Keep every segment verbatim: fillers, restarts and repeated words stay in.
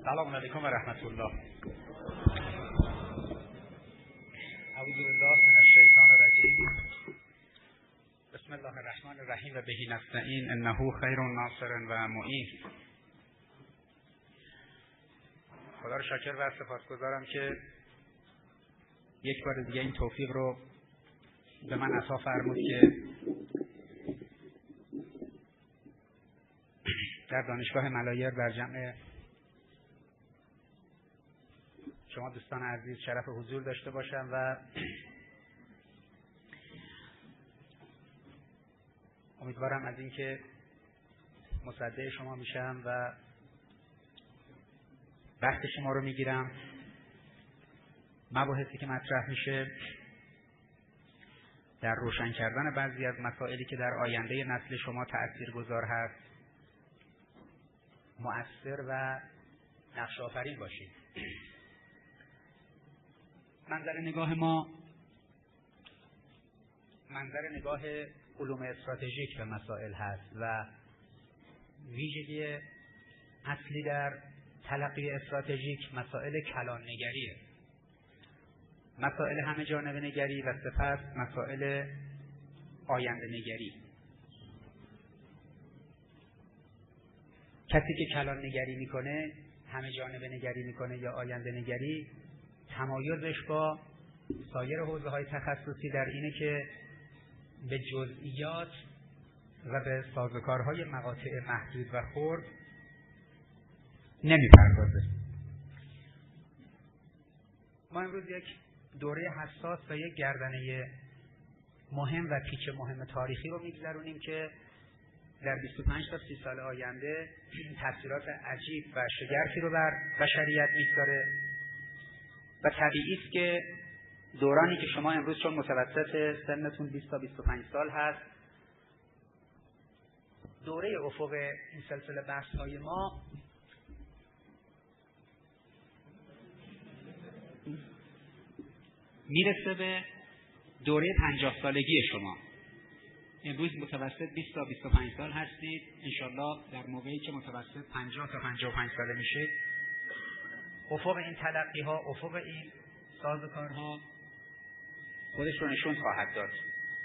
سلام علیکم و رحمت الله. اعوذ بالله من الشیطان الرجیم. بسم الله الرحمن الرحیم و بهی نستعین انه خیر ناصر و معین. خدا رو شاکر و سپاسگزارم که یک بار دیگه این توفیق رو به من عطا فرمود که در دانشگاه ملایر در جمع شما دوستان عزیز شرف حضور داشته باشم و امیدوارم از اینکه مصدق شما میشم و وقت شما رو میگیرم. مباحثی که مطرح میشه در روشن کردن بعضی از مسائلی که در آینده نسل شما تأثیرگذار هست مؤثر و نقش آفرین باشید. منظر نگاه ما منظر نگاه علوم استراتژیک به مسائل هست و ویژگی اصلی در تلقی استراتژیک مسائل کلان نگریه، مسائل همه جانبه نگری و سپس مسائل آینده نگری. کسی که کلان نگری میکنه، همه جانبه نگری میکنه یا آینده نگری، تمایزش با سایر حوزه‌های تخصصی در اینه که به جزئیات و به سازوکارهای مقاطع محدود و خرد نمیپردازه. ما امروز یک دوره حساس و یک گردنه مهم و پیچ مهم تاریخی رو میگذرونیم که در بیست و پنج تا سی سال آینده تاثیرات عجیب و شگرفی رو بر بشریت میگذاره و طبیعی است که دورانی که شما امروز چون متوسط سنتون بیست تا بیست و پنج سال هست، دوره افق این سلسله بحث‌های ما میرسه به دوره پنجاه سالگی شما. امروز متوسط بیست تا بیست و پنج سال هستید. انشالله در موقعی که متوسط پنجاه تا پنجاه و پنج ساله میشه افق این تلقی ها، افق این سازوکارها خودش رو نشون خواهد داد.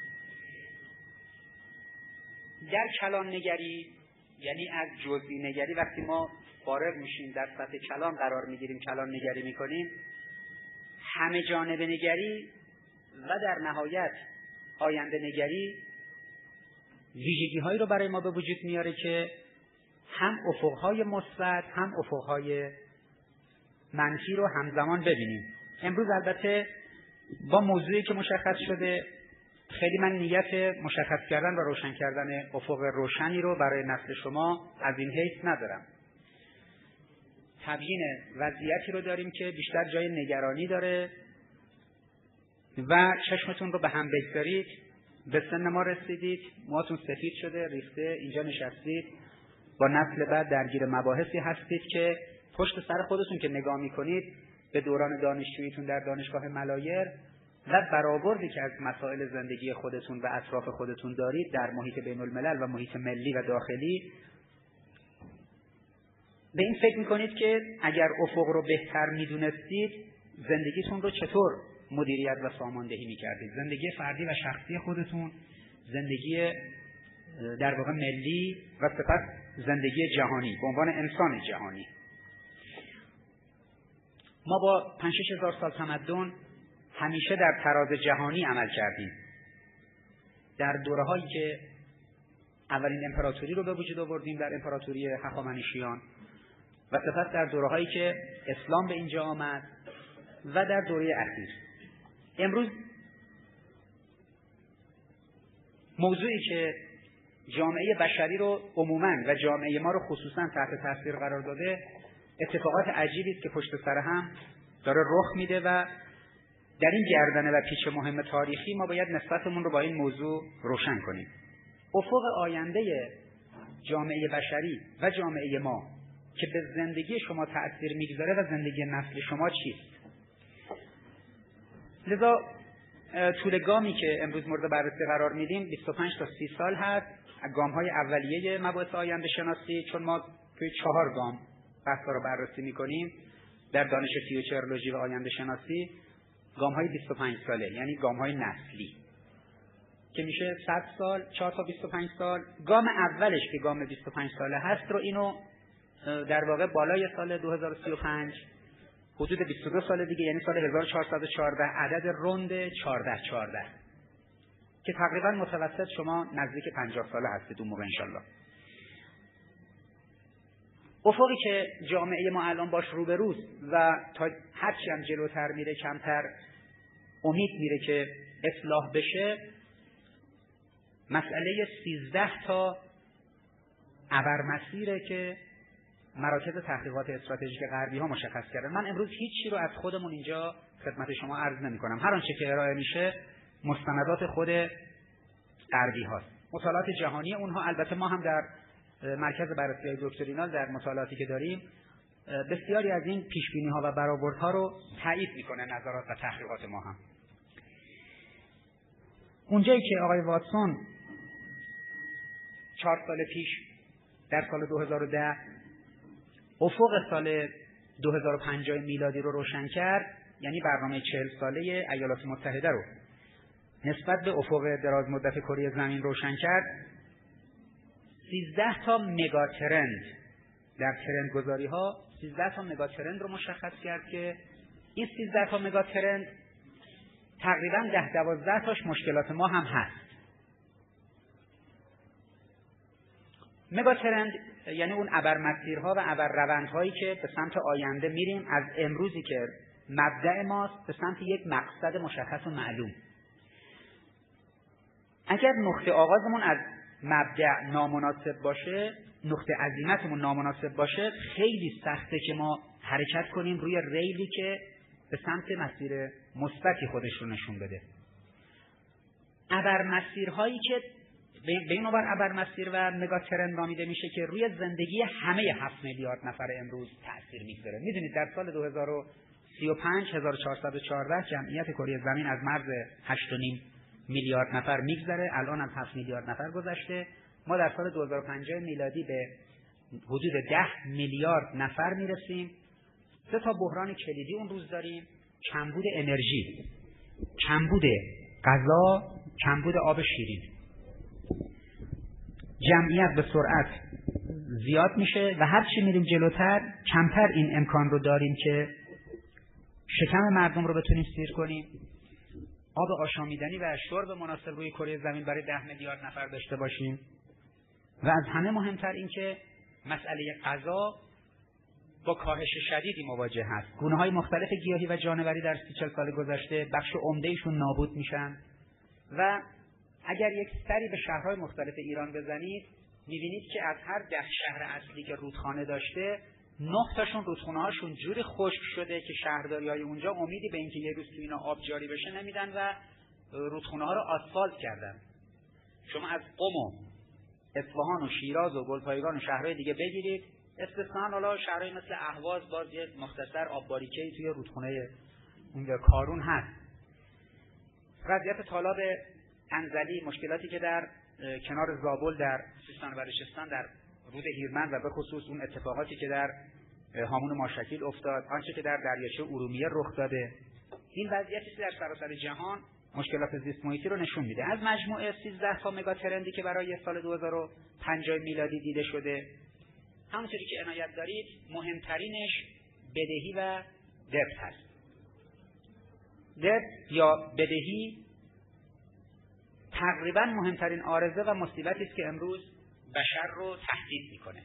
در کلان نگری یعنی از جزئی نگری، وقتی ما فارغ میشیم در سطح کلان قرار میگیریم، کلان نگری میکنیم، همه جانبه نگری و در نهایت آینده نگری ویژگی هایی رو برای ما به وجود میاره که هم افقهای مثبت هم افقهای منفی رو همزمان ببینیم. امروز البته با موضوعی که مشخص شده خیلی من نیت مشخص کردن و روشن کردن افق روشنی رو برای نسل شما از این حیث ندارم. تبیین وضعیتی رو داریم که بیشتر جای نگرانی داره و چشمتون رو به هم بگذارید. به سن ما رسیدید، موهاتون سفید شده، ریخته، اینجا نشستید، با نسل بعد درگیر مباحثی هستید که پشت سر خودتون که نگاه میکنید به دوران دانشجوییتون در دانشگاه ملایر و برآوردی که از مسائل زندگی خودتون و اطراف خودتون دارید در محیط بین الملل و محیط ملی و داخلی، به این فکر میکنید که اگر افق رو بهتر میدونستید زندگیتون رو چطور مدیریت و ساماندهی میکردید، زندگی فردی و شخصی خودتون، زندگی در واقع ملی و سپس زندگی جهانی به عنوان انسان جهانی. ما با پنج شش هزار سال تمدن همیشه در تراز جهانی عمل کردیم. در دوره‌هایی که اولین امپراتوری رو به وجود آوردیم، در امپراتوری هخامنشیان، و سپس در دوره‌هایی که اسلام به اینجا آمد و در دوره اخیر. امروز موضوعی که جامعه بشری رو عموماً و جامعه ما رو خصوصاً تحت تاثیر قرار داده، اتفاقات عجیبی است که پشت سر هم داره رخ میده و در این گردنه و پیچ مهم تاریخی ما باید نسبتمون رو با این موضوع روشن کنیم. افق آینده جامعه بشری و جامعه ما که به زندگی شما تأثیر میگذاره و زندگی نسل شما چیست؟ لذا طول گامی که امروز مورد بررسی قرار میدیم بیست و پنج تا سی سال هست، گام های اولیه مباحث آینده شناسی، چون ما توی چهار گام بحثا رو بررسی میکنیم در دانش فیوچرولوژی و آینده شناسی، گام های بیست و پنج ساله، یعنی گام های نسلی که میشه صد سال، چهار تا بیست و پنج سال. گام اولش که گام بیست و پنج ساله هست رو اینو در واقع بالای سال دو هزار و سی و پنج، حدود بیست و دو سال دیگه، یعنی سال هزار و چهارصد و چهارده، عدد رند چهارده چهارده که تقریبا متوسط شما نزدیک پنجاه ساله هستید اون موقع انشالله. افقی که جامعه ما الان باش روبروست و تا هرچی هم جلوتر میره کمتر امید میره که اصلاح بشه، مسئله سیزده تا ابرمسیره که مراکز تحقیقات استراتژیک غربی ها مشخص کردن. من امروز هیچی رو از خودمون اینجا خدمت شما عرض نمی کنم. هر آنچه که ارائه میشه مستندات خود غربی هاست، مطالعات جهانی اونها. البته ما هم در مرکز بررسی دکترینال در مطالعاتی که داریم بسیاری از این پیش بینی ها و برآوردها رو تایید میکنه نظرات و تحقیقات ما هم. اونجایی که آقای واتسون چهار سال پیش در سال دو هزار و ده افق سال دو هزار و پنجاه میلادی رو روشن کرد، یعنی برنامه چهل ساله ایالات متحده رو نسبت به افق دراز مدت کره زمین روشن کرد، سیزده تا مگا ترند در ترند گذاری ها سیزده تا مگا ترند رو مشخص کرد که این سیزده تا مگا ترند تقریبا ده دوازده تاش مشکلات ما هم هست. مگا ترند یعنی اون ابرمسیرها و ابرروندهایی که به سمت آینده میریم از امروزی که مبدأ ماست به سمت یک مقصد مشخص و معلوم. اگر نقطه آغازمون از مبدأ نامناسب باشه، نقطه عزیمتمون نامناسب باشه، خیلی سخته که ما حرکت کنیم روی ریلی که به سمت مسیر مثبتی خودش رو نشون بده. ابرمسیرهایی که به این عنوان ابرمسیر و مگاترند نامیده میشه که روی زندگی همه هفت میلیارد نفر امروز تأثیر میگذاره. میدونید در سال دو هزار و سی و پنج هزار و چهارصد و چهارده جمعیت کره زمین از مرز هشت و نیم میلیارد نفر میگذره، الان از هفت میلیارد نفر گذشته. ما در سال دو هزار و پنجاه میلادی به حدود ده میلیارد نفر میرسیم. سه تا بحران کلیدی اون روز داریم: کمبود انرژی، کمبود غذا، کمبود آب شیرین. جمعیت به سرعت زیاد میشه و هر چی میریم جلوتر کمتر این امکان رو داریم که شکم مردم رو بتونیم سیر کنیم، آب آشامیدنی و شرب مناسب روی کره زمین برای ده میلیارد نفر داشته باشیم. و از همه مهمتر این که مسئله غذا با کاهش شدیدی مواجه هست. گونه‌های مختلف گیاهی و جانوری در سی چهل سال گذشته بخش عمده‌ایشون نابود میشن و اگر یک سری به شهرهای مختلف ایران بزنید میبینید که از هر ده شهر اصلی که رودخانه داشته، نه تاشون رودخونه هاشون جوری خشک شده که شهرداری‌های اونجا امیدی به اینکه یه روز تو اینا آب جاری بشه نمیدن و رودخونه ها رو آسفالت کردن. شما از قم و اصفهان و شیراز و گلپایگان و شهرهای دیگه بگیرید، استثنا حالا شهرهای مثل اهواز باز یه مختصر آبباریکه‌ای توی رودخونه اون کارون هست. وضعیت تالاب انزلی، مشکلاتی که در کنار زابل در سیستان و بلوچستان در رود هیرمند و به خصوص اون اتفاقاتی که در هامون ماشکیل افتاد، آنچه که در دریاچه ارومیه رخ داده، این وضعیتی که در سراسر جهان مشکلات زیست محیطی رو نشون میده. از مجموعه سیزده تا مگا ترندی که برای سال دو هزار و پنجاه میلادی دیده شده، همونطوری که عنایت دارید مهمترینش بدهی و دبت هست. دبت یا بدهی تقریبا مهمترین عارضه و مصیبتی است که امروز بشر رو تهدید میکنه.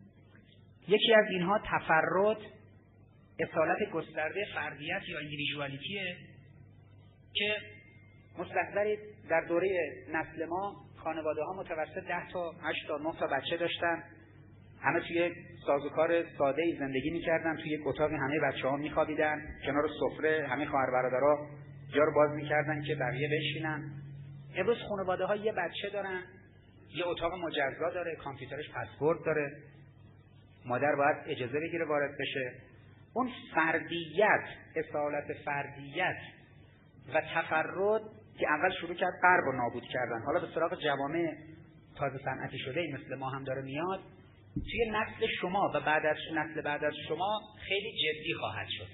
یکی از اینها تفرد، اصالت گسترده فردیت یا اندیویژوالیتیه که مستحضرید در دوره نسل ما خانواده ها متوسط ده تا هشت تا نه تا بچه داشتن، همه توی سازوکار ساده‌ای زندگی میکردن، توی یک اتاقی همه بچه‌ها میخوابیدن، کنار سفره همه خواهر برادرها جا رو باز میکردن که بقیه بشینن. امروز خانواده ها یه بچه دارن، یه اتاق مجزا داره، کامپیوترش پسورد داره، مادر باید اجازه بگیره وارد بشه. اون فردیت، اصالت فردیت و تفرد که اول شروع کرد غرب رو نابود کردن، حالا به سراغ جوامع تازه صنعتی شده مثل ما هم داره میاد، توی نسل شما و بعد از نسل بعد از شما خیلی جدی خواهد شد.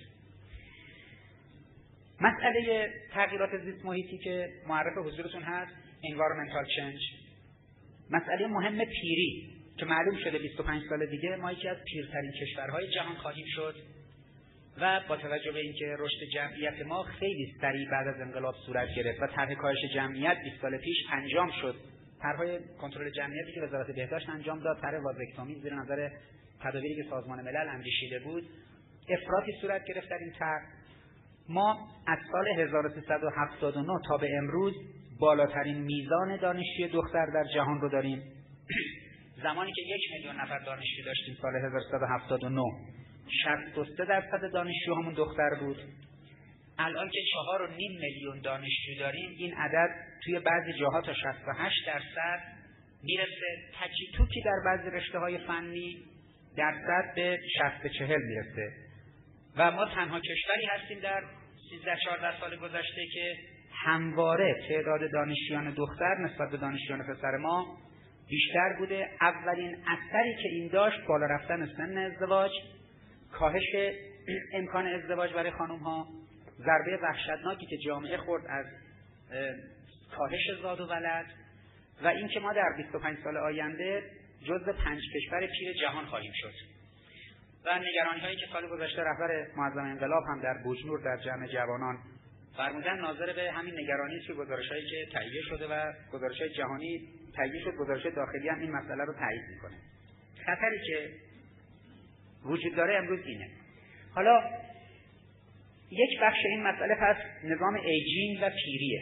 مسئله تغییرات زیست محیطی که معرف حضورتون هست، environmental change، مسئله مهم پیری که معلوم شده بیست و پنج سال دیگه ما یکی از پیرترین کشورهای جهان خواهیم شد و با توجه به اینکه رشد جمعیت ما خیلی سریع بعد از انقلاب صورت گرفت و طرح کاهش جمعیت بیست سال پیش انجام شد، طرح کنترل جمعیتی که وزارت بهداشت انجام داد، طرح وازکتومی زیر نظر تدابیری که سازمان ملل اندیشیده بود، افراطی صورت گرفت در این طرح. ما از سال هزار و سیصد و هفتاد و نه تا به امروز بالاترین میزان دانشجوی دختر در جهان رو داریم. زمانی که یک میلیون نفر دانشجو داشتیم سال هزار و سیصد و هفتاد و نه، شصت و سه درصد دانشجوهامون دختر بود. الان که چهار و نیم میلیون دانشجو داریم، این عدد توی بعضی جاها تا شصت و هشت درصد میرسه، تکی توکی در بعضی رشته‌های فنی درصد به شصت به چهل میرسه و ما تنها کشوری هستیم در سیزده چهارده سال گذشته که همواره تعداد دانشجویان دختر نسبت به دانشجویان پسر ما بیشتر بوده. اولین اثری که این داشت بالا رفتن سن ازدواج، کاهش امکان ازدواج برای خانم ها، ضربه وحشتناکی که جامعه خورد از کاهش زاد و ولد و این که ما در بیست و پنج سال آینده جزو پنج کشور پیر جهان خواهیم شد. و نگرانی هایی که سال گذشته رهبر معظم انقلاب هم در بوجنور در جمع جوانان فرمودن ناظر به همین نگرانی که گزارش‌هایی که تهیه شده و گزارش‌های جهانی تهیه شد، گزارش داخلی هم این مسئله رو تایید میکنه. خطری که وجود داره امروز اینه. حالا یک بخش این مسئله پس نظام ایجینگ و پیریه.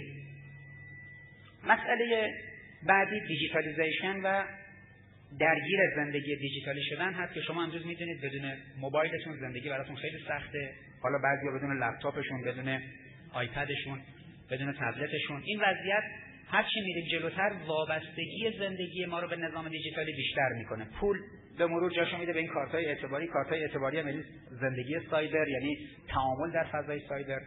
مسئله بعدی دیجیتالیزیشن و درگیر زندگی دیجیتالی شدن هست که شما امروز میدونید بدون موبایلتون زندگی براتون خیلی سخته. حالا بعضیا بدون لپتاپشون، بدون آیپدشون، بدون تبلتشون. این وضعیت هرچی میریم جلوتر وابستگی زندگی ما رو به نظام دیجیتالی بیشتر میکنه. پول به مرور جاشو میده به این کارت‌های اعتباری. کارت‌های اعتباری هم یعنی زندگی سایبر، یعنی تعامل در فضای سایبر.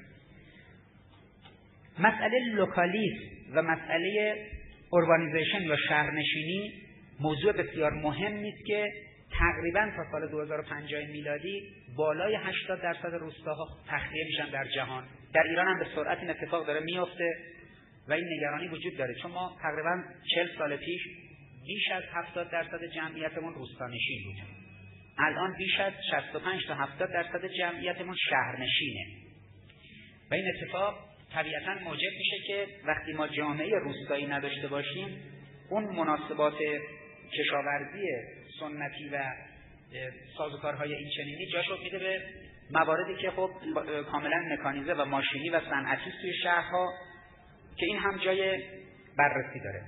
مسئله لوکالیسم و مسئله اوربانیزیشن یا شهرنشینی موضوع بسیار مهمی است که تقریبا تا سال دو هزار و پنجاه میلادی بالای هشتاد درصد روستاها تخلیه میشن در جهان. در ایران هم به سرعت این اتفاق داره میفته و این نگرانی وجود داره، چون ما تقریبا چهل سال پیش بیش از هفتاد درصد جمعیتمون روستانشین بود. الان بیش از شصت و پنج تا هفتاد درصد جمعیتمون شهرنشینه و این اتفاق طبیعتاً موجب میشه که وقتی ما جامعه روستایی نداشته باشیم، اون مناسبات کشاورزی سنتی و سازوکارهای این چنینی جاشو میده به مواردی که خب کاملا مکانیزه و ماشینی و صنعتی توی شهرها که این هم جای بررسی داره.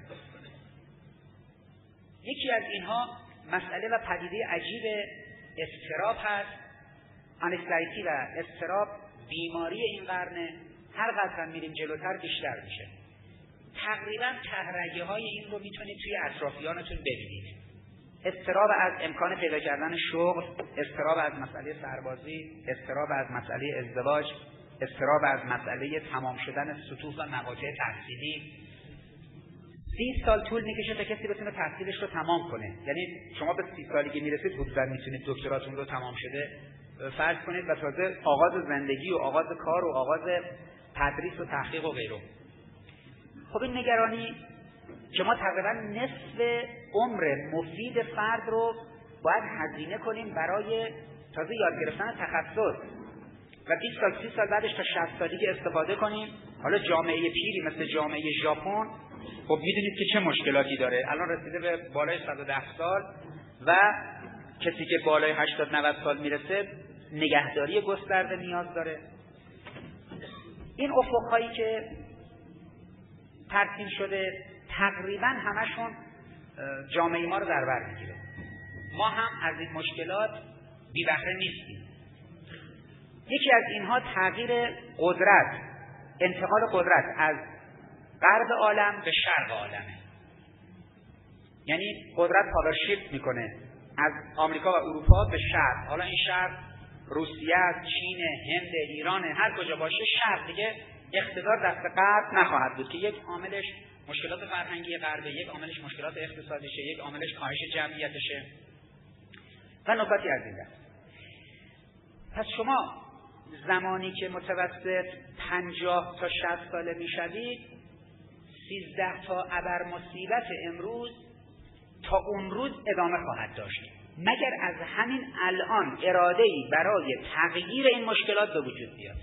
یکی از اینها مسئله و پدیده عجیب اضطراب هست. انکزایتی و اضطراب بیماری این قرنه. هر قدر میریم جلوتر بیشتر میشه. تقریبا تهرگه های این رو میتونید توی اطرافیانتون ببینید. اضطراب از امکان پیدا کردن شغل، اضطراب از مسئله سربازی، اضطراب از مسئله ازدواج، اضطراب از مسئله تمام شدن سطوح و مقاطع تحصیلی. سی سال طول میکشه تا کسی بتونه تحصیلش رو تمام کنه. یعنی شما به سی سالگی میرسید حدوداً میتونید دکتراتون رو تمام شده فرض کنید و تازه آغاز زندگی و آغاز کار و آغاز تدریس و تحقیق و غیره. خب این نگرانی که ما تقریبا نصف عمر مفید فرد رو باید هزینه کنیم برای تازه یاد گرفتن تخصص و بیست سال سی سال بعدش تا شصت سالگی استفاده کنیم. حالا جامعه پیری مثل جامعه ژاپن خب میدونید که چه مشکلاتی داره. الان رسیده به بالای صد و ده سال و کسی که بالای هشتاد نود سال میرسه نگهداری گسترده نیاز داره. این افق‌هایی که ترسیم شده تقریبا همشون جامعه ما رو در بر میگیره. ما هم از این مشکلات بی بهره نیستیم. یکی از اینها تغییر قدرت، انتقال قدرت از غرب عالم به شرق عالمه. یعنی قدرت پاور شیفت میکنه از آمریکا و اروپا به شرق. حالا این شرق روسیه است، چین، هند، ایران، هر کجا باشه شرق دیگه اقتدار دست غرب نخواهد بود که یک عاملش مشکلات فرهنگی غربه، یک عاملش مشکلات اقتصادیشه، یک عاملش کاهش جمعیتشه. و نکاتی از این دست. پس شما زمانی که متوسط پنجاه تا شصت ساله میشوید، سیزده تا ابر مصیبت امروز تا اون روز ادامه خواهد داشت، مگر از همین الان اراده‌ای برای تغییر این مشکلات به وجود بیاد.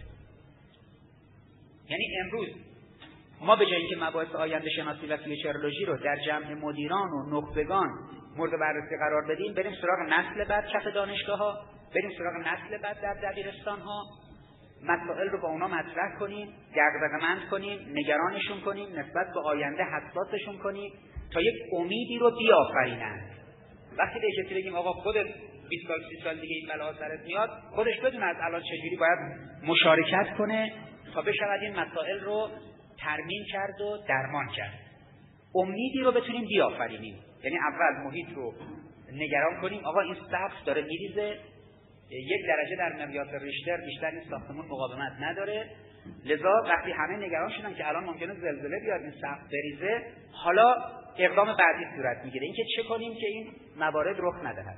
یعنی امروز ما به جای اینکه مباحث آینده شناسی و فیوچرولوژی رو در جمع مدیران و نخبگان مورد بررسی قرار بدیم، بریم سراغ نسل بعد کف دانشگاه‌ها، بریم سراغ نسل بعد در دبیرستان‌ها، مسائل رو با اونا مطرح کنیم، دغدغه‌مند کنیم، نگرانشون کنیم، نسبت به آینده حساسشون کنیم تا یک امیدی رو بیافرینند. وقتی به کسی بگیم آقا خودت بیست سال سی سال دیگه این بلا سرت میاد، خودش بدونه از الان چجوری باید مشارکت کنه تا بشود این مسائل رو ترمیم کرد و درمان کرد. امیدی رو بتونیم بیافرینیم. یعنی اول محیط رو نگران کنیم، آقا این سقف داره میریزه، یک درجه در مقیاس ریشتر بیشتر این ساختمون مقاومت نداره، لذا وقتی همه نگران شدن که الان ممکنه زلزله بیاد این سقف بریزه، حالا اقدام بعدی صورت میگیره، اینکه چه کنیم که این موارد رخ ندهد.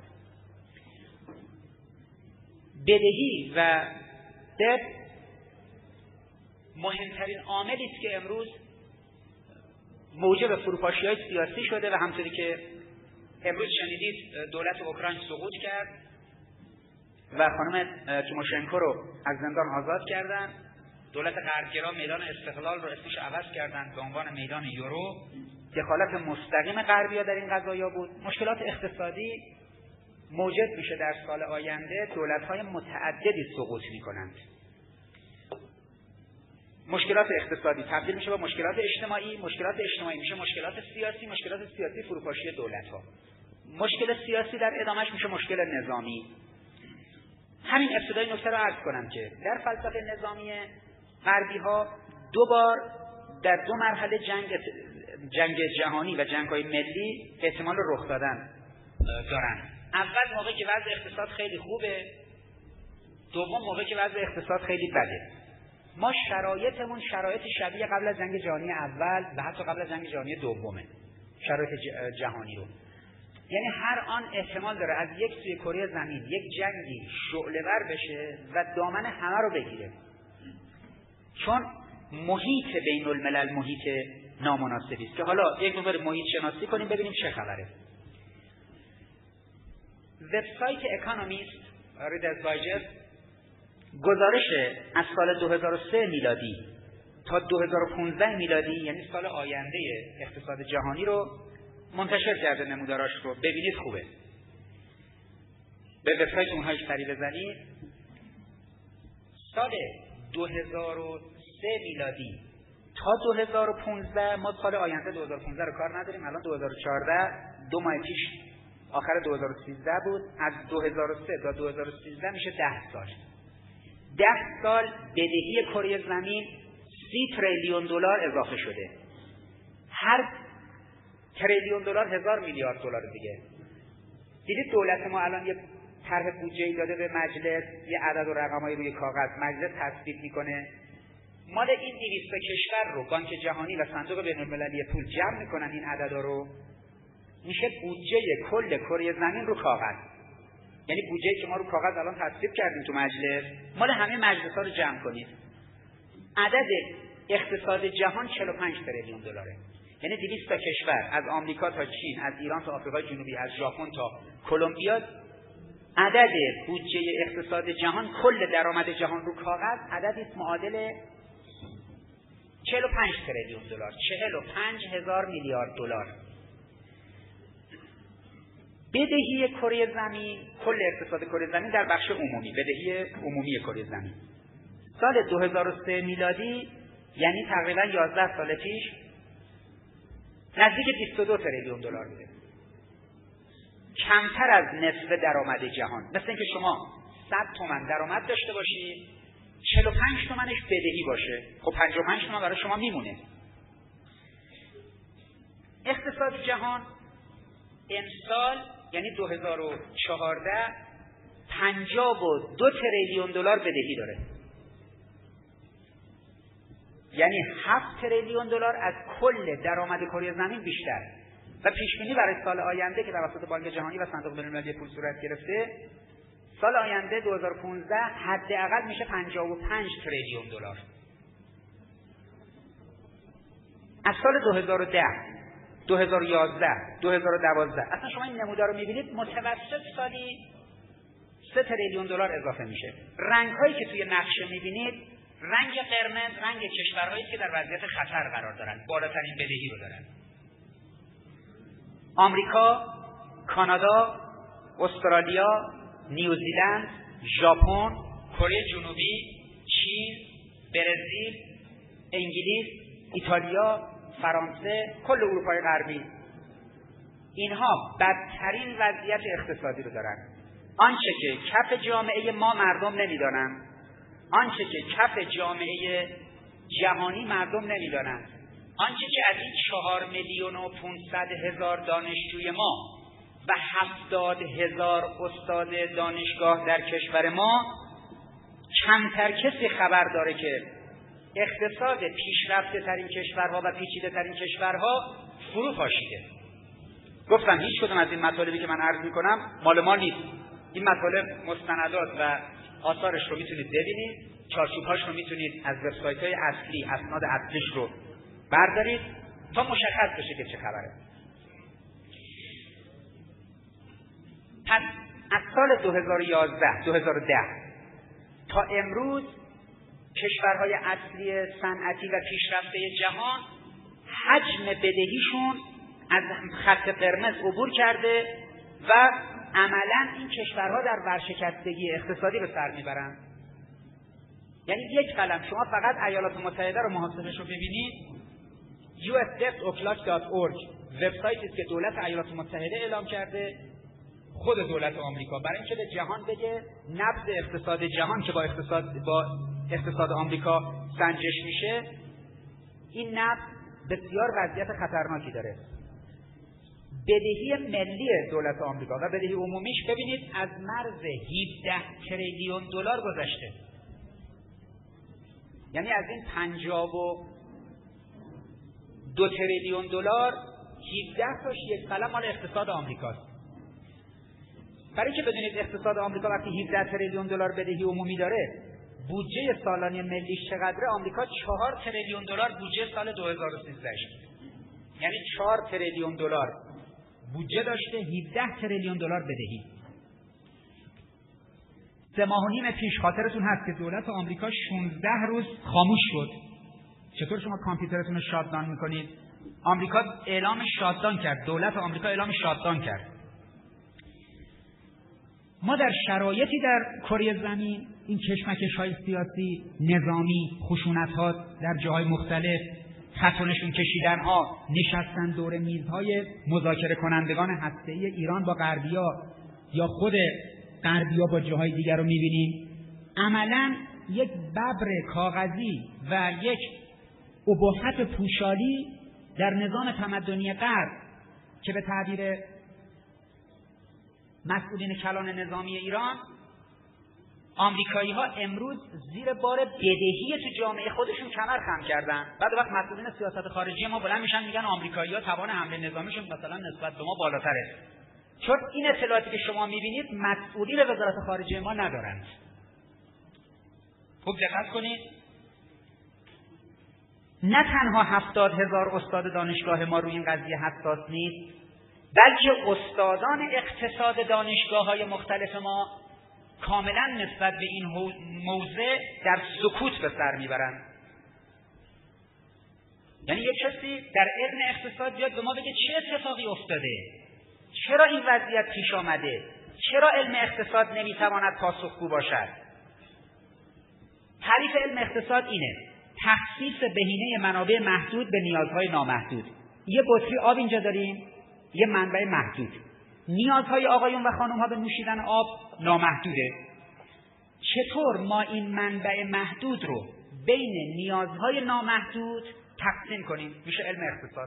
بدهی و دب مهمترین عاملی است که امروز موجب فروپاشی‌های سیاسی شده و همونطوری که امروز شنیدید دولت اوکراین سقوط کرد و خانم تیموشنکو رو از زندان آزاد کردن. دولت غربگرا میدان استقلال رو اسمش عوض کردن به عنوان میدان یورو. دخالت مستقیم غربی‌ها در این قضایا بود. مشکلات اقتصادی موجب میشه در سال آینده دولت‌های متعددی سقوط می‌کنند. مشکلات اقتصادی تبدیل میشه به مشکلات اجتماعی، مشکلات اجتماعی میشه مشکلات سیاسی، مشکلات سیاسی فروپاشی دولت‌ها. مشکل سیاسی در ادامهش میشه مشکل نظامی. همین ابتدای نکته رو عرض کنم که در فلسفه نظامی غربی‌ها دو بار در دو مرحله جنگ جنگ جهانی و جنگ‌های ملی احتمال رخ دادن دارن. اول موقعی که وضع اقتصاد خیلی خوبه، دوم موقعی که وضع اقتصاد خیلی بده. ما شرایطمون شرایط شبیه قبل از جنگ جهانی اول و حتی قبل از جنگ جهانی دومه، شرایط جهانی رو. یعنی هر آن احتمال داره از یک سوی کره زمین یک جنگی شعله‌ور بشه و دامن همه رو بگیره، چون محیط بین الملل محیط نامناسبی است که حالا یک نمبر محیط شناسی کنیم ببینیم چه خبره. وبسایت اکانومیست ریدرز دایجست گزارش از سال دو هزار و سه میلادی تا دو هزار و پانزده میلادی، یعنی سال آینده اقتصاد جهانی رو منتشر کرده. نموداراش رو ببینید خوبه. به وبسایت اونها سری بزنید. سال دو هزار و سه میلادی تا دو هزار و پانزده، ما سال آینده دو هزار و پانزده رو کار نداریم، الان دو هزار و چهارده، دو ماه پیش آخر دو هزار و سیزده بود، از دو هزار و سه تا دو هزار و سیزده میشه ده سال. ده سال بدهی کره زمین سی تریلیون دلار اضافه شده. هر تریلیون دلار هزار میلیارد دلار دیگه. دیدید دولت ما الان یه طرح بودجه‌ای داده به مجلس، یه عدد و رقمایی روی کاغذ مجلس تصویب میکنه، مال این دویست کشور رو بانک جهانی و صندوق بین‌المللی پول جمع میکنن، این عددا رو میشه بودجه کل کره زمین رو کاغذ. یعنی بودجه‌ای که ما رو کاغذ الان تصویب کردیم تو مجلس، مال همه مجلس‌ها رو جمع کنید، عدد اقتصاد جهان چهل و پنج تریلیون دلاره. یعنی دویست تا کشور، از آمریکا تا چین، از ایران تا آفریقای جنوبی، از ژاپن تا کلمبیا، عدد بودجه اقتصاد جهان، کل درآمد جهان رو کاغذ عددی معادل چهل و پنج تریلیون دلار، چهل و پنج هزار میلیارد دلار. بدهی کره زمین، کل اقتصاد کره زمین در بخش عمومی، بدهی عمومی کره زمین سال دو هزار و سه میلادی، یعنی تقریبا یازده سال پیش، نزدیک بیست و دو تریلیون دلار بوده، کمتر از نصف درآمد جهان. مثل اینکه شما صد تومن درآمد داشته باشید، چهل و پنج تومنش بدهی باشه، خب پنجاه و پنج تومن برای شما میمونه. اقتصاد جهان امسال یعنی دو هزار و چهارده پنجاه و دو تریلیون دلار بدهی داره، یعنی هفت تریلیون دلار از کل درآمد کره زمین بیشتر. و پیشبینی برای سال آینده که توسط بانک جهانی و صندوق بین‌المللی پول صورت گرفته، سال آینده دو هزار و پانزده حداقل میشه پنجاه و پنج تریلیون دلار. از سال دو هزار و ده، دو هزار و یازده، دو هزار و دوازده اصلا شما این نمودار رو میبینید متوسط سالی سه تریلیون دلار اضافه میشه. رنگ‌هایی که توی نقشه میبینید رنگ قرمز رنگ کشورهایی که در وضعیت خطر قرار دارن، بالاترین بدهی رو دارن. آمریکا، کانادا، استرالیا، نیوزیلند، ژاپن، کره جنوبی، چین، برزیل، انگلیس، ایتالیا، فرانسه، کل اروپای غربی، اینها بدترین وضعیت اقتصادی رو دارن. آنچه که کف جامعه ما مردم نمیدانند، آنچه که کف جامعه جهانی مردم نمیدانند، آنچه که از این چهار میلیون و پانصد هزار دانشجوی ما و هفتاد هزار استاد دانشگاه در کشور ما، کمتر کسی خبر داره که اقتصاد پیشرفته ترین کشورها و پیچیده ترین کشورها فرو پاشیده. گفتم هیچ کدوم از این مطالبی که من عرض میکنم مال ما نیست. این مطالب مستندات و آثارش رو میتونید ببینید، چارچوب‌هاش رو میتونید از وبسایت‌های اصلی، اسناد اصلیش رو بردارید تا مشخص بشه که چه خبره. پس از سال دو هزار و یازده دو هزار و ده تا امروز کشورهای اصلی صنعتی و پیشرفته جهان حجم بدهیشون از خط قرمز عبور کرده و عملاً این کشورها در ورشکستگی اقتصادی به سر میبرن. یعنی یک قلم شما فقط ایالات متحده رو محاسبش رو ببینید، یو اس دبت او کلاک دات اورگ وبسایتی است که دولت ایالات متحده اعلام کرده، خود دولت آمریکا، برای اینکه به جهان بگه نبض اقتصاد جهان که با اقتصاد با اقتصاد آمریکا سنجش میشه، این نبض بسیار وضعیت خطرناکی داره. بدهی ملی دولت آمریکا و بدهی عمومیش ببینید از مرز هفده تریلیون دلار گذشته. یعنی از این پنجاه و دو تریلیون دلار هفده تاش یک قلم مال اقتصاد آمریکاست. برای که بدونید اقتصاد آمریکا وقتی هفده تریلیون دلار بدهی عمومی داره، بودجه سالانه ملیش چقدره؟ آمریکا چهار تریلیون دلار بودجه سال دو هزار و سیزده شد. یعنی چهار تریلیون دلار بودجه داشته، هفده تریلیون دلار بدهی. سه ماه و نیم پیش خاطرتون هست که دولت آمریکا شانزده روز خاموش شد. چطور شما کامپیوترتون رو شاتدان میکنید؟ آمریکا اعلام شاتدان کرد، دولت آمریکا اعلام شاتدان کرد. ما در شرایطی در کره زمین این کشمکش‌های سیاسی، نظامی، خشونت‌ها در جاهای مختلف، خطونشون کشیدن‌ها، نشستن دور میزهای مذاکره کنندگان هسته‌ای ایران با غربی‌ها یا خود غربی‌ها با جاهای دیگر رو می‌بینیم. عملاً یک ببر کاغذی و یک ابهت پوشالی در نظام تمدنی غرب که به تعبیر مسئولین کلان نظامی ایران، آمریکایی‌ها امروز زیر بار بدهی تو جامعه خودشون کمر خم کردن. بعد وقت مسئولین سیاست خارجی ما بلند میشن میگن آمریکایی‌ها توان حمله نظامیشون مثلا نسبت به ما بالاتره. چون این اطلاعاتی که شما میبینید مسئولین وزارت خارجه ما ندارند. خوب دقت کنید. نه تنها هفتاد هزار استاد دانشگاه ما روی این قضیه حساس نیست، بلکه استادان اقتصاد دانشگاه‌های مختلف ما کاملا نسبت به این موضوع در سکوت به سر میبرند. یعنی یک کسی در علم اقتصاد بیاد به ما بگه چه اتفاقی افتاده، چرا این وضعیت پیش آمده، چرا علم اقتصاد نمیتواند پاسخگو باشد. تعریف علم اقتصاد اینه: تخصیص بهینه منابع محدود به نیازهای نامحدود. یه بطری آب اینجا داریم، یه منبع محدود. نیازهای آقایون و خانم‌ها به نوشیدن آب نامحدوده. چطور ما این منبع محدود رو بین نیازهای نامحدود تقسیم کنیم؟ میشه علم اقتصاد.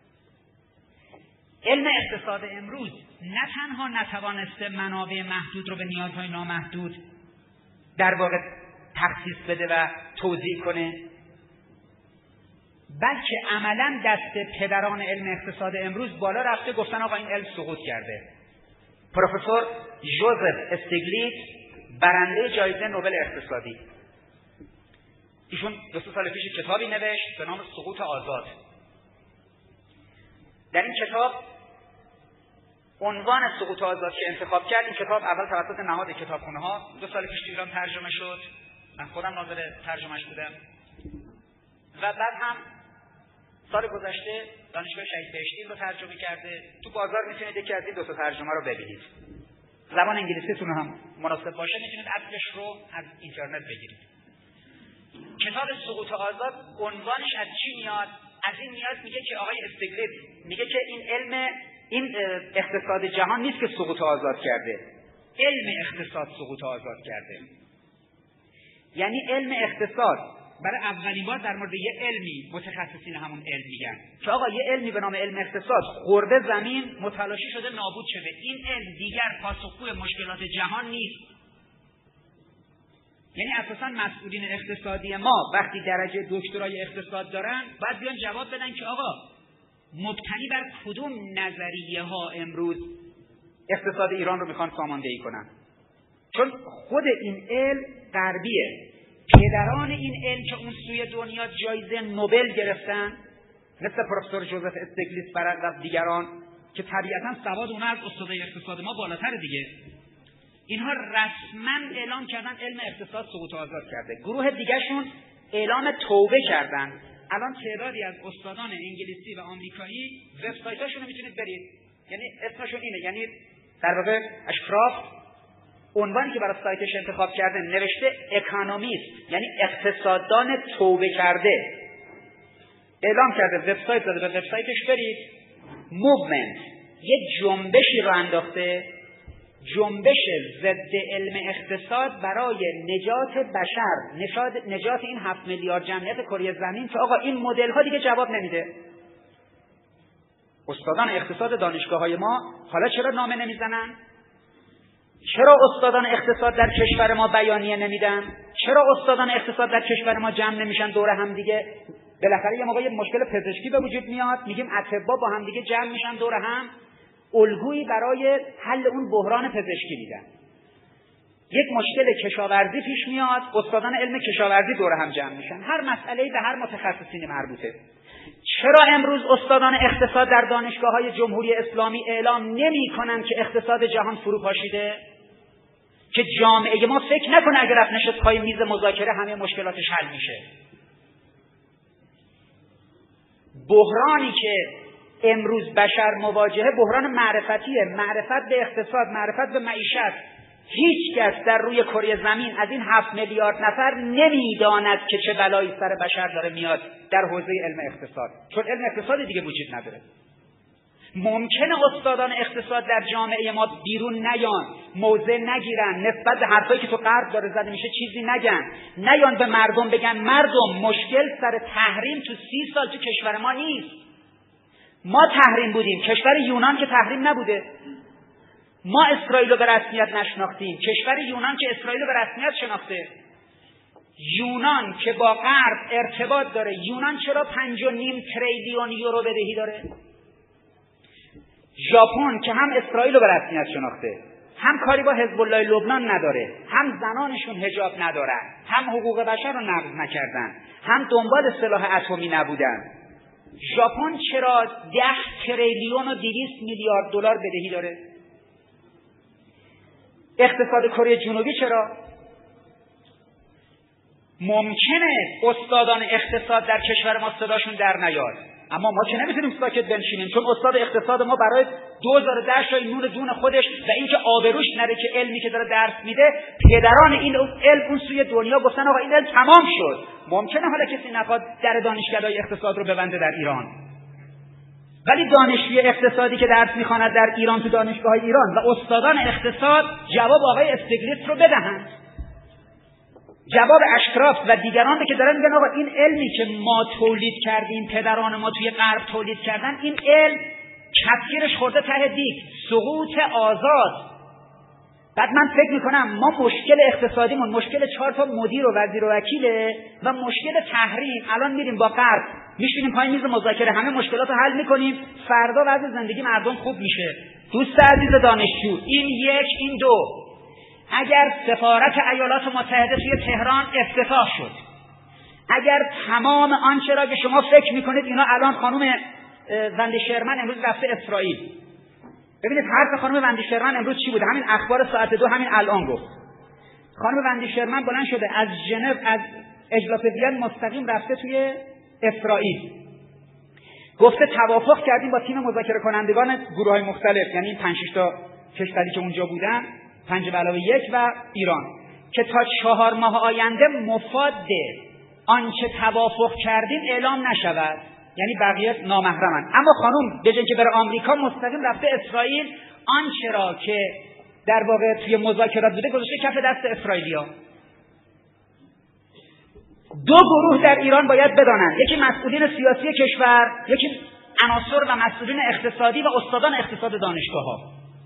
علم اقتصاد امروز نه تنها نتوانسته منابع محدود رو به نیازهای نامحدود در واقع تخصیص بده و توزیع کنه، بلکه عملا دست پدران علم اقتصاد امروز بالا رفته، گفتن آقا این علم سقوط کرده. پروفسور جوزف استیگلیتز برنده جایزه نوبل اقتصادی، ایشون دو سه سال پیش کتابی نوشت به نام سقوط آزاد. در این کتاب عنوان سقوط آزاد که انتخاب کرد، این کتاب اول توسط نهاد کتابخونه‌ها دو سال پیش تو ایران ترجمه شد، من خودم ناظر ترجمهش بودم، و بعد هم سال گذشته دانشگاه شهید بهشتی رو ترجمه کرده. تو بازار میتونید یکی از این دو تا ترجمه رو ببینید. زبان انگلیسیتون هم مناسب باشه میتونید اصلش رو از اینترنت بگیرید. کتاب سقوط آزاد عنوانش از چی میاد؟ از این میاد میگه که آقای استیگلیتز میگه که این علم این اقتصاد جهان نیست که سقوط آزاد کرده، علم اقتصاد سقوط آزاد کرده. یعنی علم اقتصاد برای اولین بار در مورد یه علمی متخصصین همون علم میگن که آقا یه علمی به نام علم اقتصاد خورده زمین، متلاشی شده، نابود شده. این علم دیگر پاسخگوی مشکلات جهان نیست. یعنی اساساً مسئولین اقتصادی ما وقتی درجه دکترای اقتصاد دارن باید بیان جواب بدن که آقا مبتنی بر کدوم نظریه ها امروز اقتصاد ایران رو میخوان ساماندهی کنن. چون خود این علم غربیه. پدران این علم که اون سوی دنیا جایزه نوبل گرفتن، مثل پروفسور جوزف استیگلیتز و دیگران که طبیعتاً سواد اونها از استادای اقتصاد ما بالاتر دیگه، اینها رسما اعلام کردن علم اقتصاد سقوط آزاد کرده. گروه دیگهشون اعلام توبه کردن. الان تعدادی از استادان انگلیسی و آمریکایی وبسایتاشون رو میتونید برید، یعنی اسمشون اینه، یعنی در واقع اشراف عنوانی که برای سایتش انتخاب کرده نوشته اکانومیست، یعنی اقتصاددان توبه کرده. اعلام کرده، وبسایت داده، به وبسایتش برید. موومنت یک جنبشی رو انداخته، جنبش ضد علم اقتصاد برای نجات بشر، نجات این هفت میلیارد جمعیت کره زمین که آقا این مدل ها دیگه جواب نمیده. استادان اقتصاد دانشگاه های ما حالا چرا نامه نمیزنن؟ چرا استادان اقتصاد در کشور ما بیانیه نمیدن؟ چرا استادان اقتصاد در کشور ما جمع نمیشن دور هم دیگه؟ بالاخره یه موقع یه مشکل پزشکی به وجود میاد، میگیم اطباء با هم دیگه جمع میشن دور هم، الگویی برای حل اون بحران پزشکی میدن. یک مشکل کشاورزی پیش میاد، استادان علم کشاورزی دور هم جمع میشن، هر مسئله‌ای به هر متخصصین مربوطه. چرا امروز استادان اقتصاد در دانشگاه‌های جمهوری اسلامی اعلام نمی‌کنن که اقتصاد جهان فروپاشیده؟ که جامعه ما فکر نکنه اگر رفت نشست پای میز مذاکره همه مشکلاتش حل میشه. بحرانی که امروز بشر مواجهه بحران معرفتیه، معرفت به اقتصاد، معرفت به معیشت. هیچ کس در روی کره زمین از این هفت میلیارد نفر نمیداند که چه بلایی سر بشر داره میاد در حوزه علم اقتصاد، چون علم اقتصاد دیگه وجود نداره. ممکنه استادان اقتصاد در جامعه ما بیرون نیان، موضع نگیرن، نسبت به حرفایی که تو غرب داره زده میشه چیزی نگن، نیان به مردم بگن مردم مشکل سر تحریم تو سی سال تو کشور ما نیست. ما تحریم بودیم، کشور یونان که تحریم نبوده. ما اسرائیل رو به رسمیت نشناختیم، کشور یونان که اسرائیل رو به رسمیت شناخته. یونان که با غرب ارتباط داره، یونان چرا پنج و نیم تریلیون یورو بدهی داره؟ ژاپن که هم اسرائیل رو به رسمیت شناخته، هم کاری با حزب الله لبنان نداره، هم زنانشون حجاب ندارن، هم حقوق بشر رو نقض نکردن، هم دنبال سلاح اتمی نبودن. ژاپن چرا ده تریلیون و دویست میلیارد دلار بدهی داره؟ اقتصاد کره جنوبی چرا؟ ممکنه استادان اقتصاد در کشور ما صداشون در نیاد، اما ما که نمیتونیم ساکت بنشینیم، چون استاد اقتصاد ما برای دو هزار و ده شای نون دون خودش و اینکه آبروش نره که علمی که داره درس میده، پدران این علم اون سوی دنیا گفتن آقا این علم تمام شد. ممکنه حالا کسی نخواد در دانشکده‌های اقتصاد رو ببنده در ایران، ولی دانشجوی اقتصادی که درس میخواند در ایران تو دانشگاه‌های ایران و استادان اقتصاد جواب آقای استیگلیتز رو بدهند، جواب اشراف و دیگران که دارن میگن آقا این علمی که ما تولید کردیم، پدران ما توی غرب تولید کردن، این علم کفگیرش خورده ته دیگ، سقوط آزاد. بعد من فکر میکنم ما مشکل اقتصادیمون مشکل چهار تا مدیر و وزیر و وکیله و مشکل تحریم. الان میریم با غرب میشینیم پای میز مذاکره، همه مشکلات رو حل میکنیم، فردا وضع زندگی مردم خوب میشه. دوست عزیز دانشجو، این یک، این دو، اگر سفارت ایالات متحده توی تهران افتتاح شد، اگر تمام آنچه را که شما فکر میکنید اینا، الان خانم وندی شرمن امروز رفته اسرائیل، ببینید حرف خانم وندی شرمن امروز چی بوده، همین اخبار ساعت دو همین الان گفت. خانم وندی شرمن بلند شده از ژنو، از اجلاس وین مستقیم رفته توی اسرائیل، گفته توافق کردیم با تیم مذاکره کنندگان گروه‌های مختلف، یعنی پنج شش تا کشوری که اونجا بودن، پنج به علاوه یک و ایران، که تا چهار ماه آینده مفاد آنچه توافق کردیم اعلام نشود، یعنی بقیه نامحرمن. اما خانم به جای که بره آمریکا مستقیم رفته اسرائیل، آنچه را که در واقع توی مذاکرات بوده گذاشته کف دست اسرائیلیا. دو گروه در ایران باید بدانند، یکی مسئولین سیاسی کشور، یکی عناصر و مسئولین اقتصادی و استادان اقتصاد دانشگاه‌ها.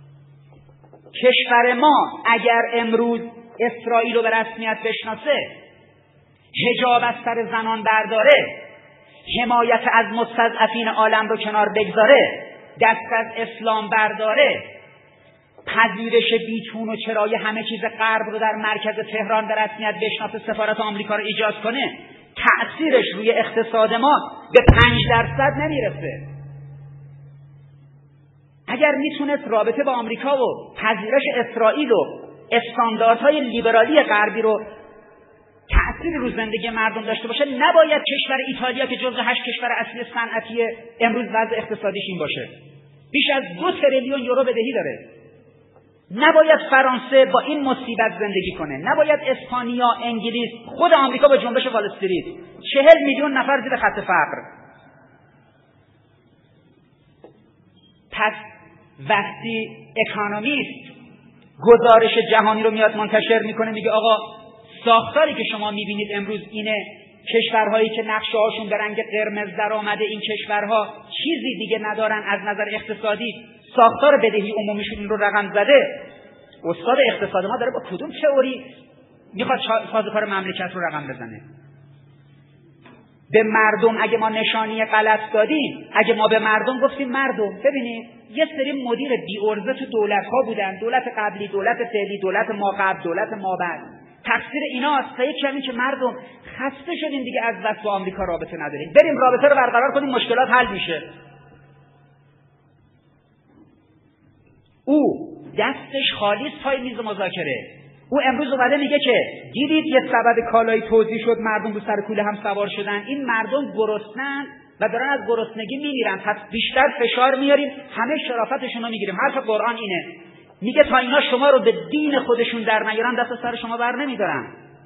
کشور ما اگر امروز اسرائیل رو به رسمیت بشناسه، حجاب از سر زنان برداره، حمایت از مستضعفین عالم رو کنار بگذاره، دست از اسلام برداره، پذیرش بیچون و چرای همه چیز غرب رو در مرکز تهران به رسمیت بشناسه، سفارت آمریکا رو ایجاد کنه، تأثیرش روی اقتصاد ما به پنج درصد نمیرسه. اگر میتونست رابطه با آمریکا و پذیرش اسرائیل و استانداردهای لیبرالی غربی رو تأثیر رو زندگی مردم داشته باشه، نباید کشور ایتالیا که جزو هشت کشور اصلی صنعتی امروز وضع اقتصادیش این باشه، بیش از دو تریلیون یورو بدهی داره. نباید فرانسه با این مصیبت زندگی کنه، نباید اسپانیا، انگلیس، خود آمریکا با جنبش وال استریت چهل میلیون نفر زیر خط فقر. پس وقتی اکانومیست گزارش جهانی رو میاد منتشر میکنه، میگه آقا ساختاری که شما میبینید امروز اینه، کشورهایی که نقشه هاشون به رنگ قرمز در آمده، این کشورها چیزی دیگه ندارن از نظر اقتصادی، ساختار بدهی عمومیشون این رو رقم زده. استاد اقتصاد ما داره با کدوم تئوری میخواد سازوکار مملکت رو رقم بزنه؟ به مردم اگه ما نشانی غلط دادیم، اگه ما به مردم گفتیم مردم ببینید یه سری مدیر بی ارزه تو دولت ها بودن، دولت قبلی، دولت فعلی، دولت ما قبل، دولت ما بعد، تقصیر ایناست تا یک کمی که مردم خسته شدیم دیگه از بس با آمریکا رابطه نداریم، بریم رابطه رو برقرار کنیم مشکلات حل میشه. او دستش خالیست پای میز مذاکره. او امروز اومده میگه که دیدید یه سبد کالایی توزیع شد، مردم رو سر کوله هم سوار شدن، این مردم گرسنن و دارن از گرسنگی میمیرن، پس بیشتر فشار میاریم، همه شرافتشون رو میگیریم. حرف قرآن اینه، میگه تا اینا شما رو به دین خودشون در نیارن دست سر شما بر نمیدارن.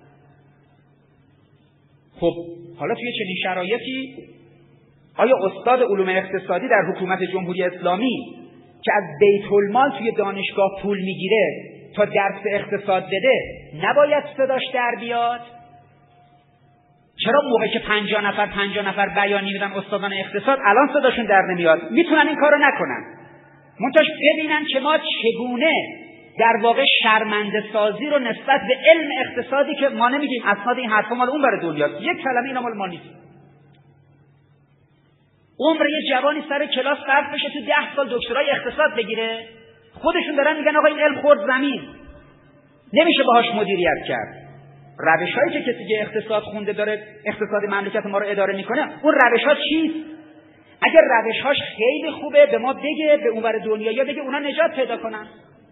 خب حالا توی چنین شرایطی آیا استاد علوم اقتصادی در حکومت جمهوری اسلامی که از بیت المال توی دانشگاه پول میگیره تا درس اقتصاد بده نباید صداش در بیاد؟ چرا موقعی که پنجاه نفر پنجاه نفر بیانیه میدن استادان اقتصاد الان صداشون در نمیاد؟ میتونن این کارو نکنن، منتش ببینن که ما چگونه در واقع شرمنده سازی رو نسبت به علم اقتصادی که ما نمیگیم اسناد این حرفا مال اون بر دنیاست، یک کلمه اینا مال ما نیست. عمر یه جوانی سر کلاس صرف بشه تو ده سال دکترای اقتصاد بگیره، خودشون دارن میگن آقا این علم خورد زمین، نمیشه باهاش مدیریت کرد. روش‌هایی که کسی که اقتصاد خونده داره اقتصاد مملکت ما رو اداره میکنه، اون روش‌ها چیست؟ اگر روش‌هاش خیلی خوبه به ما بگه، به اونور دنیا یا بگه اونا نجات پیدا کنن.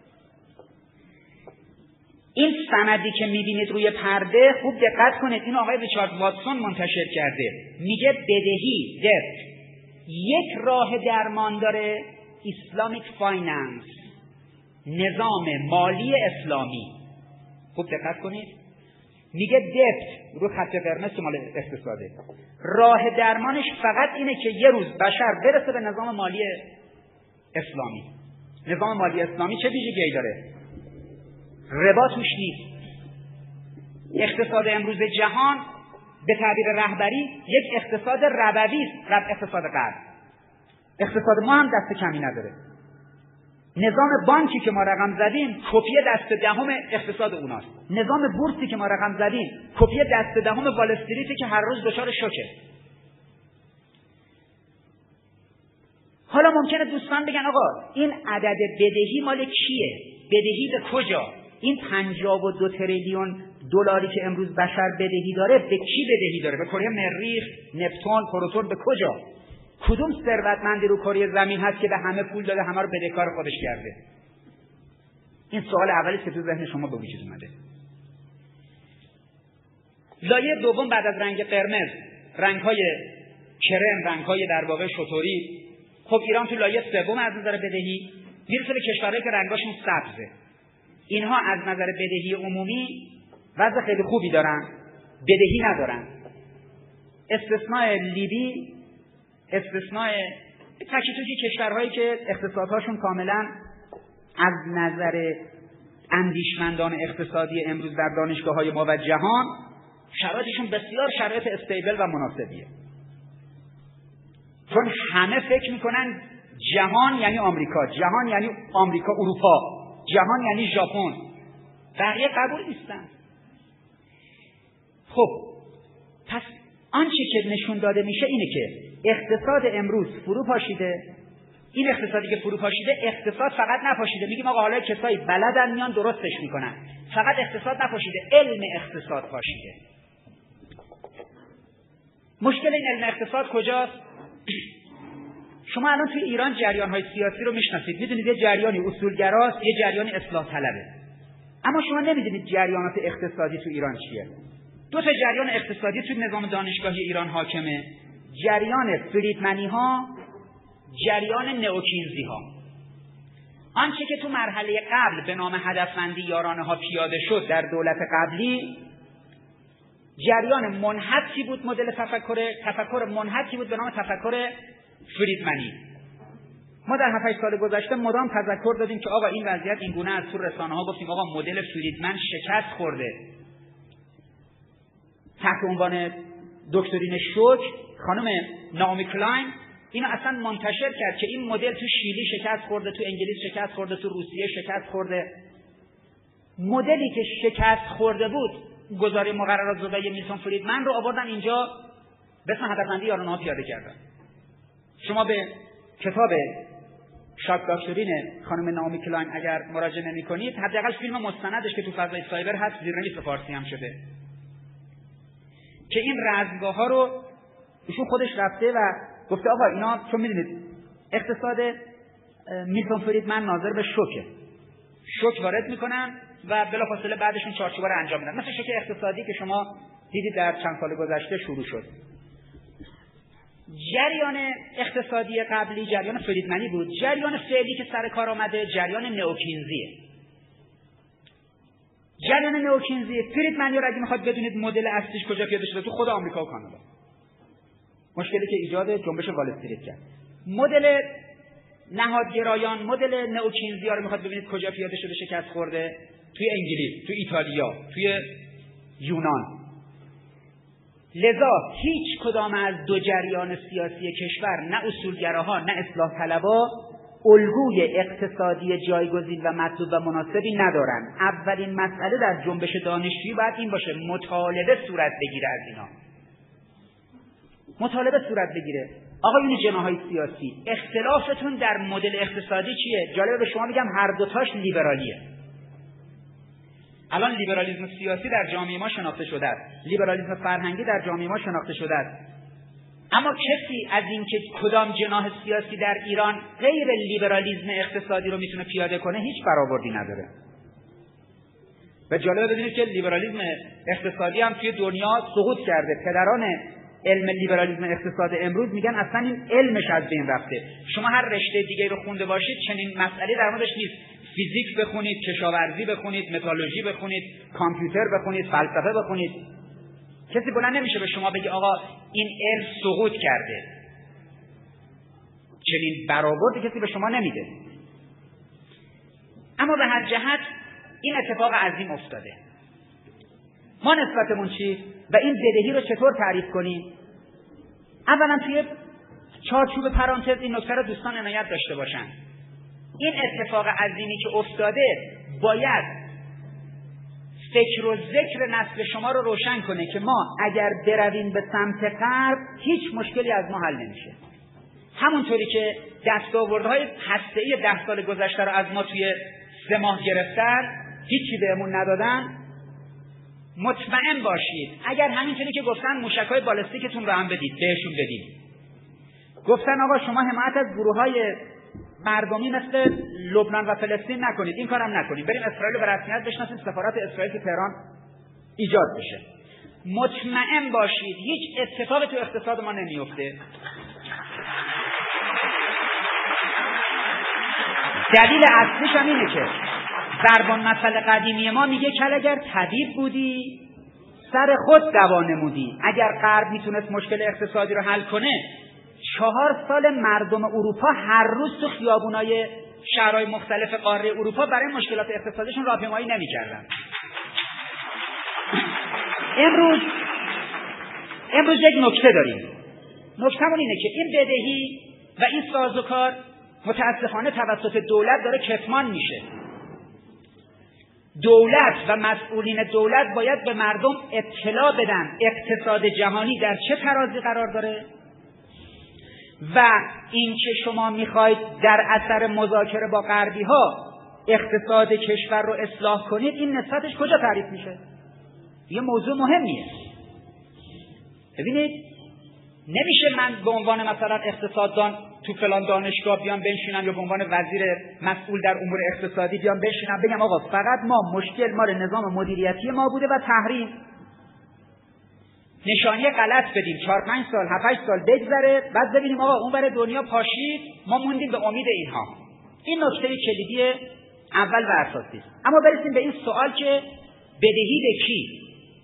این سندی که میبینید روی پرده خوب دقت کنید، این آقای ریچارد واتسون منتشر کرده، میگه بدهی دفت یک راه درمان داره، اسلامیک فایننس، نظام مالی اسلامی. خوب دقت کنید، میگه دفت رو خط قرمز که مال اقتصاده، راه درمانش فقط اینه که یه روز بشر برسه به نظام مالی اسلامی. نظام مالی اسلامی چه ویژگی‌ای داره؟ ربا توش نیست. اقتصاد امروز جهان به تعبیر رهبری یک اقتصاد ربوی است، رب اقتصاد غرب. اقتصاد ما هم دست کمی نداره. نظام بانکی که ما رقم زدیم کپی دست دهم اقتصاد اوناست. نظام بورسی که ما رقم زدیم کپی دست دهم وال استریتی که هر روز دچار شوکه. حالا ممکنه دوستان بگن آقا این عدد بدهی مال کیه؟ بدهی به کجا؟ این پنجاه و دو تریلیون دلاری که امروز بشر بدهی داره به کی بدهی داره؟ به کره مریخ، نپتون، پروتون، به کجا؟ کدوم ثروتمندی رو کره زمین هست که به همه پول داده همه رو بدهکار خودش کرده؟ این سوال اولی که تو ذهن شما به وجود اومده. لایه دوم بعد از رنگ قرمز، رنگ‌های کرم، رنگ‌های در واقع شتوری. خب ایران تو لایه سوم از نظر بدهی، میرسه به کشورهایی که رنگاشون سبزه. اینها از نظر بدهی عمومی وضع خیلی خوبی دارن، بدهی ندارن. استثناء لیبی، استثناء تکی توکی کشورهایی که اقتصادهاشون کاملا از نظر اندیشمندان اقتصادی امروز در دانشگاه‌های ما و جهان شرایطشون بسیار شرایط استیبل و مناسبیه. چون همه فکر میکنن جهان یعنی آمریکا، جهان یعنی آمریکا اروپا، جهان یعنی ژاپن. بقیه قبول نیستن. خب پس آنچه که نشون داده میشه اینه که اقتصاد امروز فرو پاشیده. این اقتصادی که فرو پاشیده، اقتصاد فقط نپاشیده. میگیم آقا حالا کسایی بلدن میان درستش میکنن. فقط اقتصاد نپاشیده، علم اقتصاد پاشیده. مشکل این علم اقتصاد کجاست؟ شما الان توی ایران جریان‌های سیاسی رو میشناسید، میدونید یه جریانی اصولگراست، یه جریانی اصلاح طلبه. اما شما نمیدونید جریانات اقتصادی تو ایران چیه. دو تا جریان اقتصادی تو نظام دانشگاهی ایران حاکمه. جریان فریدمنی ها، جریان نئوکینزی ها. آنچه که تو مرحله قبل به نام هدفمندی یارانه ها پیاده شد در دولت قبلی، جریان منحطی بود. مدل تفکر تفکر منحطی بود به نام تفکر فریدمنی. ما در هفت سال گذشته مدام تذکر دادیم که آقا این وضعیت این گونه از تو رسانه ها گفتیم آقا مدل فریدمن شکست خورده. تحت عنوان دکترین شوک خانم ناومی کلاین اینو اصلا منتشر کرد که این مدل تو شیلی شکست خورده، تو انگلیس شکست خورده، تو روسیه شکست خورده. مدلی که شکست خورده بود، گزارش مقررات زدایی میلتون فریدمن رو آوردن اینجا به اسم هدفمندی یارانه‌ها پیاده کردن. شما به کتاب شاک داکترین خانم ناومی کلاین اگر مراجعه نمی‌کنید، حداقل فیلم مستندش که تو فضای سایبر هست زیرنویس به فارسی هم شده که این رزمگاه‌ها رو ایشون خودش رفته و گفته آقا اینا چون می‌دونید اقتصاد میلتون فریدمن ناظر به شوکه، شوک وارد میکنن و بلافاصله بعدشون چارچوبا رو انجام میدن. مثل شوک اقتصادی که شما دیدید در چند سال گذشته شروع شد. جریان اقتصادی قبلی جریان فریدمنی بود. جریان فعلی که سر کار آمده جریان نئوکینزیه. جریان نئوکینزی فریدمنی رو اگه میخواد بدونید مدل اصلیش کجا پیاده شده، تو خود آمریکا و کانادا. مشکلی که ایجاد جنبش وال استریت کرد. مدل نهادگرایان، مدل نئوکینزیا رو میخواد ببینید کجا پیاده شده شکست خورده، توی انگلیس، توی ایتالیا، توی یونان. لذا هیچ کدام از دو جریان سیاسی کشور، نه اصولگراها نه اصلاح طلبا، الگوی اقتصادی جایگزین و مطلوب و مناسبی ندارن. اولین مسئله در جنبش دانشجویی باید این باشه، مطالبه صورت بگیره از اینا. مطالبه صورت بگیره. آقایون جناح‌های سیاسی، اختلافتون در مدل اقتصادی چیه؟ جالبه به شما میگم هر دوتاش لیبرالیه. الان لیبرالیسم سیاسی در جامعه ما شناخته شده است، لیبرالیسم فرهنگی در جامعه ما شناخته شده است. اما کسی از این که کدام جناح سیاسی در ایران غیر لیبرالیسم اقتصادی رو میتونه پیاده کنه هیچ برآوردی نداره. و جالبه بدونید که لیبرالیسم اقتصادی هم توی دنیا سقوط کرده. پدران علم لیبرالیسم اقتصاد امروز میگن اصلا این علمش از بین رفته. شما هر رشته دیگه رو خونده باشید چنین مسئله در موردش نیست. فیزیک بخونید، کشاورزی بخونید، متالورژی بخونید، کامپیوتر بخونید، فلسفه بخونید، کسی بلند نمیشه به شما بگه آقا این علم سقوط کرده. چنین برآوردی کسی به شما نمیده. اما به هر جهت این اتفاق عظیم افتاده. ما نسبتمون چی؟ و این بدهی رو چطور تعریف کنیم؟ اولا توی چارچوب پرانتز این نکته رو دوستان عنایت داشته باشن. این اتفاق عظیمی که افتاده باید فکر و ذکر نسل شما رو روشن کنه که ما اگر برویم به سمت غرب هیچ مشکلی از ما حل نمیشه. همونطوری که دستاوردهای هسته‌ای ده سال گذشته رو از ما توی سه ماه گرفتن، هیچی بهمون ندادن، مطمئن باشید اگر همینطوری که گفتن موشک‌های بالستیکتون رو هم بدید، بهشون بدید. گفتن آقا شما حمایت از گروه‌های مردمی مثل لبنان و فلسطین نکنید، این کارم نکنید، بریم اسرائیل رو به رسمیت بشناسیم، سفارت اسرائیل تو تهران ایجاد بشه. مطمئن باشید هیچ اتفاقی تو اقتصاد ما نمیفته. دلیل اصلیش هم اینه که ضربان مثل قدیمی ما میگه که اگر طبیب بودی سر خود دوا نمودی. اگر غرب میتونست مشکل اقتصادی رو حل کنه، چهار سال مردم اروپا هر روز تو خیابونای شهرهای مختلف قاره اروپا برای مشکلات اقتصادیشون راهپیمایی نمی‌کردن. امروز امروز یک نکته داریم. نکته‌مون اینه که این بدهی و این سازوکار متاسفانه توسط دولت داره کتمان میشه. دولت و مسئولین دولت باید به مردم اطلاع بدن اقتصاد جهانی در چه ترازی قرار داره و این که شما میخواید در اثر مذاکره با غربی ها اقتصاد کشور رو اصلاح کنید، این نسبتش کجا تعریف میشه؟ یه موضوع مهمیه. ببینید نمیشه من به عنوان مثلا اقتصاددان تو فلان دانشگاه بیام بنشینم یا به عنوان وزیر مسئول در امور اقتصادی بیام بنشینم بگم آقا فقط ما مشکل مال نظام مدیریتی ما بوده و تحریم، نشانی غلط بدیم، چهار پنج سال هفت هشت سال بگذره، بعد ببینیم آقا اون برای دنیا پاشید، ما موندیم به امید اینها. این نکته کلیدی اول و اساسی است. اما برسیم به این سوال که بدهی به کی؟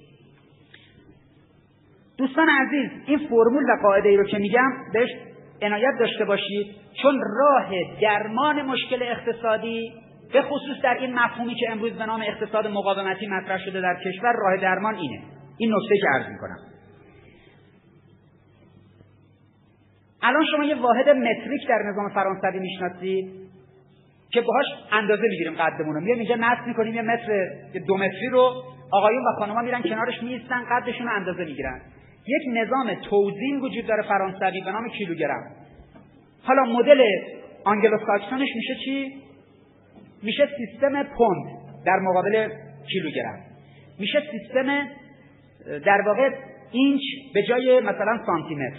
دوستان عزیز، این فرمول و قاعده ای رو که میگم بهش عنایت داشته باشید، چون راه درمان مشکل اقتصادی به خصوص در این مفهومی که امروز به نام اقتصاد مقاومتی مطرح شده در کشور، راه درمان اینه. این نکته که عرض میکنم. الان شما یه واحد متریک در نظام فرانسوی میشناسید که باهاش اندازه میگیریم قدمون رو، میایم اینجا نصب میکنیم یه متر دو متری رو، آقایون و خانم‌ها میرن کنارش میایستن قدشون رو اندازه میگیرن. یک نظام توزین وجود داره فرانسوی به نام کیلوگرم. حالا مدل آنگلوساکسونش میشه چی؟ میشه سیستم پوند در مقابل کیلوگرم. میشه سیستم در واقع اینچ به جای مثلا سانتی متر.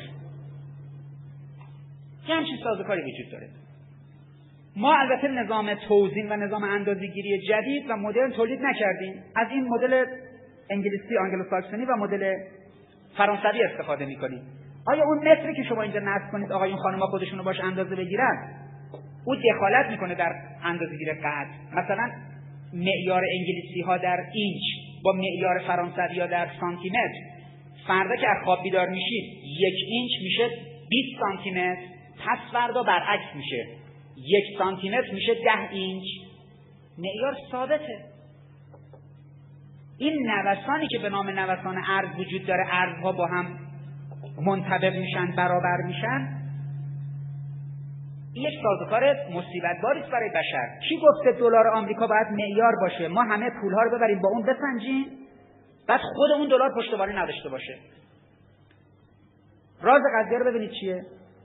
یه همچین سازوکاری وجود داره. ما البته نظام توزین و نظام اندازه‌گیری جدید و مدرن تولید نکردیم، از این مدل انگلیسی آنگلوساکسونی و مدل فرانسوی استفاده میکنیم. آیا اون متری که شما اینجا نصب کنید آقایون خانم‌ها خودشونو باش اندازه بگیرن، او دخالت میکنه در اندازه‌گیری قد؟ مثلا معیار انگلیسی ها در اینچ با معیار فرانسوی ها در سانتی متر، فردا که از خواب بیدار میشید یک اینچ میشه بیست سانتی متر، پس فردا برعکس میشه یک سانتی متر میشه ده اینچ. معیار ثابته. این نوسانی که به نام نوسان ارز وجود داره، ارزها با هم منطبق میشن، برابر میشن، یک سازوکار مصیبت باری است برای بشر. کی گفته دلار آمریکا باید معیار باشه؟ ما همه پولها رو ببریم با اون بسنجیم، بعد خود اون دلار پشتوانه نداشته باشه. راز قضیه رو ببینید چیه؟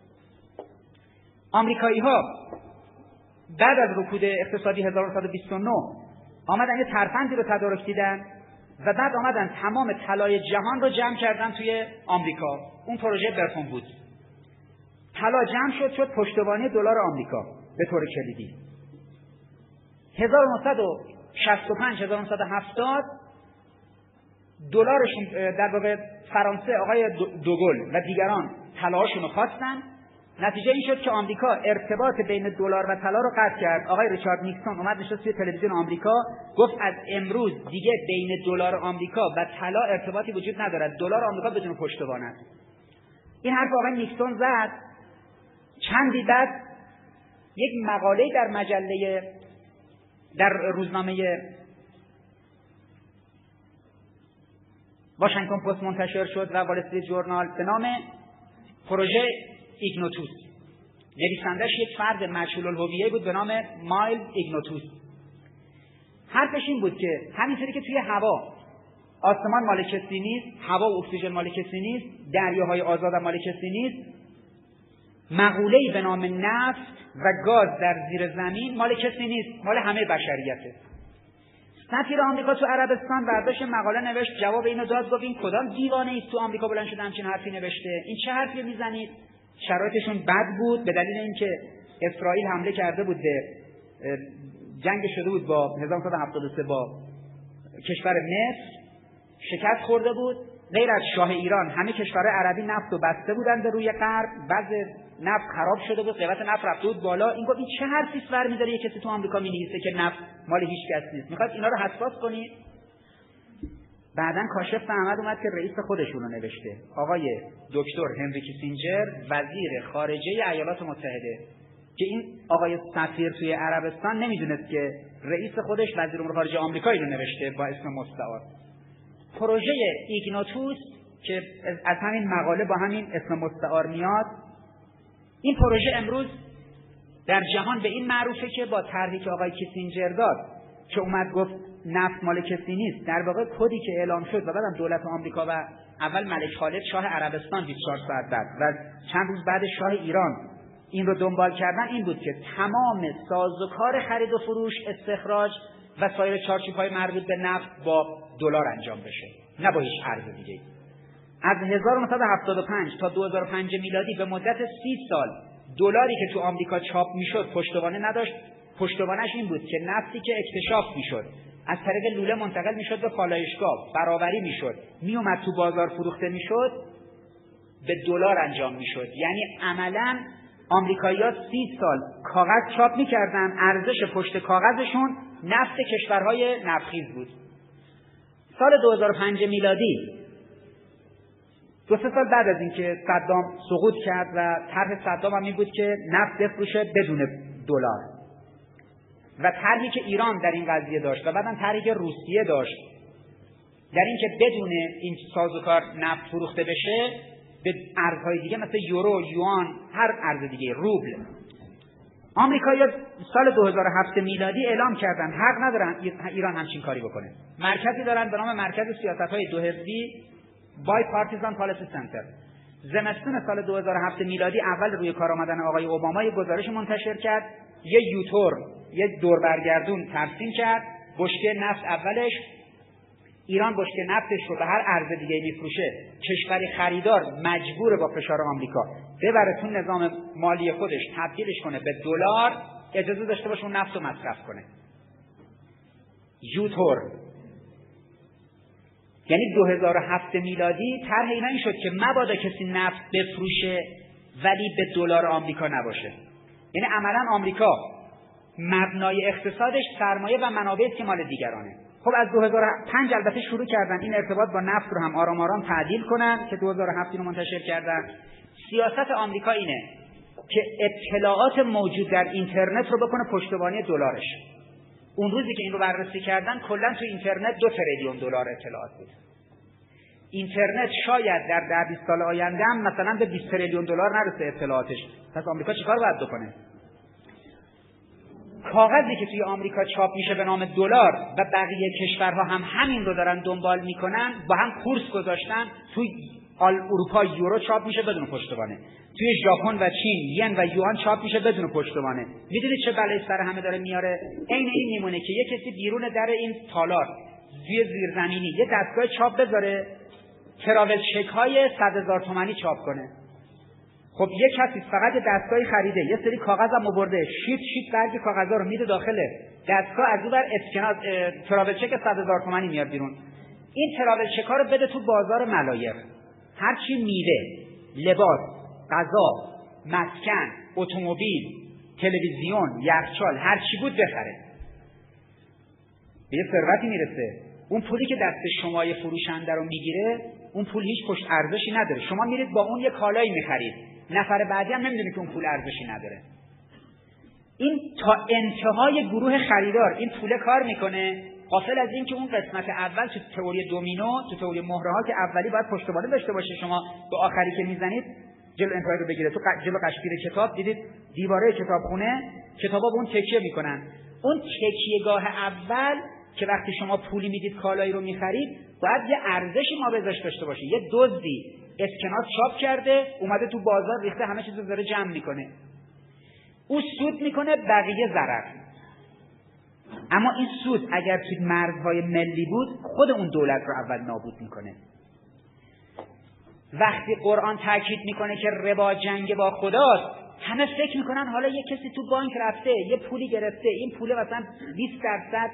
آمریکایی‌ها بعد از رکود اقتصادی هزار و نهصد و بیست و نه آمدن یه ترفندی رو تدارک دیدن و بعد آمدن تمام طلای جهان رو جمع کردن توی آمریکا. اون پروژه برتون بود. طلا جمع شد شد پشتوانه دلار آمریکا به طور کلیدی. هزار و نهصد و شصت و پنج هزار و نهصد و هفتاد دلارشون در واقع فرانسه آقای دوگل و دیگران طلاهاشون رو خواستن. نتیجه این شد که آمریکا ارتباط بین دلار و طلا رو قطع کرد. آقای ریچارد نیکسون اومد نشست توی تلویزیون آمریکا گفت از امروز دیگه بین دلار آمریکا و طلا ارتباطی وجود ندارد، دلار آمریکا بدون پشتوانه است. این حرف آقای نیکسون زد. چندی بعد یک مقاله در مجله در روزنامه واشنگتن پست منتشر شد و وال استریت جورنال به نام پروژه ایگنوتوس. نویسندش یک فرد مجهول الهویه بود به نام مایلز ایگناتوس. حرفش این بود که همینطوری که توی هوا آسمان مال کسی نیست، هوا و اکسیژن مال کسی نیست، دریاهای آزاد مال کسی نیست، مقوله‌ای به نام نفت و گاز در زیر زمین مال کسی نیست، مال همه بشریته. سفیر آمریکا تو عربستان برداشت مقاله نوشت، جواب اینو داد، گفت این کدام دیوانه است تو آمریکا بلند شده همچین حرفی نوشته، این چه حرفی میزنید؟ شرایطشون بد بود به دلیل اینکه اسرائیل حمله کرده بود به جنگ شده بود با هزار و نهصد و هفتاد و سه با کشور مصر، شکست خورده بود. غیر از شاه ایران همه کشورهای عربی نفت و بسته بودن به روی غرب، بعض نفت خراب شده بود، قیمت نفت رفته بود بالا. این گفت این چه حرفی سر می‌داره یه کسی تو آمریکا می‌نویسه که نفت مال هیچ کس نیست، می‌خواد اینا رو حساس کنید. بعداً کاشف احمد اومد که رئیس خودشون رو نوشته، آقای دکتر هنری کیسینجر وزیر خارجه ایالات متحده، که این آقای سفیر توی عربستان نمیدونست که رئیس خودش وزیر امور خارجه آمریکایی رو نوشته با اسم مستعار. پروژه ایگناتوس که از همین مقاله با همین اسم مستعار میاد، این پروژه امروز در جهان به این معروفه که با طرحی که آقای کیسینجر داد که اومد گفت نفت مال کسی نیست، در واقع کدی که اعلام شد و بعدم دولت آمریکا و اول ملک خالد شاه عربستان بیست و چهار ساعت بعد و چند روز بعد شاه ایران این رو دنبال کردن، این بود که تمام سازوکار خرید و فروش، استخراج و سایر چارچوب‌های مربوط به نفت با دلار انجام بشه، نه با هیچ ارز دیگه. از هزار و نهصد و هفتاد و پنج تا دو هزار و پنج میلادی به مدت سی سال دلاری که تو آمریکا چاپ میشد پشتوانه نداشت. پشتوانش این بود که نفتی که اکتشاف میشد از طریق لوله منتقل میشد به پالایشگاه، برآوری میشد، میومد تو بازار فروخته میشد، به دلار انجام میشد. یعنی عملاً آمریکایی‌ها سی سال کاغذ چاپ میکردن، ارزش پشت کاغذشون نفت کشورهای نفتخیز بود. سال دو هزار و پنج میلادی، دو سه سال بعد از اینکه صدام سقوط کرد و طرح صدام هم این بود که نفت بفروشه بدون دلار، و طرحی که ایران در این قضیه داشت و بعدم طرحی که روسیه داشت در این که بدون این سازوکار نفت فروخته بشه به ارزهای دیگه مثل یورو، یوان، هر ارز دیگه، روبل. آمریکایی‌ها سال دو هزار و هفت میلادی اعلام کردن حق ندارن ایران همچین کاری بکنه. مرکزی دارن به نام مرکز سیاست‌های دو حزبی بای پارتیزان پالیسی سنتر. زمستون سال دو هزار و هفت میلادی اول روی کار آمدن آقای اوباما یک گزارش منتشر کرد، یه یوتور، یه دور برگردون ترسیم کرد، بشکه نفت اولش، ایران بشکه نفتش رو به هر ارز دیگه میفروشه، کشوری خریدار مجبور با فشار آمریکا ببره تو نظام مالی خودش تبدیلش کنه به دلار، اجازه داشته باشه اون نفت رو مصرف کنه. یوتور. یعنی دو هزار و هفت میلادی طرح اینا این شد که مبادا کسی نفت بفروشه ولی به دلار آمریکا نباشه. یعنی عملاً آمریکا مبنای اقتصادش سرمایه و منابعی که مال دیگرانه. خب از دو هزار و پنج البته شروع کردن این ارتباط با نفت رو هم آرام آرام تعدیل کنن که دو هزار و هفت رو منتشر کردن. سیاست آمریکا اینه که اطلاعات موجود در اینترنت رو بکنه پشتوانه دلارش. اون روزی که این رو بررسی کردن کلا تو اینترنت دو تریلیون دلار اطلاعات بود. اینترنت شاید در ده بیست سال آینده هم مثلا به بیست تریلیون دلار نرسه اطلاعاتش. پس آمریکا چیکار باید بکنه؟ کاغذی که توی آمریکا چاپ میشه به نام دلار و بقیه کشورها هم همین رو دارن دنبال میکنن، با هم کورس گذاشتن، توی اروپا یورو چاپ میشه بدون پشتوانه، توی ژاپن و چین ین و یوان چاپ میشه بدون پشتوانه. میدونید چه بلایی سر همه داره میاره؟ عین این میمونه که یه کسی بیرون در این تالار زیر زیرزمینی یه دستگاه چاپ بذاره، تراول چک های صد هزار تومانی چاپ کنه. خب یه کسی فقط یه دستگاهی خریده، یه سری کاغذم آورده، شیت شیت برگ کاغذا رو میده داخل دستگاه، از اون ور اسکناس تراول چک صد هزار تومانی میاد بیرون. این تراول چک ها رو بده تو بازار ملایر، هر چی میوه، لباس، غذا، مسکن، اتومبیل، تلویزیون، یخچال، هر چی بود بخره. به یه ثروتی میرسه. اون پولی که دست شمای فروشنده رو میگیره، اون پول هیچ پشت ارزشی نداره. شما میرید با اون یه کالایی میخرید، نفر بعدی هم نمیدونه که اون پول ارزشی نداره. این تا انتهای گروه خریدار این پول کار میکنه، غافل از این که اون قسمت اول تو تئوری دومینو، تو تئوری مهره ها که اولی باید پشتوانه داشته باشه، شما به آخری که میزنید جلو امپایر رو بگیره. تو جلو قشقیر کتاب دیدید دیواره کتابخونه کتابا به اون تکیه میکنن. اون تکیهگاه اول که وقتی شما پولی میدید کالایی رو میخرید باید یه ارزشی ما بهش داشته باشه. یه دزدی اسکناس چاپ کرده اومده تو بازار ریخته همه چیزو داره جمع میکنه، او سود میکنه بقیه ضرر. اما این سود اگر توی مرزهای ملی بود خود اون دولت رو اول نابود میکنه. وقتی قرآن تاکید میکنه که ربا جنگ با خداست، همه فکر میکنن حالا یه کسی تو بانک رفته یه پولی گرفته، این پول مثلا بیست درصد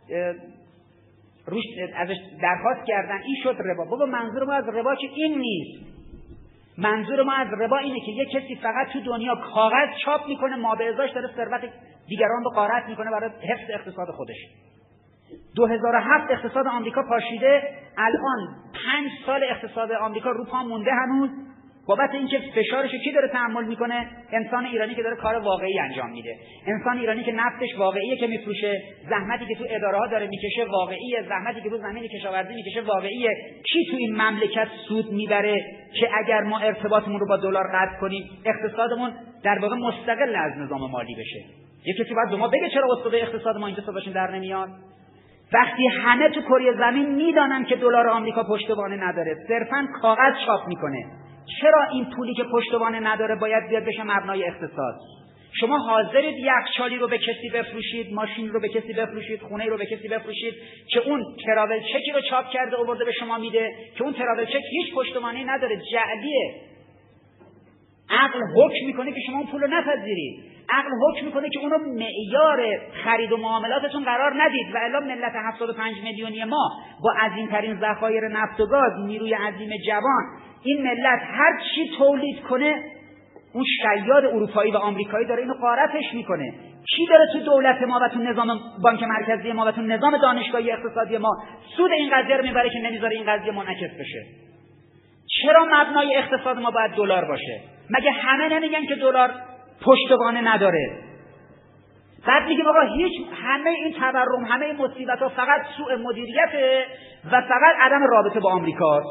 روش ازش درخواست کردن، این شد ربا. بابا منظور ما از ربا که این نیست. منظور ما از ربا اینه که یه کسی فقط تو دنیا کاغذ چاپ میکنه، ما به ازاش داره ثروت دیگران رو غارت میکنه برای حفظ اقتصاد خودش. دو هزار و هفت اقتصاد آمریکا پاشیده، الان پنج سال اقتصاد آمریکا رو پا مونده هنوز، بابت اینکه فشارش کی داره تحمل میکنه؟ انسان ایرانی که داره کار واقعی انجام میده، انسان ایرانی که نفتش واقعیه که میفروشه، زحمتی که تو اداره ها داره میکشه واقعیه، زحمتی که رو زمین کشاورزی میکشه واقعیه. کی تو این مملکت سود میبره که اگر ما ارتباطمون رو با دلار قطع کنیم اقتصادمون در واقع مستقل از نظام مالی بشه؟ یه کسی باید به ما بگه چرا اسطوره اقتصاد ما اینجا صداشون در نمیاد؟ وقتی همه تو کره زمین میدانن که دلار آمریکا پشتوانه نداره، صرفاً کاغذ چاپ میکنه، چرا این پولی که پشتوانه نداره باید بیاد بشه مبنای اقتصاد؟ شما حاضرید یخچالی رو به کسی بفروشید، ماشین رو به کسی بفروشید، خونه رو به کسی بفروشید که اون تراول چکی رو چاپ کرده آورده به شما میده که اون تراول چک هیچ پشتوانه‌ای نداره، جعلیه. عقل حکم میکنه که شما اون پول رو نپذیرید. عقل حکم میکنه که اونو معیار خرید و معاملاتتون قرار ندید و الا ملت هفتاد و پنج میلیونی ما با عظیمترین ذخایر نفت و گاز، نیروی عظیم جوان، این ملت هر چی تولید کنه اون شیاد اروپایی و آمریکایی داره اینو غارتش میکنه. کی داره تو دولت ما و تو نظام بانک مرکزی ما و تو نظام دانشگاهی اقتصادی ما سود این قضیه رو میبره که نمیذاره این قضیه منعکس بشه؟ چرا مبنای اقتصاد ما باید دلار باشه؟ مگه همه نمیگن که دلار پشتوانه نداره؟ بعد میگیم آقا هیچ، همه این تورم، همه این مصیبت‌ها فقط سوء مدیریته و فقط عدم رابطه با آمریکاست.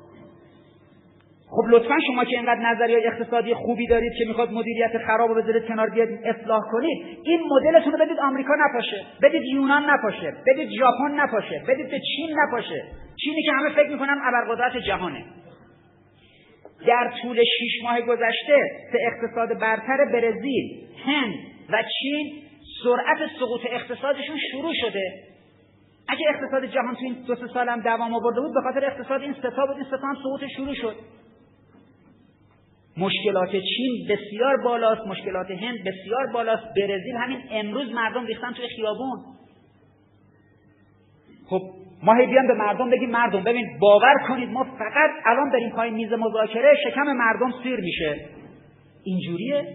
خب لطفاً شما که اینقدر نظریه اقتصادی خوبی دارید که میخواد مدیریت خراب رو بذارید کنار بیاد اصلاح کنید، این مدلتون رو بدید آمریکا نپاشه، بدید یونان نپاشه، بدید ژاپن نپاشه، بدید به چین نپاشه. چینی که همه فکر میکنن ابرقدرت جهانه. در طول شش ماه گذشته سه اقتصاد برتر برزیل، هند و چین سرعت سقوط اقتصادشون شروع شده. اگه اقتصاد جهان تو این دو سه سال هم دوام آورده بود به خاطر اقتصاد این سه تا بود، این سه تا هم سقوط شروع شد. مشکلات چین بسیار بالاست، مشکلات هند بسیار بالاست، برزیل همین امروز مردم ریختن توی خیابون. خب ما هی بیان به مردم بگیم مردم ببین باور کنید ما فقط الان بریم پای میز مذاکره شکم مردم سیر میشه. اینجوریه؟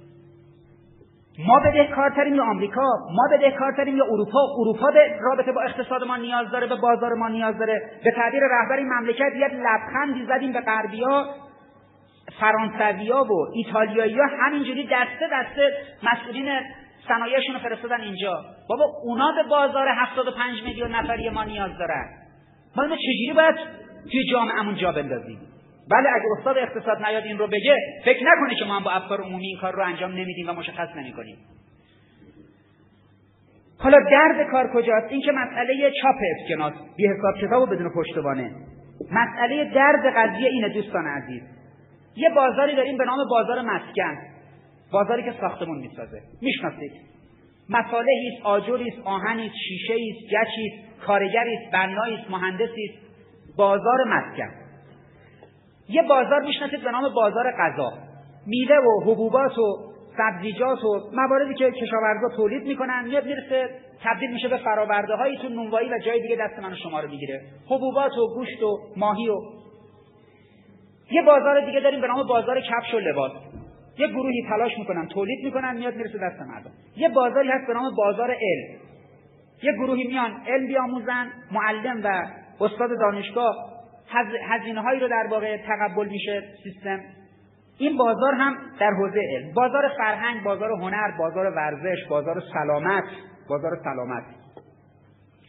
ما بدهکارتریم یا آمریکا؟ ما بدهکارتریم یا اروپا؟ اروپا به رابطه با اقتصاد ما نیاز داره، به بازار ما نیاز داره. به تعبیر رهبر این مملکت یک لبخندی زدیم به غربی‌ها، فرانسوی‌ها و ایتالیایی‌ها همینجوری دسته دسته مسئولین صنایعشون رو فرستادن اینجا. بابا اونا به بازار هفتاد و پنج میلیون نفری ما نیاز دارن. ما اینو چجوری باید توی جامعه‌مون جا بندازیم؟ بله اگه استاد اقتصاد نیاد این رو بگه فکر نکنه که ما هم با افکار عمومی این کار رو انجام نمیدیم و مشخص نمی‌کنیم. حالا درد کار کجاست؟ این که مسئله چاپ اسکناس بی حساب کتابو بدون پشتوانه. مسئله درد قضیه اینه دوستان عزیز. یه بازاری داریم به نام بازار مسکن، بازاری که ساختمون میسازه، میشناسید. مصالحی است، آجری است، آهنی است، شیشه است، گچی است، کارگری است، بنایی است، مهندسی است. بازار مسکن. یه بازار میشناسید به نام بازار غذا، میوه و حبوبات و سبزیجات و مواردی که کشاورزا تولید میکنن میاد میرسه تبدیل میشه به فرآورده هایی تو نونوایی و جای دیگه دست من و شما رو میگیره. حبوبات و گوشت و ماهی. و یه بازار دیگه داریم به نام بازار کفش و لباس. یه گروهی تلاش میکنن تولید میکنن میاد میرسه دست مردم. یه بازاری هست به نام بازار علم. یه گروهی میان علم بیاموزن، معلم و استاد دانشگاه هزینه‌هایی رو در واقع تقبل میشه سیستم. این بازار هم در حوزه علم. بازار فرهنگ، بازار هنر، بازار ورزش، بازار سلامت، بازار سلامت،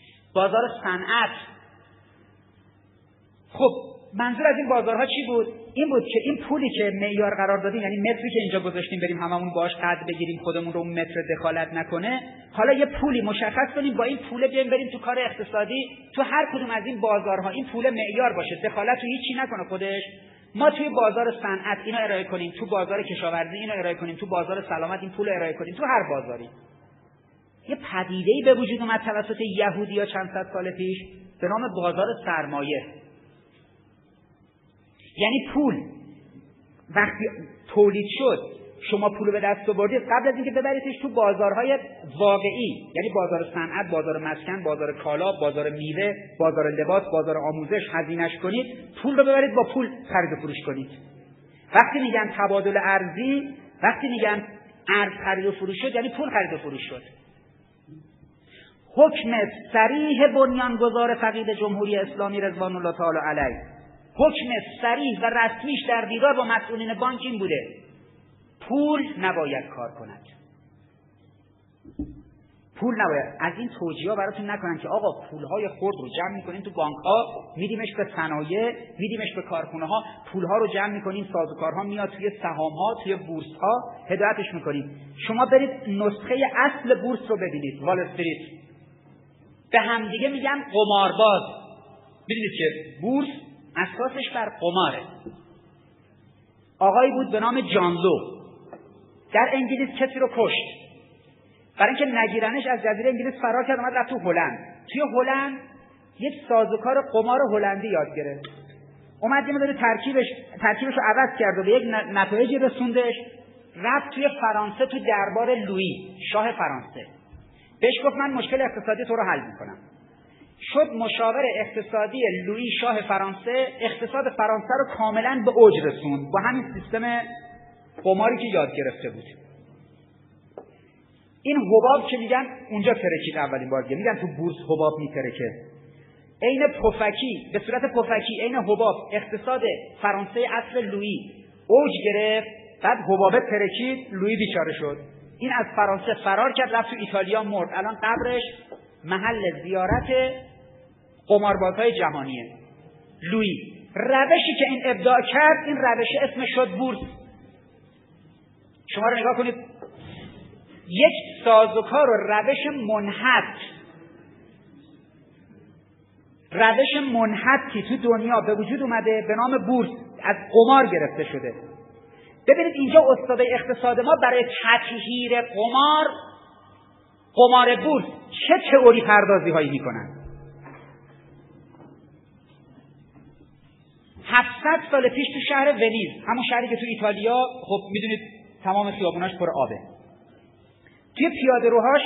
بازار صنعت. خب منظور از این بازارها چی بود؟ این بود که این پولی که معیار قرار دادیم، یعنی متری که اینجا گذاشتیم بریم هممون باهاش قد بگیریم خودمون رو اون متر دخالت نکنه، حالا یه پولی مشخص کنیم با این پول بیایم بریم تو کار اقتصادی تو هر کدوم از این بازارها این پول معیار باشه، دخالت رو هیچی نکنه خودش. ما توی بازار صنعت اینو ارائه کنیم، تو بازار کشاورزی اینو ارائه کنیم، تو بازار سلامت این پول ارائه کنیم، تو هر بازاری. یه پدیده‌ای به وجود اومد توسط یهودی‌ها چند صد سال پیش به نام بازار سرمایه. یعنی پول وقتی تولید شد، شما پول به دست آوردید، قبل از اینکه ببریدش تو بازارهای واقعی، یعنی بازار صنعت، بازار مسکن، بازار کالا، بازار میوه، بازار لباس، بازار آموزش، هزینه‌اش کنید، پول رو ببرید با پول خرید و فروش کنید. وقتی میگن تبادل ارزی، وقتی میگن ارز خرید و فروش شد، یعنی پول خرید و فروش شد. حکم صریح بنیانگذار فقید جمهوری اسلامی رضوان الله تعالی علیه، حکم صریح و رسمیش در دیدار با مسئولین بانک این بوده: پول نباید کار کند. پول نباید. از این توجیه ها براتون نکنن که آقا پولهای خرد رو جمع میکنیم تو بانک ها، میدیمش به صنایع، میدیمش به کارخونه ها، پولها رو جمع میکنیم، سازوکارها میاد توی سهام ها، توی بورس ها هدایتش میکنیم. شما برید نسخه اصل بورس رو ببینید، وال استریت. به همدیگه میگن قمارباز. میدونید که بورس اساسش بر قماره. آقایی بود به نام جان لو، در انگلیس کسی رو کشت. برای اینکه نگیرنش از جزیره انگلیس فرار کرد، اومد رفت تو هلند. توی هلند یک سازوکار قمار هلندی یاد گرفت. اومد یه مقدار ترکیبش ترکیبش رو عوض کرد و به یک نتایجی رسوندش. رفت توی فرانسه تو دربار لویی، شاه فرانسه. بهش گفت من مشکل اقتصادی تو رو حل میکنم. شد مشاور اقتصادی لویی شاه فرانسه، اقتصاد فرانسه رو کاملا به اوج رسوند با همین سیستم قماری که یاد گرفته بود. این حباب که میگن اونجا ترکید اولین بار، میگن تو بورس حباب میترکه. عین پفکی، به صورت پفکی عین حباب اقتصاد فرانسه عصر لویی اوج گرفت، بعد حبابه ترکید، لویی بیچاره شد. این از فرانسه فرار کرد رفت تو ایتالیا مرد. الان قبرش محل زیارت قماربازهای جهانیه. لویی روشی که این ابداع کرد، این روش اسمش شد بورس. شما رو نگاه کنید، یک سازوکار و روش منحط روش منحطی تو دنیا به وجود اومده به نام بورس، از قمار گرفته شده. ببینید اینجا استادای اقتصاد ما برای تطهیر قمار قمار بورس چه تئوری پردازی هایی میکنن. هفتصد سال پیش تو شهر ونیز، همون شهری که تو ایتالیا، خب میدونید تمام خیابوناش پر آبه، توی پیاده روهاش،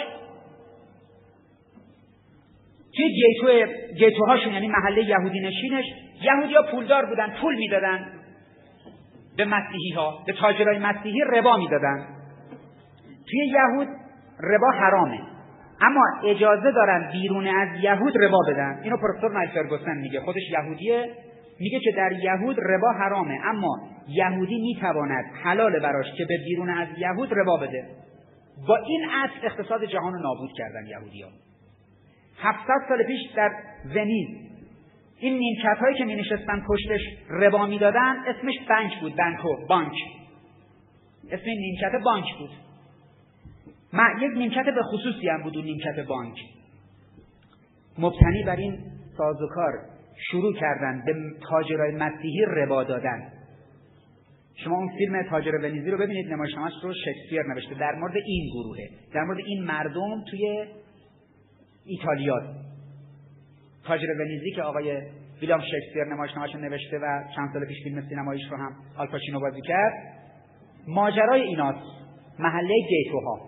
توی گیتو گیتوهاشون، یعنی محله یهودی نشینش، یهودی‌ها پولدار بودن، پول میدادن به مسیحی ها، به تاجرای مسیحی ربا میدادن. توی یهود ربا حرامه، اما اجازه دارن بیرون از یهود ربا بدن. اینو پروفسور نایل فرگوسن میگه، خودش یهودیه، میگه که در یهود ربا حرامه، اما یهودی میتواند حلال براش که به بیرون از یهود ربا بده. با این اصل اقتصاد جهان رو نابود کردن یهودی‌ها. هفتصد سال پیش در ونیز این نیمکت هایی که می نشستن پشتش ربا می دادن، اسمش بانک بود، بانکو، بانک. اسم این نیمکت بانک بود. ما یک نیمکت به خصوصی هم بود، اون نیمکت بانک. مبتنی بر این سازوکار شروع کردن به تاجرای مسیحی ربا دادن. شما اون فیلم تاجر ونیزی رو ببینید، نمایشنامه‌اش رو شکسپیر نوشته در مورد این گروهه، در مورد این مردم توی ایتالیا. تاجر ونیزی که آقای ویلیام شکسپیر نمایشنامه‌اش رو نوشته و چند سال پیش فیلم سینماییش رو هم آل پاچینو بازی کرد. ماجرای ایناست، محله گیتوها.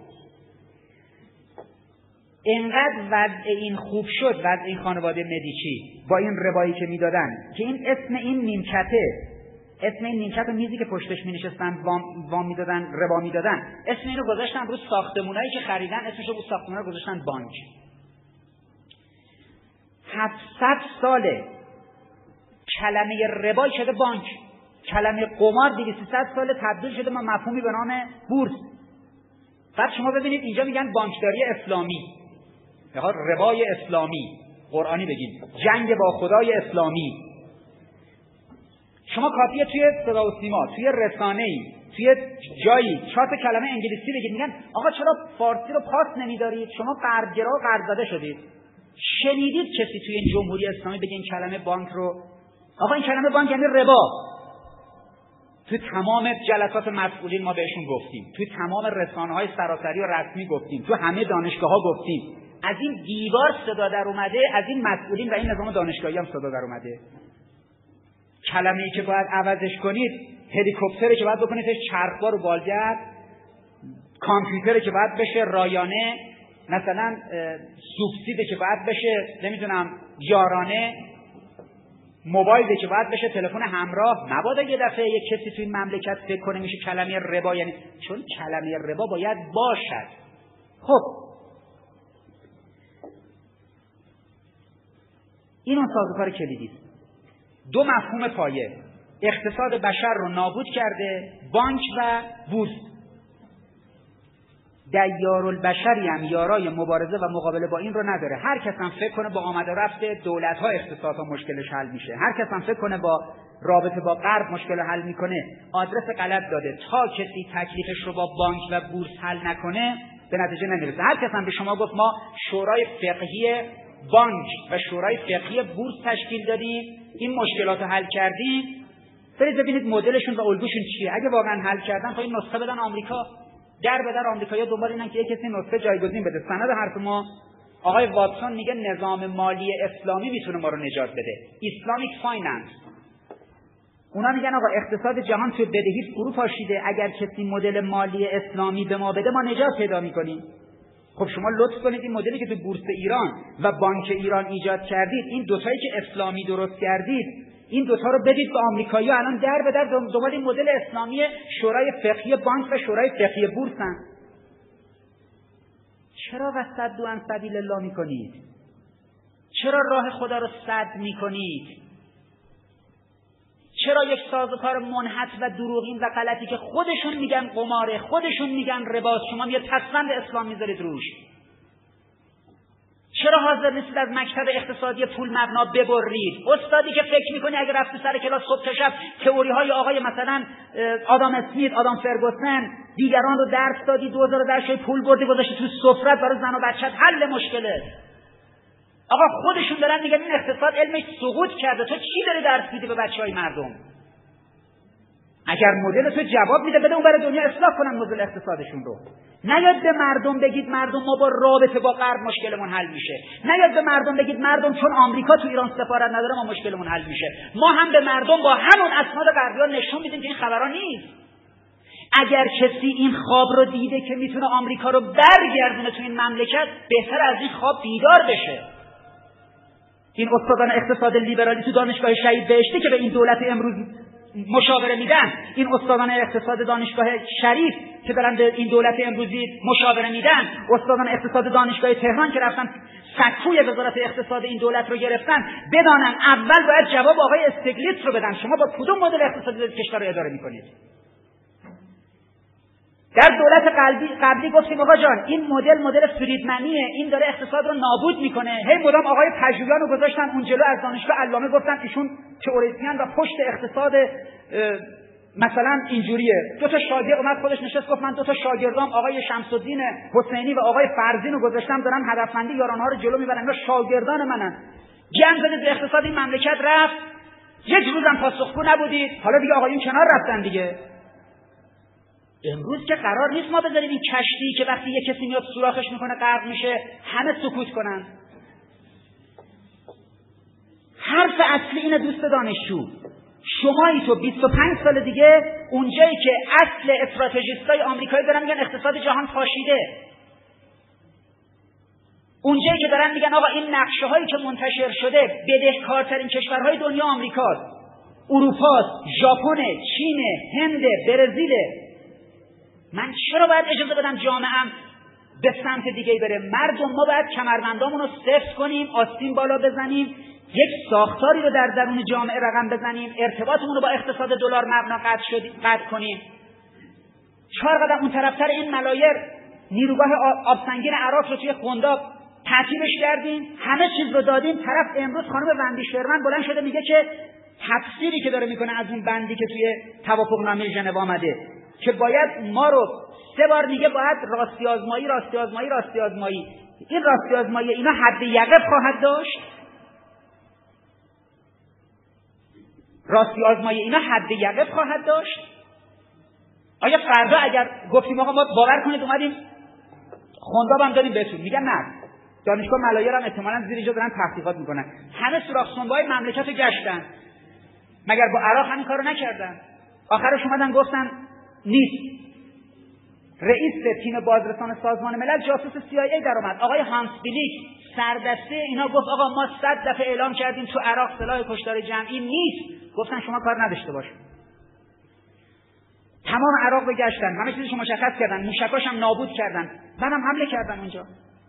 اینقدر وضع این خوب شد، وضع این خانواده مدیچی با این ربایی که میدادن، که این اسم این نیمکته، اسم این نیمکت و میزی که پشتش می نشستن وام, وام می دادن، ربا می دادن، اسم اینو گذاشتن رو ساختمونایی که خریدن، اسمش رو ساختمونا گذاشتن بانک. هفتصد ساله کلمه ربا شده بانک، کلمه قمار دویست سیصد ساله تبدیل شده به مفهومی به نام بورس. بعد شما ببینید اینجا میگن بانکداری اسلامی، میخواد ربای اسلامی، قرآنی بگید جنگ با خدای اسلامی. شما کافیه توی صدا و سیما، توی رسانه‌ای، توی جایی چهار تا کلمه انگلیسی بگید، میگن آقا چرا فارسی رو پاس نمیدارید؟ شما غربگرا و غرب‌زده شدید. شنیدید کسی توی این جمهوری اسلامی بگه این کلمه بانک رو؟ آقا این کلمه بانک یعنی ربا. تو تمام جلسات مسئولین ما بهشون گفتیم، تو تمام رسانه‌های سراسری و رسمی گفتیم، تو همه دانشگاه‌ها گفتیم. از این دیوار صدا در اومده، از این مسئولین و این نظام دانشگاهی هم صدا در اومده. کلمه‌ای که باید عوضش کنید، هلیکوپتری که باید بکنیدش چرخبار و بالگرد، کامپیوتری که باید بشه رایانه، مثلا سوبسیدی که باید بشه نمیدونم یارانه، موبایلی که باید بشه تلفن همراه. مبادا یه دفعه یک کسی تو این مملکت فکر کنه میشه کلمه ربا، یعنی چون کلمه ربا باید باشد. خب این اون سازوکار کلیدی است. دو مفهوم پایه، اقتصاد بشر رو نابود کرده، بانک و بورس. دیارالبشری هم یارای مبارزه و مقابله با این رو نداره. هر کس هم فکر کنه با آمد و رفت دولت‌ها اقتصادها مشکلش حل میشه، هر کس هم فکر کنه با رابطه با غرب مشکل حل میکنه، آدرس غلط داده. تا کسی تکلیفش رو با بانک و بورس حل نکنه به نتیجه نمیرسه. هر کس هم به شما گفت ما شورای فقهی بانک و شورای فقهی بورس تشکیل دادیم، این مشکلات رو حل کردیم، برید ببینید مدلشون و الگوشون چیه. اگه واقعا حل کردن خب این نسخه بدن آمریکا. در به در آمریکایی‌ها دنبال اینن که یک کسی نسخه جایگزین بده. سند حرف ما آقای واتسون میگه نظام مالی اسلامی میتونه ما رو نجات بده. اسلامیک فایننس. اونا میگن آقا اقتصاد جهان توی بدهی فرو پاشیده، اگر کسی مدل مالی اسلامی به ما بده ما نجات پیدا میکنیم. خب شما لطف کنید این مدلی که تو بورس ایران و بانک ایران ایجاد کردید، این دوتایی که اسلامی درست کردید، این دوتا رو بدید به آمریکایی‌ها. الان در به در دنبال این مدل اسلامی شورای فقهی بانک و شورای فقهی بورسن. چرا وصدوا عن سبیل الله میکنید؟ چرا راه خدا رو سد میکنید؟ چرا یک سازوکار منحط و دروغین و غلطی که خودشون میگن قماره، خودشون میگن رباست، شما یه پسوند اسلام میذارید روش؟ چرا حاضر نیستید از مکتب اقتصادی پول مبنا ببرید؟ استادی که فکر میکنی اگر رفتی سر کلاس صبح تا شب تئوری های آقای مثلا آدام اسمیت، آدام فرگوسن، دیگران رو درس دادی، دوزار رو درس پول بردی گذاشتی تو سفرت برای زن و بچت حل مشکله. آقا خودشون دارن میگن این اقتصاد علمش سقوط کرده، تو چی داری درس میدی به بچهای مردم؟ اگر مدل تو جواب میده بده اون برای دنیا اصلاح کنن مدل اقتصادشون رو. نیاد به مردم بگید مردم ما با رابطه با غرب مشکلمون حل میشه. نیاد به مردم بگید مردم چون آمریکا تو ایران سفارت نداره ما مشکلمون حل میشه. ما هم به مردم با همون اسناد غربیان نشون میدیم که این خبرها نیست. اگر کسی این خواب رو دیده که میتونه آمریکا رو برگردونه تو این مملکت، بهتر از این خواب بیدار بشه. این استادان اقتصاد لیبرالی تو دانشگاه شهید بهشتی که به این دولت امروز مشاوره میدن، این استادان اقتصاد دانشگاه شریف که دارن به این دولت امروزی مشاوره میدن، استادان اقتصاد دانشگاه تهران که رفتن سکوی وزارت اقتصاد این دولت رو گرفتن، بدانن اول باید جواب آقای استگلیتس رو بدن. شما با کدوم مدل اقتصادی کشور رو اداره میکنید؟ در دولت قبلی قبلی گفتیم آقا جان این مدل مدل فریدمنیه، این داره اقتصاد رو نابود میکنه. هی مدام آقای پژویان رو گذاشتن اون جلو، از دانشگاه علامه گفتن ایشون تئوریسین و پشت اقتصاد مثلا اینجوریه. دو تا شاگرد اومد خودش نشست گفت من دو تا شاگردام آقای شمس‌الدین حسینی و آقای فرزین رو گذاشتم دارن هدفمندی یارانها رو جلو میبرن، اینا شاگردان منن. جنگ زدید اقتصاد این مملکت رفت، یک روزم پاسخگو نبودید، حالا دیگه آقایون کنار رفتن دیگه. امروز که قرار نیست ما بذاریم این کشتی که وقتی یه کسی میاد سوراخش میکنه غرق میشه همه سکوت کنن. حرف اصلی اینه دوست دانشجو، شمایی تو بیست و پنج سال دیگه اونجایی که اصل استراتژیستای آمریکایی دارن میگن اقتصاد جهان پاشیده، اونجایی که دارن میگن آقا این نقشه هایی که منتشر شده بدهکارترین کشورهای دنیا آمریکاست، اروپاست، ژاپن، چین، هند، برزیل، من چرا باید اجازه بدم جامعه‌ام به سمت دیگه بره؟ مردم ما باید کمربندامون رو سفت کنیم، آستین بالا بزنیم، یک ساختاری رو در درون جامعه رقم بزنیم، ارتباطمون رو با اقتصاد دلار مبنا قطع شد قطع کنیم. چهار قدم اون طرفتر این ملایر نیروگاه آبسنگین عراق رو توی خندق تعطیلش کردیم، همه چیز رو دادیم. طرف امروز خانم وندی شرمن بلند شده میگه که تفسیری که داره میکنه از اون بندی که توی توافقنامه ژنو آمده که باید ما رو سه بار میگه باید راستی آزمایی راستی آزمایی راستی آزمایی. این راستی آزمایی اینا حد یقف خواهد داشت؟ راستی آزمایی اینا حد یقف خواهد داشت؟ آیا فردا اگر گفتیم آقا ما باور کنید اومدیم خونداب هم دادیم بهتون، میگن نه دانشگاه ملایر هم احتمالاً زیر اینجا دارن تحقیقات میکنن، همه سوراخ سنبه‌های مملکت رو گشتن، مگر با عراق همین کارو نکردن؟ آخرش اومدن گفتن نیست. رئیس تیم بازرسان سازمان ملل جاسوس سی آی ای در اومد، آقای هانس بیلیک سردسته اینا گفت آقا ما صد دفعه اعلام کردیم تو عراق سلاح کشتار جمعی نیست. گفتن شما کار نداشته باش. تمام عراق رو گشتن، همه چیزشو مشخص کردن، موشکاش هم نابود کردن، منم حمله کردن اونجا.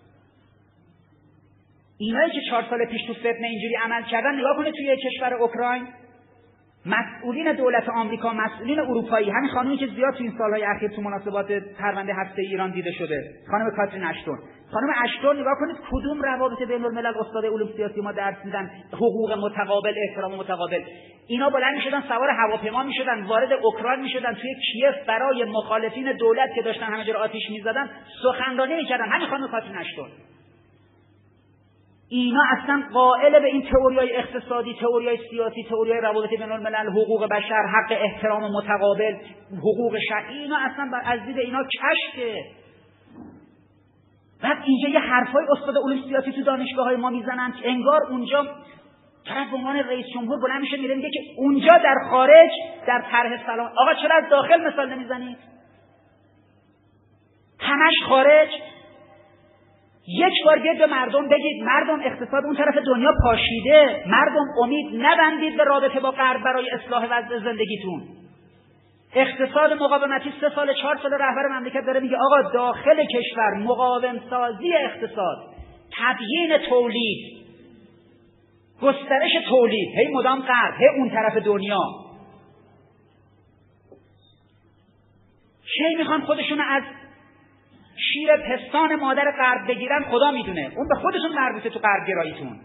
اینایی که چهار سال پیش تو فتنه اینجوری عمل کردن، نگاه کنه توی کشور اوکراین مسئولین دولت آمریکا، مسئولین اروپایی، همین خانومی که زیاد تو این سالهای اخیر تو مناسبات پرونده هسته ایران دیده شده، خانم کاترین اشتون. خانم اشتون نگاه کنید کدوم روابط بین الملل استاد علوم سیاسی ما درس میدن، حقوق متقابل، احترام متقابل. اینا بلند میشدن سوار هواپیما میشدن وارد اوکراین میشدن، توی کیف برای مخالفین دولت که داشتن همه جا رو آتش میزدن سخنرانی میکردن، همین خانم کاترین اشتون. اینا اصلا قائل به این تئوریای اقتصادی، تئوریای سیاسی، تئوریای روابط بین الملل، حقوق بشر، حق احترام متقابل، حقوق شرعی، اینا اصلا از دید اینا کشفه. بعد اینجا یه حرفای استاد علوم سیاسی تو دانشگاه‌های ما میزنن که انگار اونجا طرف به عنوان رئیس جمهور بلند میشه میره میگه که اونجا در خارج در طرح سلام. آقا چرا از داخل مثال نمیزنید؟ همش خارج. یک بار بیاید به مردم بگید مردم اقتصاد اون طرف دنیا پاشیده، مردم امید نبندید به رابطه با غرب برای اصلاح وضع زندگیتون. اقتصاد مقاومتی سه سال چهار سال رهبر مملکت داره میگه آقا داخل کشور مقاوم سازی اقتصاد، تبیین تولید، گسترش تولید، هی مدام غرب، هی اون طرف دنیا. کی میخوان خودشون از شیر پستان مادر غرب بگیرن خدا میدونه، اون به خودشون مربوطه تو غرب گراییتون.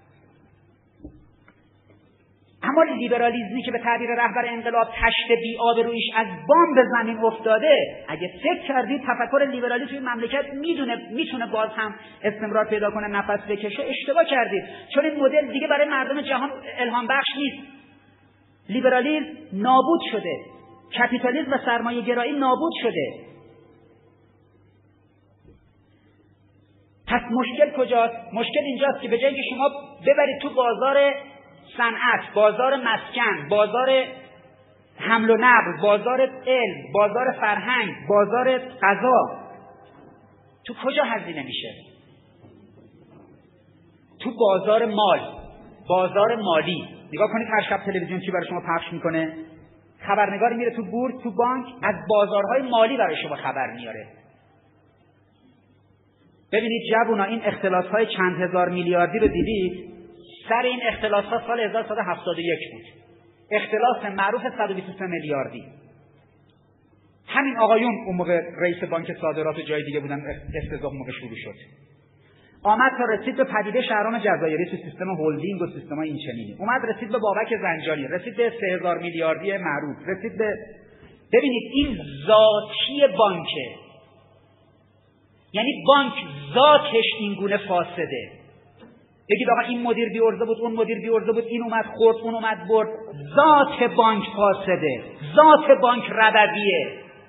اما لیبرالیسمی که به تعبیر رهبر انقلاب تشت بی آبرویش از بام به زمین افتاده، اگه فکر کردید تفکر لیبرالی توی مملکت میدونه میتونه باز هم استمرار پیدا کنه، نفس بکشه، اشتباه کردید. چون این مدل دیگه برای مردم جهان الهام بخش نیست. لیبرالیسم نابود شده، کپیتالیسم و سرمایه گرایی نابود شده. پس مشکل کجاست؟ مشکل اینجاست که به جای اینکه شما ببرید تو بازار صنعت، بازار مسکن، بازار حمل و نقل، بازار علم، بازار فرهنگ، بازار غذا، تو کجا هزینه میشه؟ تو بازار مال، بازار مالی. نگاه کنید هر شب تلویزیون چی برای شما پخش میکنه؟ خبرنگاری میره تو بورس، تو بانک، از بازارهای مالی برای شما خبر میاره. ببینید جوونا این اختلاس‌های چند هزار میلیاردی رو دیدید؟ سر این اختلاس‌ها سال هزار و سیصد و هفتاد و یک بود. اختلاس معروف صد و بیست و سه میلیاردی. همین آقایون اون موقع رئیس بانک صادرات و جای دیگه بودن، افتضاح موقع شروع شد. آمد تا رسید به پدیده شهرام جزایری تو سیستم هلدینگ و سیستم این چنینی. اومد رسید به بابک زنجانی، رسید به سه هزار میلیاردی معروف، رسید به ببینید این ذاتی بانکه. یعنی بانک ذاتش این گونه فاسده. بگید آقا این مدیر بی عرضه بود، اون مدیر بی عرضه بود، این اومد خورد، اون اومد برد. ذات بانک فاسده، ذات بانک ربویه.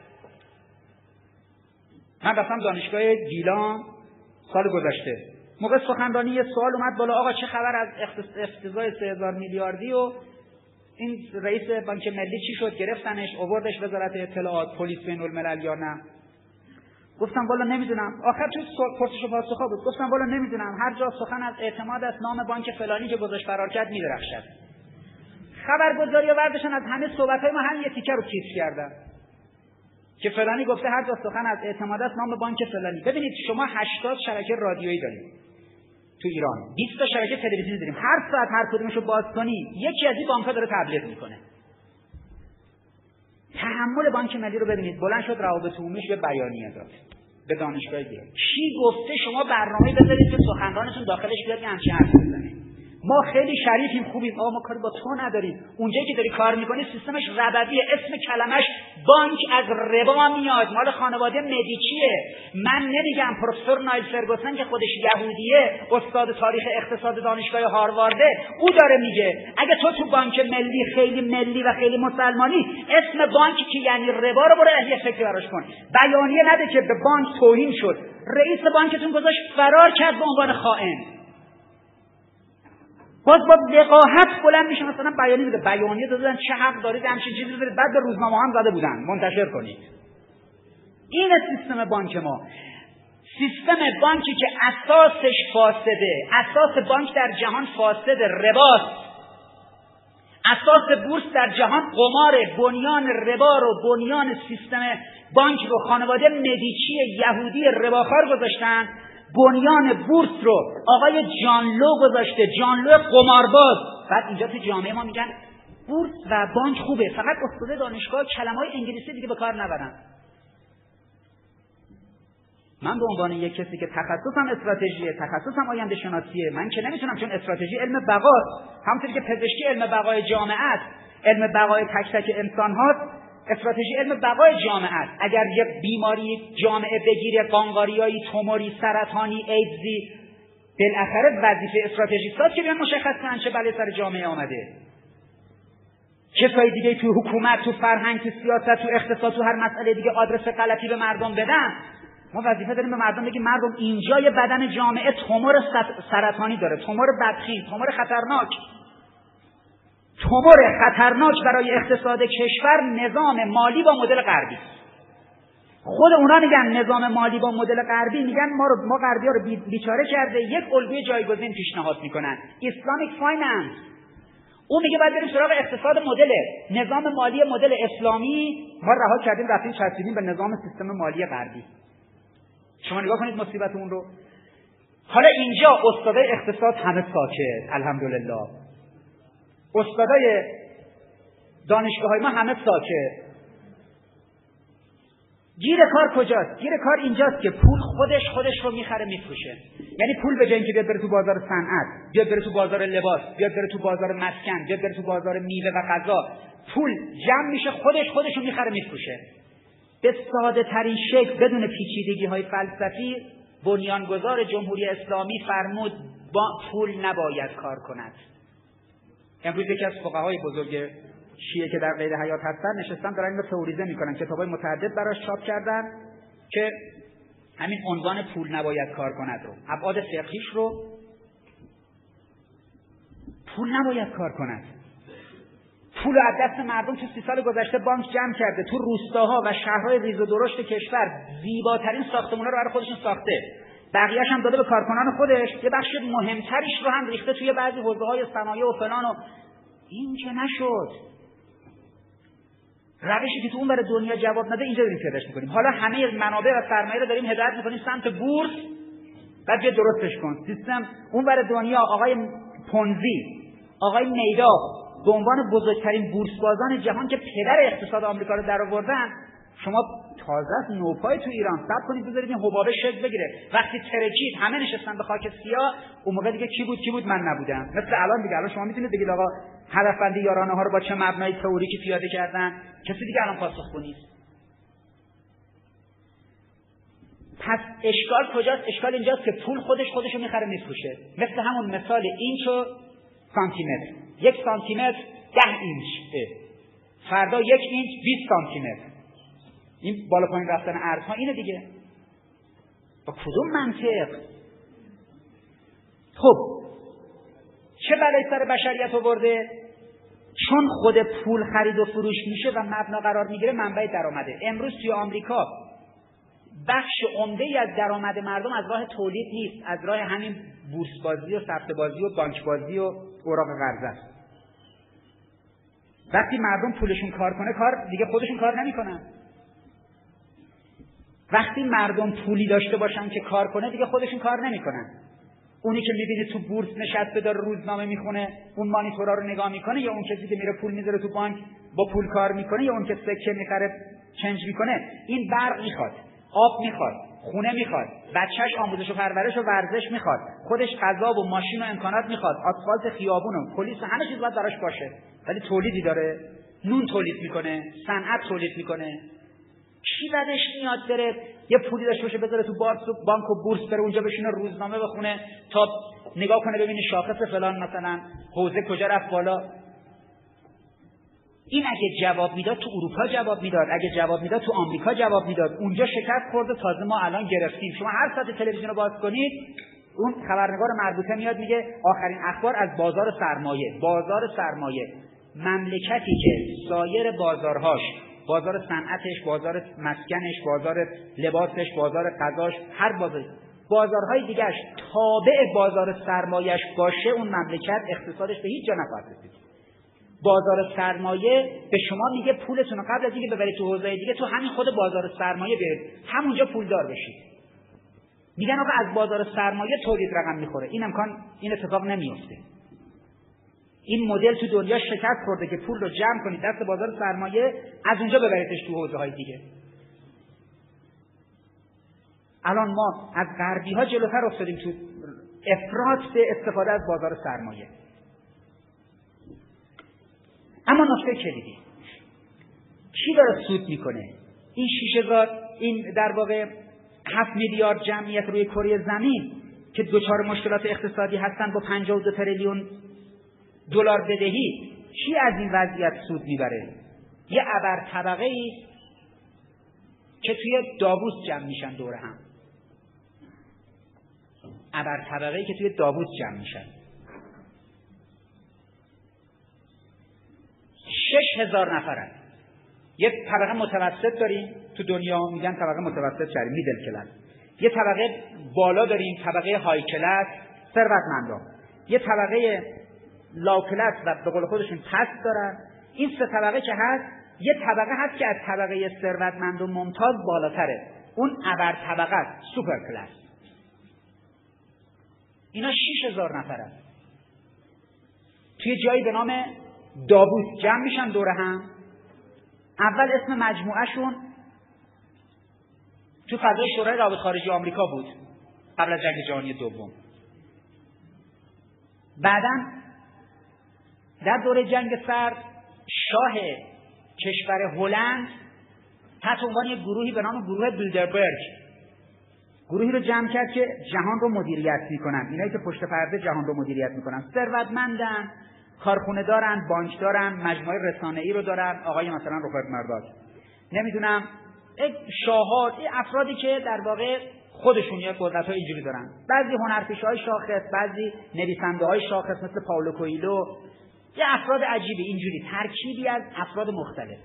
من رفتم دانشگاه گیلان سال گذشته، موقع سخنرانی یه سوال اومد بالا، آقا چه خبر از افتضاح سه هزار میلیاردی و این رئیس بانک ملی چی شد؟ گرفتنش، آوردش وزارت اطلاعات، پلیس بین الملل یا نه؟ گفتم والا نمیدونم. آخر تو پرسش و پاسخا بود. گفتم والا نمیدونم، هر جا سخن از اعتماد از نام بانک فلانی که گذاشت فرار کرد میدرخشد. خبرگزاری ها برداشتن از همه صحبت‌های ما هم یه تیکه رو کیس کردن که فلانی گفته هر جا سخن از اعتماد از نام بانک فلانی. ببینید شما هشتاد شبکه رادیویی دارید تو ایران، بیست تا شبکه تلویزیونی داریم، هر ساعت هر کدومشو باز کنی یکی از این بانک‌ها داره تبلیغ میکنه. تحمل بانک ملی رو ببینید، بلند شد روابط عمومیش یه بیانیه داد به دانشگاه گیلان. کی گفته شما برنامه‌ای بذارید که سخنرانتون داخلش بیاد که همچین حرفی بزنه؟ ما خیلی شریفیم خوبیم، آقا ما کاری با تو نداریم. اونجایی که داری کار میکنی سیستمش ربویه، اسم کلمش بانک از ربا میاد، مال خانواده مدیچیه. من نمیگم پروفسور نایل فرگوسن که خودش یهودیه، استاد تاریخ اقتصاد دانشگاه هاروارده، او داره میگه اگه تو تو بانک ملی خیلی ملی و خیلی مسلمانی، اسم بانک که یعنی ربا رو برو یه فکر براش کن. بیانیه نده که به بانک توهین شد، رئیس بانکتون گذاشت فرار کرد به عنوان خائن. باز با وقاحت بلند میشه مثلا بیانیه میده، بیانیه دادن چه حق دارید همچین چیزی رو بعد به روزنامه هم زده بودن منتشر کنید. این سیستم بانک ما، سیستم بانکی که اساسش فاسده، اساس بانک در جهان فاسد رباست، اساس بورس در جهان قمار، بنیان ربا رو، بنیان سیستم بانک رو خانواده مدیچی یهودی رباخوار گذاشتن، بنیان بورس رو آقای جان لو گذاشته، جان لو قمارباز. بعد اینجا تو جامعه ما میگن بورس و بانک خوبه، فقط استاد دانشگاه کلمه‌های انگلیسی دیگه به کار نبرن. من به عنوان یک کسی که تخصصم استراتژیه، تخصصم آینده شناسیه، من که نمیتونم، چون استراتژی علم بقاست، همونطوری که پزشکی علم بقای جامعه است، علم بقای تک تک انسان هاست، استراتژی علم بقای جامعه است. اگر یک بیماری جامعه بگیره، قانقاریایی، توموری، سرطانی، ایدزی، بالاخره وظیفه استراتژیستاست که بیان مشخص کنن چه بلایی سر جامعه آمده. کسای دیگه تو حکومت، تو فرهنگ، تو سیاست، تو اقتصاد، تو هر مسئله دیگه آدرس غلطی به مردم بدن. ما وظیفه داریم به مردم بگیم مردم اینجا یه بدن جامعه تومور سرطانی داره، تومور بدخیم، تومور خطرناک. تومور خطرناک برای اقتصاد کشور نظام مالی با مدل غربی. خود اونا میگن نظام مالی با مدل غربی، میگن ما رو ما غربی‌ها رو بیچاره کرده، یک الگوی جایگزین پیشنهاد میکنن، اسلامیک فایننس. اون میگه باید بریم سراغ اقتصاد مدل نظام مالی مدل اسلامی. ما رها کردیم رفتیم چسبیدیم به نظام سیستم مالی غربی. شما نگاه کنید مصیبت اون رو. حالا اینجا استادای اقتصاد همه ساکت، الحمدلله. استادای دانشگاه‌های ما همه ساکت. گیر کار کجاست؟ گیر کار اینجاست که پول خودش خودش رو میخره میفروشه. یعنی پول به جای اینکه بیاد بره تو بازار صنعت، بیاد بره تو بازار لباس، بیاد بره تو بازار مسکن، بیاد بره تو بازار میوه و غذا، پول جمع میشه خودش خودش رو میخره میفروشه. به ساده ترین شکل بدون پیچیدگی های فلسفی بنیانگذار جمهوری اسلامی فرمود با پول نباید کار کند. امروز یکی از فقهای بزرگ شیعه که در قید حیات هستن نشستن دارن اینو تئوریزه میکنن، کتابای متعدد براش چاپ کردن که همین عنوان پول نباید کار کند رو، ابعاد فقهیش رو، پول نباید کار کند. پول از دست مردم تو سی سال گذشته بانک جمع کرده، تو روستاها و شهرهای ریز و درشت کشور زیباترین ساختمونا رو برای خودشون ساخته، بقیه‌اش هم داده به کارکنان خودش، یه بخش مهمتریش رو هم ریخته توی بعضی حوزه‌های صنایع و فلان. و این که نشد. روشی که تو اون برای دنیا جواب نده اینجا داریم پیاده‌اش می‌کنیم. حالا همه منابع و سرمایه رو داریم هدایت می‌کنیم سمت بورس، بعد بیا درستش کن. سیستم اون برای دنیا آقای پونزی، آقای میداف به عنوان بزرگترین بورسبازان جهان که پدر اقتصاد آمریکا رو درآوردن، شما تازه از نوپای تو ایران صبر کنید بذارید این حبابه شکل بگیره. وقتی ترکید همه نشستن به خاک سیاه، اون موقع دیگه کی بود کی بود من نبودم. مثل الان دیگه الان شما میتونید بگید آقا هدفبندی یارانه ها رو با چه مبنای تئوریکی پیاده کردن، کسی دیگه الان پاسخگو نیست. پس اشکال کجاست؟ اشکال اینجاست که پول خودش خودشو میخره میفروشه. مثل همون مثال اینچ و سانتیمتر. یک سانتیمتر ده اینچ، فردا یک اینچ بیست سانتیمتر. این بالا پایین رفتن ارزها اینه دیگه. با کدوم منطق؟ خب چه بلایی سر بشریت آورده؟ چون خود پول خرید و فروش میشه و مبنا قرار میگیره منبع درآمده. امروز توی آمریکا بخش عمده‌ای از درآمد مردم از راه تولید نیست، از راه همین بورس بازی و سفته بازی و بانک بازی و اوراق قرضه است. وقتی مردم پولشون کار کنه، کار دیگه خودشون کار نمیکنن. وقتی مردم پولی داشته باشن که کار کنه، دیگه خودشون کار نمیکنن. اونی که میبینی تو بورس نشسته داره روزنامه میخونه، اون مانیتورا رو نگاه میکنه، یا اون کسی که میره پول میذاره تو بانک با پول کار میکنه، یا اون که سکه میخره چنج میکنه، این برق میخواد، آب میخواد، خونه میخواد، بچهش آموزش و پرورش و ورزش میخواد، خودش غذا و ماشین و امکانات میخواد، آسفالت خیابون و پلیس و همه چیز باید براش باشه، ولی تولیدی داره، نون تولید میکنه، صنعت تولید میکنه. کی بدش میاد بره یه پولی داشته باشه بذاره تو بانک و بورس، بره اونجا بشینه روزنامه بخونه تا نگاه کنه ببینه شاخص فلان مثلا حوزه کجا رفت بالا؟ این اگه جواب میداد تو اروپا جواب میداد، اگه جواب میداد تو آمریکا جواب میداد. اونجا شکست خورده، تازه ما الان گرفتیم. شما هر ساعت تلویزیون رو باز کنید اون خبرنگار مربوطه میاد میگه آخرین اخبار از بازار سرمایه. بازار سرمایه، مملکتی که سایر بازارهاش، بازار صنعتش، بازار مسکنش، بازار لباسش، بازار غذاش، هر بازار بازارهای دیگهش تابع بازار سرمایهش باشه، اون مملکت اقتصادش به هیچ جا نخواهد رسید. بازار سرمایه به شما میگه پولتون رو قبل از اینکه ببرید تو حوزه دیگه تو همین خود بازار سرمایه بیارید، همونجا پولدار بشید. میگن آقا از بازار سرمایه تولید رقم میخوره. این امکان این اتفاق نمیفته. این مدل تو دنیا شکست خورده که پول رو جمع کنید دست بازار سرمایه، از اونجا ببریدش تو حوزه های دیگه. الان ما از غربی ها جلوتر افتادیم تو افراط به استفاده از بازار سرمایه. اما نکته کلیدی، کی داره سود میکنه؟ این شش هزار، این در واقع هفت میلیارد جمعیت روی کره زمین که دچار مشکلات اقتصادی هستن با پنجاه و دو تریلیون دلار بدهی، کی از این وضعیت سود میبره؟ یه ابر طبقه ای که توی داووس جمع میشن دور هم. ابر طبقه ای که توی داووس جمع میشن. شش هزار نفرن. یه طبقه متوسط داریم تو دنیا، میگن طبقه متوسط شهری، میدل کلاس. یه طبقه بالا داریم، طبقه های کلاس، ثروتمندان. یه طبقه لاو کلاس و به قول خودشون پست دارن. این سه طبقه که هست، یه طبقه هست که از طبقه ثروتمند و ممتاز بالاتره، اون ابر طبقه است، سوپر کلاس. اینا شش هزار نفرن. توی جایی به نام داووس جمع میشن دور هم. اول اسم مجموعهشون تو فضای شورای روابط خارجی آمریکا بود قبل از جنگ جهانی دوم. بعداً در دوره جنگ سرد شاه کشور هلند تحت عنوان یک گروهی به نام گروه بیلدربرگ گروهی رو جمع کرد که جهان رو مدیریت میکنن. اینایی که پشت پرده جهان رو مدیریت میکنن ثروتمندن، کارخونه دارن، بانک دارن، مجموعه رسانه‌ای رو دارن. آقای مثلا روپرت مرداک، نمیدونم شاه‌ها، افرادی که در واقع خودشون یه قدرت‌های اینجوری دارن. بعضی هنرپیشه‌های شاخص، بعضی نویسنده‌های شاخص مثل پائولو کوئیلو، یه افراد عجیبی اینجوری، ترکیبی از افراد مختلف.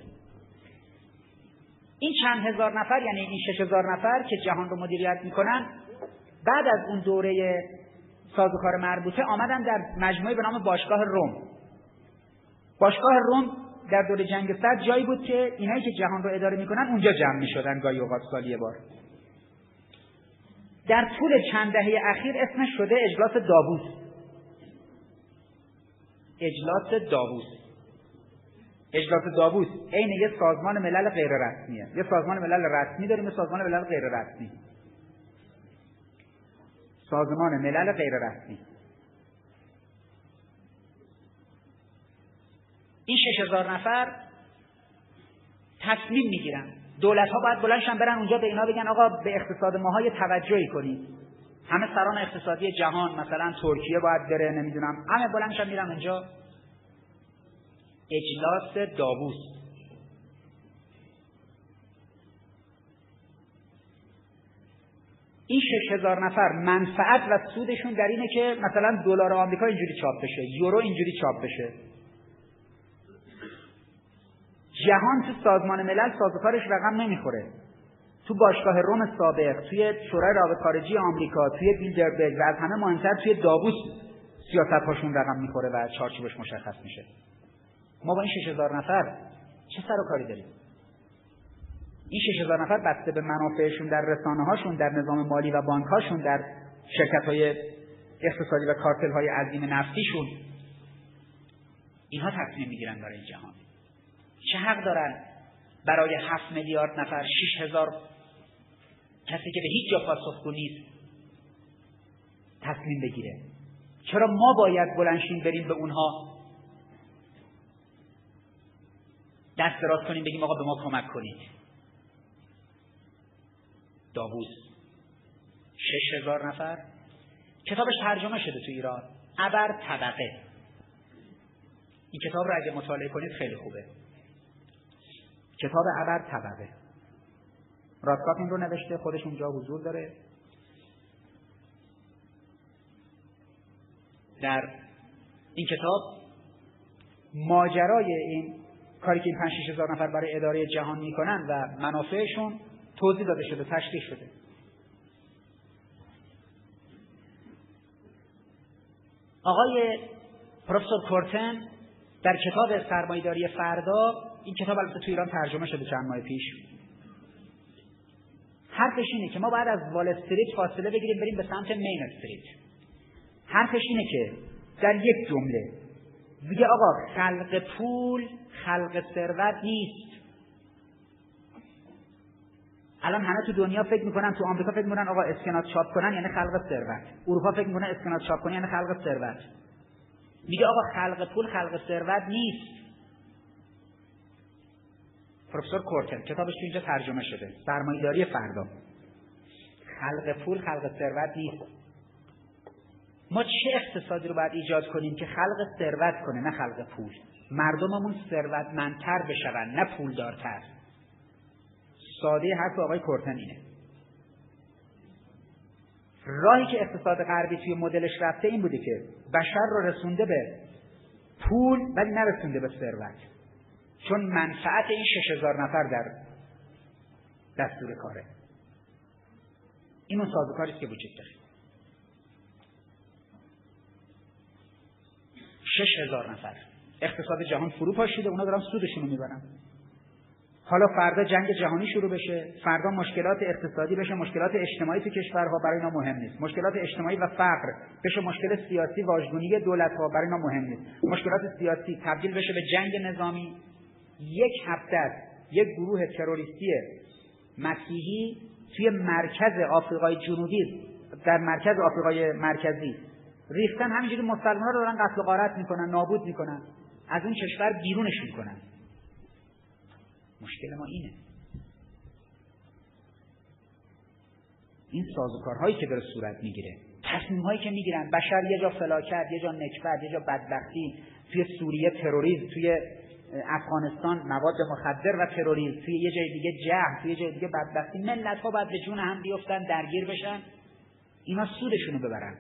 این چند هزار نفر، یعنی این شش هزار نفر که جهان رو مدیریت میکنن، بعد از اون دوره سازوکار مربوطه آمدن در مجموعه به نام باشگاه روم. باشگاه روم در دوره جنگ سرد جایی بود که اینایی که جهان رو اداره میکنن اونجا جمع میشدن گاهی اوقات سالی یه بار. در طول چند دهه اخیر اسمش شده اجلاس داووس. اجلاس داووس اجلاس داووس عین یه سازمان ملل غیر رسمیه. یه سازمان ملل رسمی داریم، یه سازمان ملل غیر رسمی. سازمان ملل غیر رسمی. این شش هزار نفر تصمیم میگیرن. دولت‌ها باید بلندشن برن اونجا به اینا بگن آقا به اقتصاد ماها یه توجهی کنید. همه سران اقتصادی جهان، مثلا ترکیه باید بره، نمیدونم، همه بلندشن میرن اونجا. اجلاس داووس. این شش هزار نفر منفعت و سودشون در اینه که مثلا دلار آمریکا اینجوری چاپ بشه، یورو اینجوری چاپ بشه. جهان تو سازمان ملل سازوکارش رقم نمیخوره. تو باشگاه روم سابق، توی شورای روابط خارجی آمریکا، توی بیلدربرگ و از همه مهمتر توی داووس سیاست‌هاشون رقم میخوره و چارچوبش مشخص میشه. ما با این شش هزار نفر چه سر و کاری داریم؟ این شش هزار نفر بسته به منافعشون در رسانه‌هاشون، در نظام مالی و بانک‌هاشون، در شرکت‌های اقتصادی و کارتل‌های عظیم نفتیشون، اینها تصمیم میگیرن برای جهان. چه حق دارن برای هفت میلیارد نفر شش هزار کسی که به هیچ جا پاسخگو نیست تصمیم بگیره؟ چرا ما باید بلنشیم بریم به اونها دست دراز کنیم بگیم آقا به ما کمک کنید؟ داوود شش هزار نفر، کتابش ترجمه شده تو ایران، ابر طبقه. این کتاب رو اگه مطالعه کنید خیلی خوبه. کتاب ابر طبقه، رادکاف این رو نوشته، خودش اونجا حضور داره. در این کتاب ماجرای این کاری که این پنج شش هزار نفر برای اداره جهان میکنن و منافعشون توضیح داده شده، تشریح شده. آقای پروفسور کورتن در کتاب سرمایه‌داری فردا، این کتاب البته تو ایران ترجمه شده چند ماه پیش، حرفش اینه که ما باید از وال استریت فاصله بگیریم بریم به سمت مین استریت. حرفش اینه که در یک جمله میگه آقا خلق پول خلق ثروت نیست. الان همه تو دنیا فکر میکنن، تو آمریکا فکر میکنن آقا اسکناس چاپ کنن یعنی خلق ثروت، اروپا فکر میکنن اسکناس چاپ کنن یعنی خلق ثروت. میگه آقا خلق پول خلق ثروت نیست. پروفسور کورتن کتابش تو اینجا ترجمه شده، سرمایه‌داری فردا. خلق پول خلق ثروت نیست. ما چه اقتصادی رو باید ایجاد کنیم که خلق ثروت کنه نه خلق پول؟ مردممون ثروتمندتر بشون نه پولدارتر. ساده حرف آقای کورتن اینه. راهی که اقتصاد غربی توی مدلش رفته این بوده که بشر رو رسونده به پول ولی نرسونده به ثروت، چون منفعت این شش هزار نفر در دستور کاره. این اون سازوکاری است که وجود داره. شش هزار نفر اقتصاد جهان فرو پاشیده، اونا دارن سودشون رو میبرن. حالا فردا جنگ جهانی شروع بشه، فردا مشکلات اقتصادی بشه، مشکلات اجتماعی تو کشورها برای اینا مهم نیست. مشکلات اجتماعی و فقر بشه مشکل سیاسی، واژگونی دولت‌ها برای اینا مهم نیست. مشکلات سیاسی تبدیل بشه به جنگ نظامی. یک هفته است یک گروه تروریستی مسیحی توی مرکز آفریقای جنوبی، در مرکز آفریقای مرکزی ریختن، همینجوری مسلمان‌ها رو دارن قتل و غارت میکنن، نابود میکنن، از اون کشور بیرونش میکنن. مشکل ما اینه. این سازوکارهایی که داره صورت میگیره، تصمیم‌هایی که میگیرن، بشر یه جا فلاکت، یه جا نکبت، یه جا بدبختی، توی سوریه تروریسم، توی افغانستان مواد مخدر و تروریسم، توی یه جای دیگه جهل، توی یه جای دیگه بدبختی. ملت‌ها باید به جون هم بیفتن، درگیر بشن، اینا سودشونو ببرن.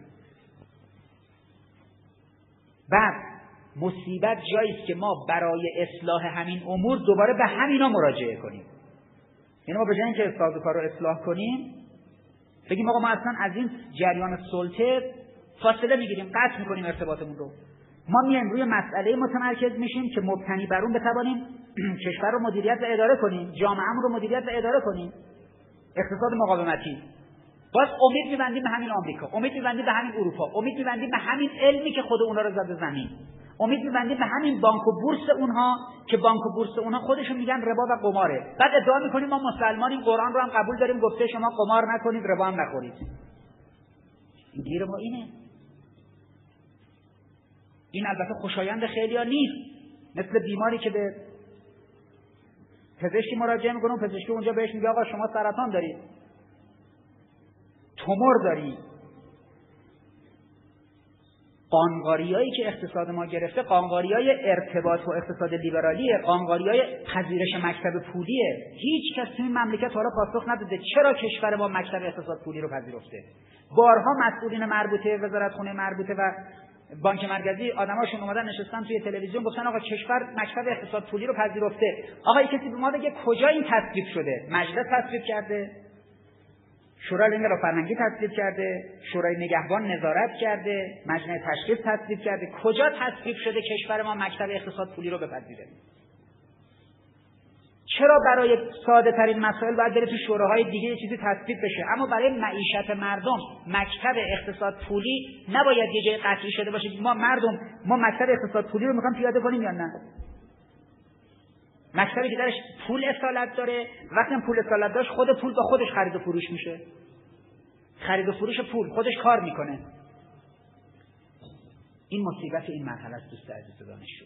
بعد مصیبت جایی است که ما برای اصلاح همین امور دوباره به همینا مراجعه کنیم. یعنی ما به جای اینکه سازوکار رو اصلاح کنیم بگیم آقا ما اصلا از این جریان سلطه فاصله میگیریم، قطع میکنیم ارتباطمون رو، ما میایم روی مسئله متمرکز میشیم که مبتنی بر اون بتوانیم کشور رو مدیریت و اداره کنیم، جامعه‌مون رو مدیریت و اداره کنیم. اقتصاد مقاومتی. باز امید می‌بندیم به همین آمریکا، امید می‌بندیم به همین اروپا، امید می‌بندیم به همین علمی که خود اونها رو زده زمین، امید می‌بندیم به همین بانک و بورس اونها که بانک و بورس اونها خودشون میگن ربا و قماره. بعد ادعا می‌کنیم ما مسلمانیم، قرآن رو هم قبول داریم، گفته شما قمار نکنید، ربا هم نخورید. این گیر ما اینه. این البته خوشایند خیلی‌ها نیست. مثل بیماری که به پزشکی مراجعه می‌کنه، پزشکی اونجا بهش میگه آقا شما سرطان دارید، تومور داری. قانقاریایی که اقتصاد ما گرفته قانقاریای ارتباط و اقتصاد لیبرالیه، قانقاریای پذیرش مکتب پولیه. هیچ کس توی این مملکت حالا پاسخ نداده چرا کشور ما مکتب اقتصاد پولی رو پذیرفته. بارها مسئولین مربوطه، وزارتخونه مربوطه و بانک مرکزی آدماشون اومدن نشستن توی تلویزیون گفتن آقا کشور مکتب اقتصاد پولی رو پذیرفته. آقا کسی به ما بگه کجا این تصویب شده؟ مجلس تصویب کرده؟ شورای انقلاب فرهنگی تصویب کرده، شورای نگهبان نظارت کرده، مجمع تشخیص تصویب کرده؟ کجا تصویب شده کشور ما مکتب اقتصاد پولی رو بپذیره؟ چرا برای ساده ترین مسائل باید بره تو شوراهای دیگه یه چیزی تصویب بشه، اما برای معیشت مردم مکتب اقتصاد پولی نباید یه جای قطعی شده باشه؟ ما مردم ما مکتب اقتصاد پولی رو میخوام پیاده کنیم یا نه؟ این گیر ما اینه. مکتبی که درش پول اصالت داره، وقتی پول اصالت داشت خود پول با خودش خرید و فروش میشه. خرید و فروش پول خودش کار میکنه. این مصیبت این مرحله است دوست عزیز دانشجو.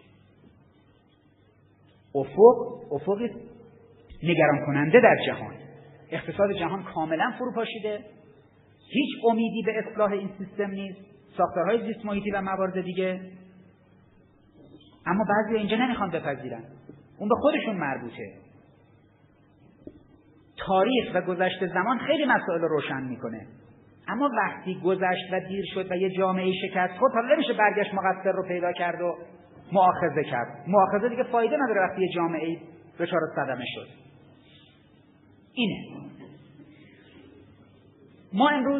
افق افقی نگران کننده در جهان. اقتصاد جهان کاملا فروپاشیده. هیچ امیدی به اصلاح این سیستم نیست. ساختارهای زیست محیطی و موارد دیگه. اما بعضی اینجا نمیخوان بپذیرن. اون به خودشون مربوطه. تاریخ و گذشته زمان خیلی مسائل رو روشن میکنه. اما وقتی گذشت و دیر شد و یه جامعه شکست خود، حالا نمیشه برگشت مقصر رو پیدا کرد و مؤاخذه کرد. مؤاخذه دیگه فایده نداره وقتی یه جامعه دچار صدمه شد. اینه. ما امروز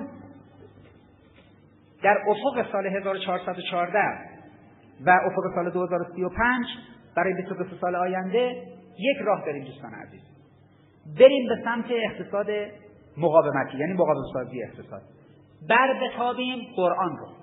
در افق سال هزار و چهارصد و چهارده و افق سال دو هزار و سی و پنج برای بیست و دو سال آینده یک راه بریم دوستان عزیز. بریم به سمت اقتصاد مقاومتی، یعنی مقاوم سازی اقتصاد. بر بتابیم قرآن رو.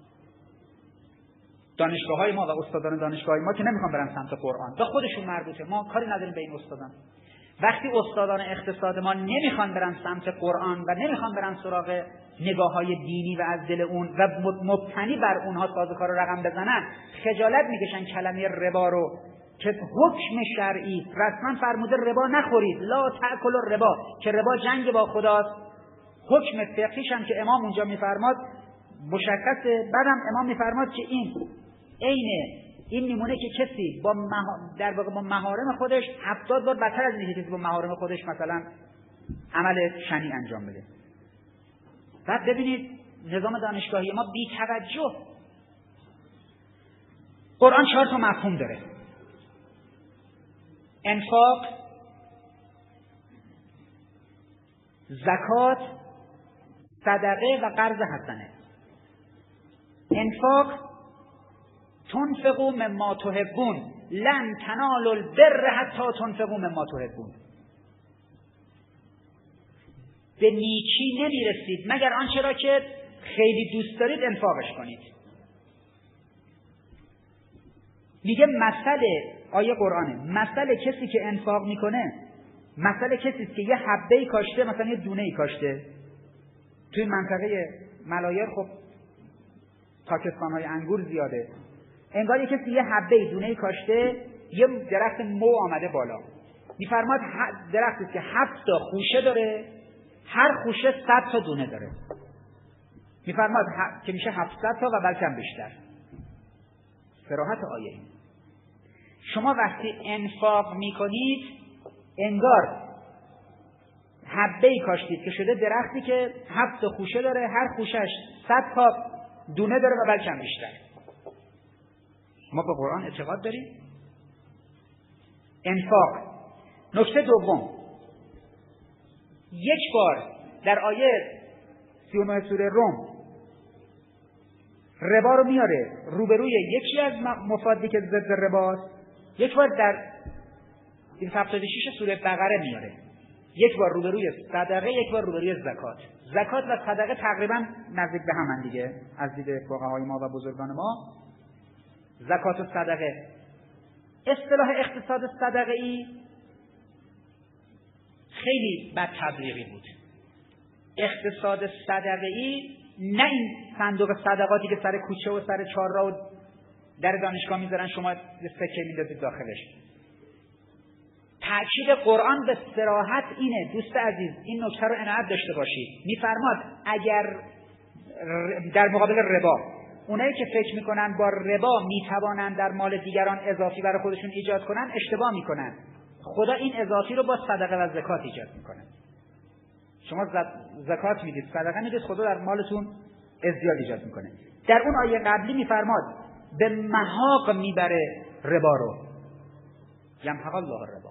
دانشگاه‌های ما و استادان دانشگاه‌های ما که نمیخوان برن سمت قرآن، به خودشون مربوطه، ما کاری نداریم به این استادان. وقتی استادان اقتصاد ما نمیخوان برن سمت قرآن و نمیخوان برن سراغ نگاه‌های دینی و از دل اون و مبتنی بر اونها سازوکار رو رقم بزنن، خجالت میکشن کلمه ربا رو که حکم شرعی رسما فرموده ربا نخورید، لا تأکلوا الربا، که ربا جنگ با خداست. حکم فقهیش هم که امام اونجا میفرماد مشخصه. بعدم امام میفرماد که این عین این نمونه که کسی با مها... در واقع با محارم خودش هفتاد بار بدتر از اینه که کسی با محارم خودش مثلا عمل شنی انجام بده. بعد ببینید نظام دانشگاهی ما بی توجه. قرآن چهار تا مفهوم داره: انفاق، زکات، صدقه و قرض حسنه. انفاق: تنفقوا مما تحبون لن تنالوا البر حتی تنفقوا مما تحبون. به نیکی نمیرسید مگر آنچه را که خیلی دوست دارید انفاقش کنید. میگه مثل آیه قرآنه، مثل کسی که انفاق میکنه مثل کسی که یه حبه‌ای کاشته، مثلا یه دونه‌ای کاشته. توی منطقه ملایر خب پاکستان‌های انگور زیاده. انگار یه کسی یه حبه‌ای دونه‌ای کاشته، یه درخت مو آمده بالا. میفرماد درختی که هفت تا خوشه داره، هر خوشه صد تا دونه داره. میفرماد ه... که میشه هفتصد تا و بلکه بیشتر. صراحت آیه این. شما وقتی انفاق میکنید انگار حبه‌ای کاشتید که شده درختی که هفت تا خوشه داره، هر خوشش صد تا دونه داره و بلکه بیشتر. ما به قرآن اعتقاد داریم. انفاق. نکته دوم، یک بار در آیه سی و نه سوره روم ربا رو میاره روبروی یکی از مفادی که ضد رباست، یک بار در این هفتاد و شش سوره بقره میاره، یک بار روبروی صدقه، یک بار روبروی زکات. زکات و صدقه تقریبا نزدیک به هم دیگه از دید فقهای ما و بزرگان ما. زکات و صدقه. اصطلاح اقتصاد صدقه‌ای خیلی بد تبلیغی بود. اقتصاد صدقه‌ای نه این صندوق صدقاتی که سر کوچه و سر چهارراه و در دانشگاه میذارن شما سکه میندازید داخلش. تأکید قرآن به صراحت اینه دوست عزیز، این نکته رو عنایت داشته باشید. میفرماد اگر در مقابل ربا، اونایی که فکر میکنن با ربا میتوانن در مال دیگران اضافی برای خودشون ایجاد کنن اشتباه میکنن. خدا این اضافی رو با صدقه و زکات ایجاد میکنه. شما زکات میدید، صدقه میدید، خدا در مالتون ازدیاد ایجاد میکنه. در اون آیه قبلی میفرماد به محاق میبره ربا رو، یمحق الله الربا.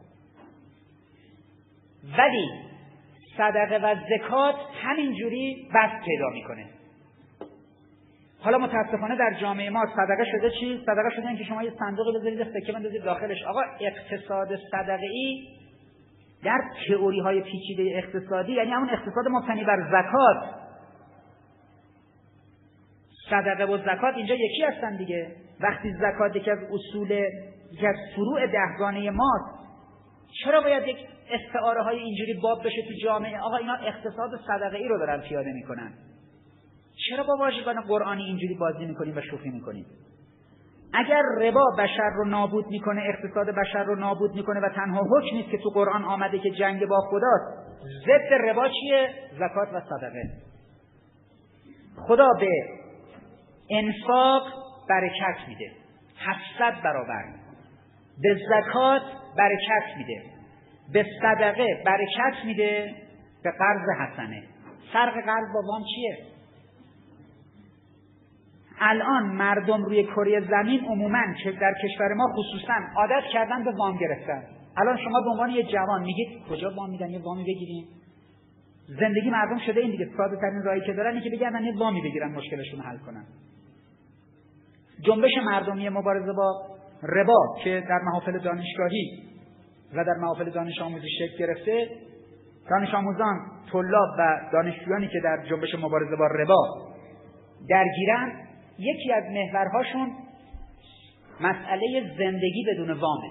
ولی صدقه و زکات همینجوری بس پیدا میکنه. حالا متاسفانه در جامعه ما صدقه شده چی؟ صدقه شده این که شما یه صندوقی بذارید سکه بندازید داخلش. آقا اقتصاد صدقه‌ای در تئوری های پیچیده اقتصادی، یعنی همون اقتصاد مبتنی بر زکات، صدقه و زکات اینجا یکی هستن دیگه. وقتی زکات یکی از اصول، یکی از فروع دهگانه ماست، چرا باید یک استعاره های اینجوری باب بشه تو جامعه؟ آقا اینا اقتصاد صدقه ای رو دارن پیاده میکنن. چرا با واژگان قرآنی اینجوری بازی میکنیم و شوخی میکنیم؟ اگر ربا بشر رو نابود میکنه، اقتصاد بشر رو نابود میکنه و تنها حکم نیست که تو قرآن آمده که جنگ با خداست، ضد ربا چیه؟ زکات و صدقه. خدا به انفاق برکت میده، هفتصد برابر. به زکات برکت میده، به صدقه برکت میده، به قرض حسنه. فرق قرض با وام چیه؟ الان مردم روی کره زمین عموماً که در کشور ما خصوصاً عادت کردن به وام گرفتن. الان شما به عنوان یه جوان میگید کجا وام میدن، یه وامی بگیریم. زندگی مردم شده این دیگه، ساده ترین راهی که دارن اینه که بگردن یه وامی بگیرن مشکلشون رو حل کنن. جنبش مردمی مبارزه با ربا که در محافل دانشگاهی و در محافل دانش آموزی شکل گرفته، دانش آموزان، طلاب و دانشجویانی که در جنبش مبارزه با ربا درگیرن، یکی از محورهاشون مسئله زندگی بدون وامه.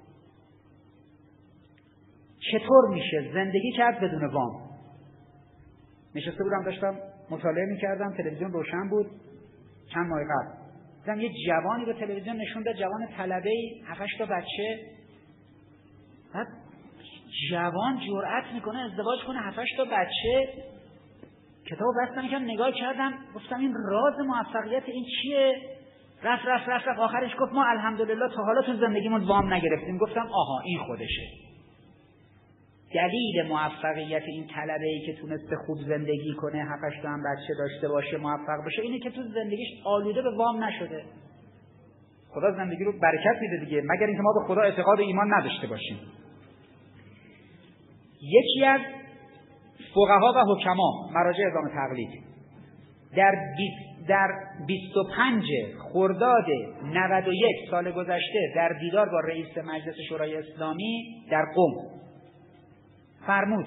چطور میشه زندگی کرد بدون وام؟ نشسته بودم داشتم مطالعه میکردم، تلویزیون روشن بود چند ماه قبل، دیدم یه جوانی به تلویزیون نشون داد، جوان طلبه‌ای، هفت هشت تا بچه. بعد جوان جرأت میکنه ازدواج کنه، هفت هشت تا بچه. کتابو بستم یکم نگاه کردم، گفتم این راز موفقیت این چیه؟ رفت رفت رفت رفت آخرش گفت ما الحمدلله تا حالا تو زندگیمون وام نگرفتیم. گفتم آها این خودشه. دلیل موفقیت این طلبه‌ای که تونسته خوب زندگی کنه، هفت هشت تا هم بچه داشته باشه، موفق بشه، اینه که تو زندگیش آلوده به وام نشده. خدا زندگی رو برکت میده دیگه، مگر اینکه ما به خدا اعتقاد و ایمان نداشته باشیم. یکی از فقها و حکما، مراجع اعلام تقلید، در در بیست و پنج خرداد نود و یک سال گذشته در دیدار با رئیس مجلس شورای اسلامی در قم فرمود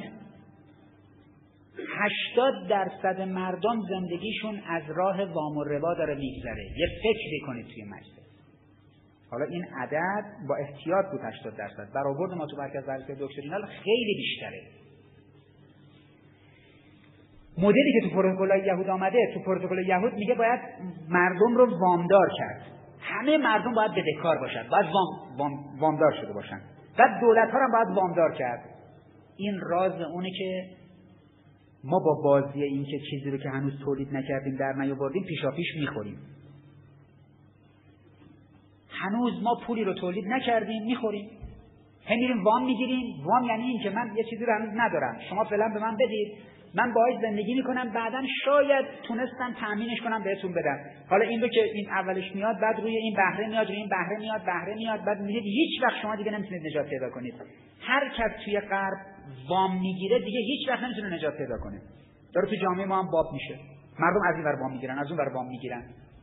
هشتاد درصد مردم زندگیشون از راه وام و ربا داره میگذره. یه فکری کنید توی مجلس. حالا این عدد با احتیاط بود، هشتاد درصد. برآورد ما تو مرکز بررسی دکترینال خیلی بیشتره. مدلی که تو پروتکل یهود آمده، تو پروتکل یهود میگه باید مردم رو وامدار کرد. همه مردم باید بدهکار باشن، باید وام, وام، وامدار شده باشن. بعد دولت ها هم باید وامدار کرد. این راز اونه که ما با بازی این که چیزی رو که هنوز تولید نکردیم در نیاوردیم پیشا پیش میخوریم. هنوز ما پولی رو تولید نکردیم میخوریم. هم میریم وام میگیریم. وام یعنی این که من یه چیزی رو هنوز ندارم، شما فعلا به من بدید، من باهاش زندگی میکنم، بعداً شاید تونستم تامینش کنم بهتون بدم. حالا این رو که این اولش میاد، بعد روی این بهره میاد، روی این بهره میاد، بهره میاد، بعد میگید هیچ وقت شما دیگه نمیتونید نجات پیدا کنید. هر کس توی غرب وام میگیره دیگه هیچ وقت نمیتونه نجات پیدا کنه. داره تو جامعه ما هم باب میشه. مردم از این ور وام میگیرن، از اون ور وام میگیرن.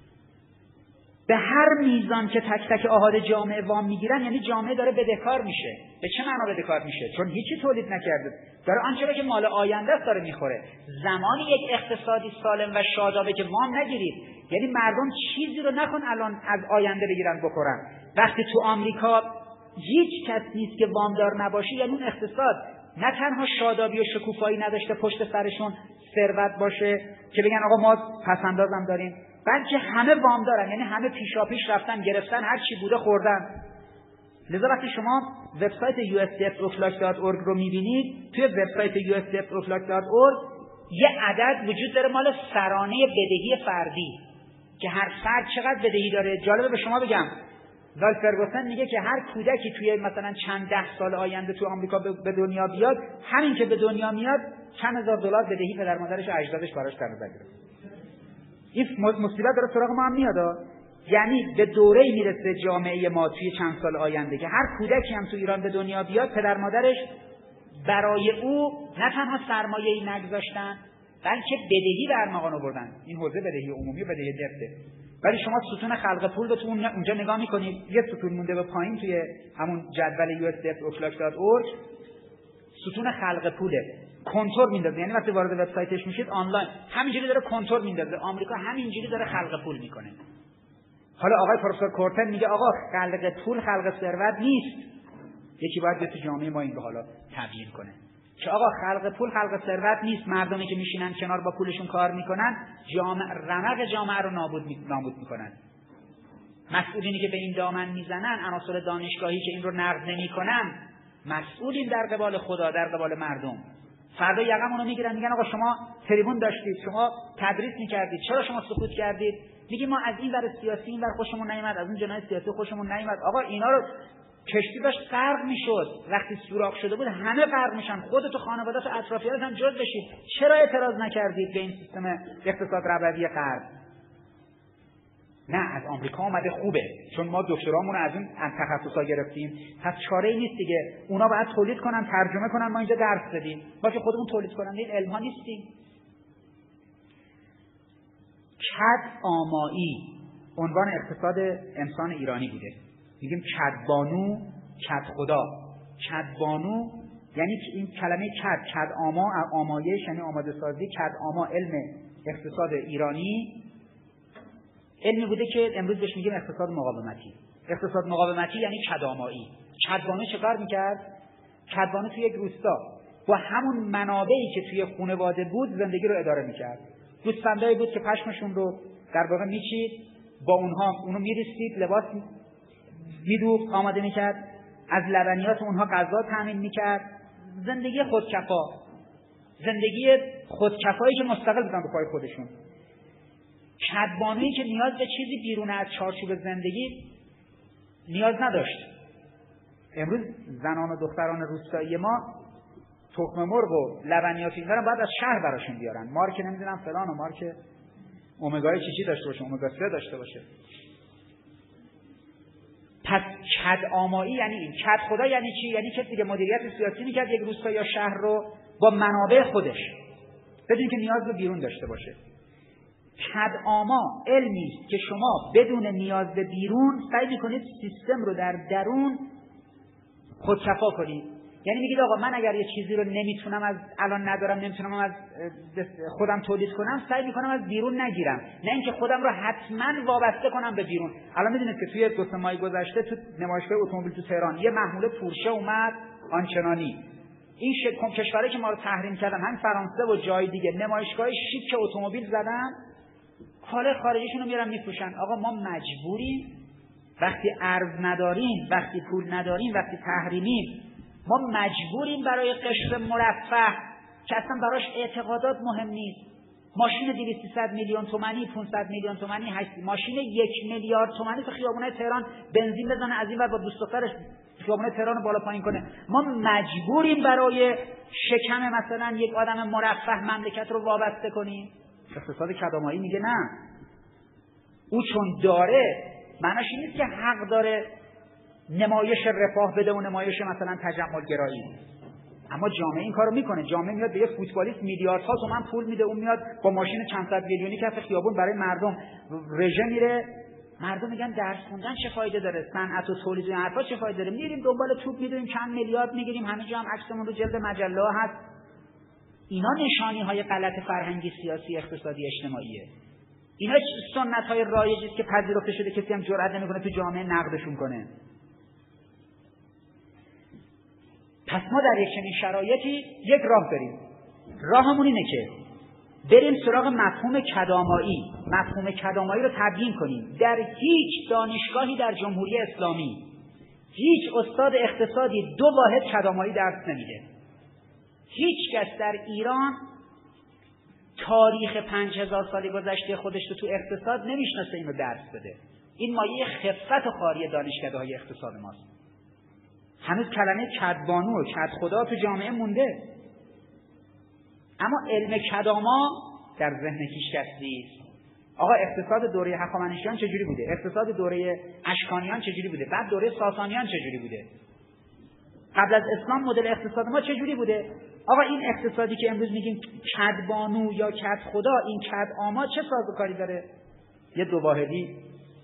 به هر میزان که تک تک احاد جامعه وام میگیرن، یعنی جامعه داره بدهکار میشه. به چه معنا بدهکار میشه؟ چون هیچی تولید نکرده، داره آنچه که مال آینده است داره میخوره. زمانی یک اقتصادی سالم و شادابه که وام نگیرید، یعنی مردم چیزی رو نکن الان از آینده بگیرن بخورن. وقتی تو آمریکا هیچ کس نیست که وامدار نباشه، یعنی اون اقتصاد نه تنها شادابی و شکوفایی نداشته پشت سرشون ثروت باشه که بگن آقا ما پسندازم داریم، بلکه همه وام دارن، یعنی همه پیشاپیش رفتن گرفتن، هر چی بوده خوردن. لذا وقتی شما وبسایت یو اس دی اف اوفلاک دات اورگ رو میبینید، توی وبسایت یو اس دی اف اوفلاک دات اورگ یه عدد وجود داره مال سرانه بدهی فردی که هر فرد چقدر بدهی داره. جالبه به شما بگم، رالف فرگوسن میگه که هر کودکی توی مثلا چند ده سال آینده تو آمریکا به دنیا بیاد، همین که به دنیا میاد چند هزار دلار بدهی پدر مادرش و اجدادش براش در نظر گرفته. این مصیبت داره سراغ ما هم میاد. یعنی به دوره‌ای میرسه جامعه ما توی چند سال آینده که هر کودکی هم تو ایران به دنیا بیاد، پدر مادرش برای او نه تنها سرمایه‌ای نگذاشتن بلکه بدهی به ارمغان آوردن. این حوزه بدهی عمومی و بدهی دفته. ولی شما ستون خلق پول رو تو اونجا نگاه میکنید، یه ستون مونده به پایین توی همون جدول یو اس دی اف اوفلاک دات اورگ، ستون خلق پوله. کنتور میندازه، یعنی وقتی وارد وبسایتش میشید آنلاین همینجوری داره کنتور میندازه. آمریکا همینجوری داره خلق پول میکنه. حالا آقای پروفسور کورتن میگه آقا خلق پول خلق ثروت نیست. یکی باید به تو جامعه ما این رو حالا تبیین کنه که آقا خلق پول خلق ثروت نیست. مردمی که میشینن کنار با پولشون کار میکنن جامعه رمق جامعه رو نابود می... نابود میکنن. مسئولینی که به این دامن میزنن، عناصر دانشگاهی که این رو نقد نمیکنن، مسئولین در قبال خدا، در قبال مردم. فردا یقمون رو میگیرن میگن آقا شما تریبون داشتید، شما تدریس میکردید، چرا شما سکوت کردید؟ میگیم ما از این ور سیاسی این ور خوشمون نیامد، از اون جناح سیاسی خوشمون نیامد. آقا اینا رو کشتی داشت غرق میشد، وقتی سوراخ شده بود همه غرق میشن، خودت و خانواده‌ت و اطرافیانت هم جز بشید. چرا اعتراض نکردید به این سیستم اقتصاد ربوی غرب؟ نه، از آمریکا اومده خوبه چون ما دکترامون رو از اون تخصصا گرفتیم، پس چاره‌ای نیست دیگه. اونا باید تولید کنن، ترجمه کنن، ما اینجا درس بدیم. ما که خودمون تولید کننده این علم‌ها نیستیم. کد آمایی عنوان اقتصاد انسان ایرانی بوده. میگیم کدبانو، کد خدا. کدبانو یعنی این کلمه کد، کد آما، آمایش یعنی آماده سازی. کد آما علم اقتصاد ایرانی علمی بوده که امروز بهش میگیم اقتصاد مقاومتی. اقتصاد مقاومتی یعنی کدآمایی. کدبانو چه کار میکرد؟ کدبانو توی یک روستا با همون منابعی که توی خانواده بود زندگی رو اداره میکرد. گوسفندایی بود که پشمشون رو در واقع میچید، با اونها اونو میریستید، لباس میدوخت، آماده میکرد، از لبنیات اونها غذا تامین میکرد. زندگی خودکفا، زندگی خودکفایی که مستقل بودن به پای خودشون. کدبانویی که نیاز به چیزی بیرون از چارچوب زندگی نیاز نداشت. امروز زنان و دختران روستایی ما تخم مرغ و لبنیات اینا رو باید از شهر براشون بیارن. مارک نمیدونم فلان و مارک اومگای چی چی داشته باشه، اومگا سه داشته باشه. پس کدآمایی یعنی این. کد خدا یعنی چی؟ یعنی کسی که مدیریت سیاسی میکرد یک روستا یا شهر رو با منابع خودش بدون که نیاز به بیرون داشته باشه. کدآما علمی است که شما بدون نیاز به بیرون سعی میکنید سیستم رو در درون خودکفا کنید. یعنی میگید آقا من اگر یه چیزی رو نمیتونم از الان ندارم، نمیتونم از خودم تولید کنم، سعی میکنم از بیرون نگیرم، نه اینکه خودم رو حتما وابسته کنم به بیرون. الان میدونید که توی دو سه ماه گذشته تو نمایشگاه اتومبیل تو تهران یه محموله پورشه اومد آنچنانی. این شکل کشوری که ما رو تحریم کردن، هم فرانسه و جای دیگه، نمایشگاه شیک اتومبیل زدن، کالای خارجیشون رو میارن میفروشن. آقا ما مجبوریم وقتی ارز نداریم، وقتی پول نداریم، وقتی تحریمیم، ما مجبوریم برای قشر مرفه که اصلا براش اعتقادات مهم نیست، ماشین دویست سیصد میلیون تومانی، پانصد میلیون تومانی، هشت ماشین یک میلیارد تومانی تو خیابونای تهران بنزین بزنه، از این ور با دوست دخترش خیابونای تهران بالا پایین کنه. ما مجبوریم برای شکم مثلا یک آدم مرفه مملکت رو وابسته کنیم. اقتصاد کدآمایی میگه نه، او چون داره معناش این نیست که حق داره نمایش رفاه بده و نمایش مثلا تجمل گرایی. اما جامعه این کارو میکنه. جامعه میاد به یه فوتبالیست میلیاردها تومان پول میده، اون میاد با ماشین چند صد میلیونی کف خیابون برای مردم رژه میره. مردم میگن درس خوندن چه فایده داره، صنعت و تولید این حرفا چه فایده داره، میریم دنبال توپ میدویم، چند میلیارد میگیریم، همه جا هم عکسمون رو جلد مجله ها هست. اینا نشانی های غلط فرهنگی، سیاسی، اقتصادی، اجتماعیه. اینا سنت های رایجی است که پذیرفته شده، کسی هم جرئت نمیکنه تو جامعه نقدشون کنه. پس ما در یک چنین شرایطی یک راه داریم. راهمون اینه که بریم سراغ مفهوم کدآمایی. مفهوم کدآمایی رو تبیین کنیم. در هیچ دانشگاهی در جمهوری اسلامی هیچ استاد اقتصادی دو واحد کدآمایی درس نمیده. هیچ کس در ایران تاریخ پنج هزار سال گذشته خودش رو تو اقتصاد نمیشناسه اینو درس بده. این مایه خفت و خاری دانشکده‌های اقتصاد ماست. هنوز کلمه کدبانو و کد خدا تو جامعه مونده. اما علم کدآما در ذهن هیچ کس نیست. آقا اقتصاد دوره هخامنشیان چجوری بوده؟ اقتصاد دوره اشکانیان چجوری بوده؟ بعد دوره ساسانیان چجوری بوده؟ قبل از اسلام مدل اقتصاد ما چجوری بوده؟ آقا این اقتصادی که امروز میگیم کدبانو یا کد خدا، این کدآما چه سازوکاری داره؟ یه دو واحدی.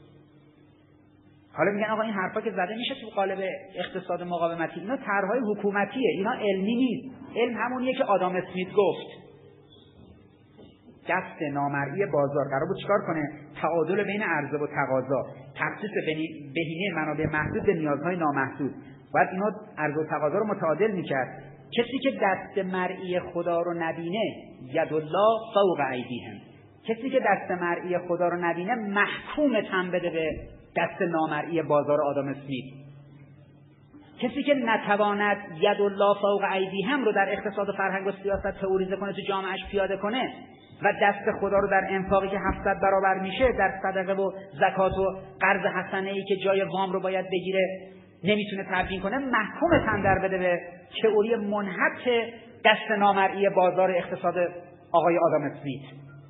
حالا میگن آقا این حرفا که زده میشه تو قالب اقتصاد مقاومتی، اینا طرحهای حکومتیه، اینا علمی نیست. علم همونیه که آدام اسمیت گفت. دست نامرئی بازار قرار بود چیکار کنه؟ تعادل بین عرضه و تقاضا، تخصیص بهینه منابع محدود به نیازهای نامحدود، باید اینو عرض و تقاضا رو متعادل میکرد. کسی که دست مرئی خدا رو نبینه، ید الله فوق ایدیهم، کسی که دست مرئی خدا رو نبینه محکوم تن بده به دست نامرئی بازار آدم اسمیت. کسی که نتواند ید الله فوق ایدیهم رو در اقتصاد و فرهنگ و سیاست تئوریزه کنه، تو جامعهش پیاده کنه و دست خدا رو در انفاقی که هفتصد برابر میشه، در صدقه و زکات و قرض حسنه ای که جای وام رو باید بگیره نمیتونه تبیین کنه، محکوم تن در بده به تئوری منحط دست نامرئی بازار اقتصاد آقای آدم اسمیت.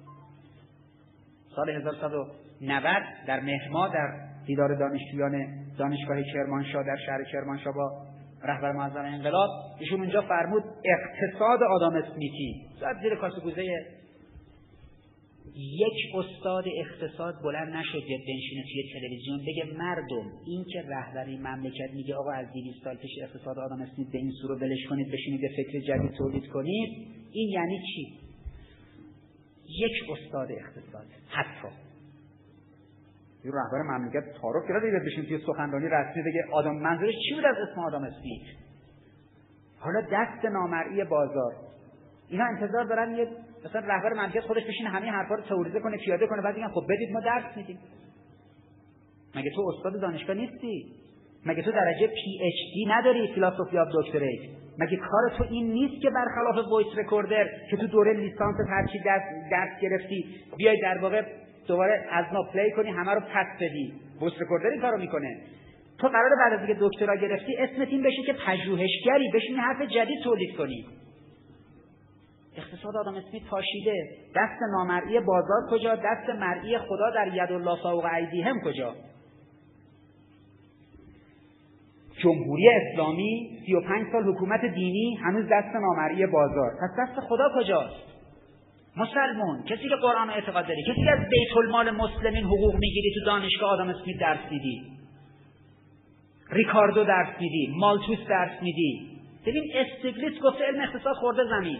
سال هزار و سیصد و نود در مهما در دیدار دانشجویان دانشگاه کرمانشاه در شهر کرمانشاه با رهبر معظم انقلاب، ایشون اونجا فرمود اقتصاد آدم اسمیتی. زد زیر کاسه‌گوزه یک استاد اقتصاد بلند نشد بیاد بنشینه توی تلویزیون بگه مردم این که رهبری مملکت میگه آقا از دویست سال پیش اقتصاد آدم اسمیت به این صورت ولش کنید بشینید به فکر جدید تولید کنید، این یعنی چی؟ یک استاد اقتصاد حتی یه رهبر مملکت تعارف کرده دیگه بشین توی سخنرانی رسمی بگه آدم، منظورش چی بود از اسم آدم اسمیت؟ حالا دست نامرئی بازار، اینا انتظار دارن یه مثلا رهبر مملکت خودش بشینه همه حرفا رو تئوریزه کنه پیاده کنه بعد میگن خب بدید ما درس میدیم. مگه تو استاد دانشگاه نیستی؟ مگه تو درجه پی اچ دی نداری، فیلسوفی آف دکتریت؟ مگه کار تو این نیست که برخلاف وایس رکوردر که تو دوره لیسانس هر چی درس درس گرفتی بیای در واقع دوباره از نو پلی کنی همه رو پس بدی؟ وایس رکوردر این کارو میکنه. تو قراره بعد از اینکه دکترا گرفتی اسمت این بشه که پژوهشگری، بشینی حرف جدید تولید کنی. اقتصاد آدم اسمیت پاشیده، دست نامرئی بازار کجا؟ دست مرئی خدا در ید الله فوق ایدیهم کجا؟ جمهوری اسلامی سی و پنج سال حکومت دینی، هنوز دست نامرئی بازار. پس دست خدا کجاست؟ مسلمون، کسی که قرآن اعتقاد داری، کسی که از بیت المال مسلمین حقوق میگیری، تو دانشگاه آدم اسمیت درس میدی، ریکاردو درس میدی، مالتوس درس میدی. ببین استیگلیتز گفته علم اقتصاد خورده زمین.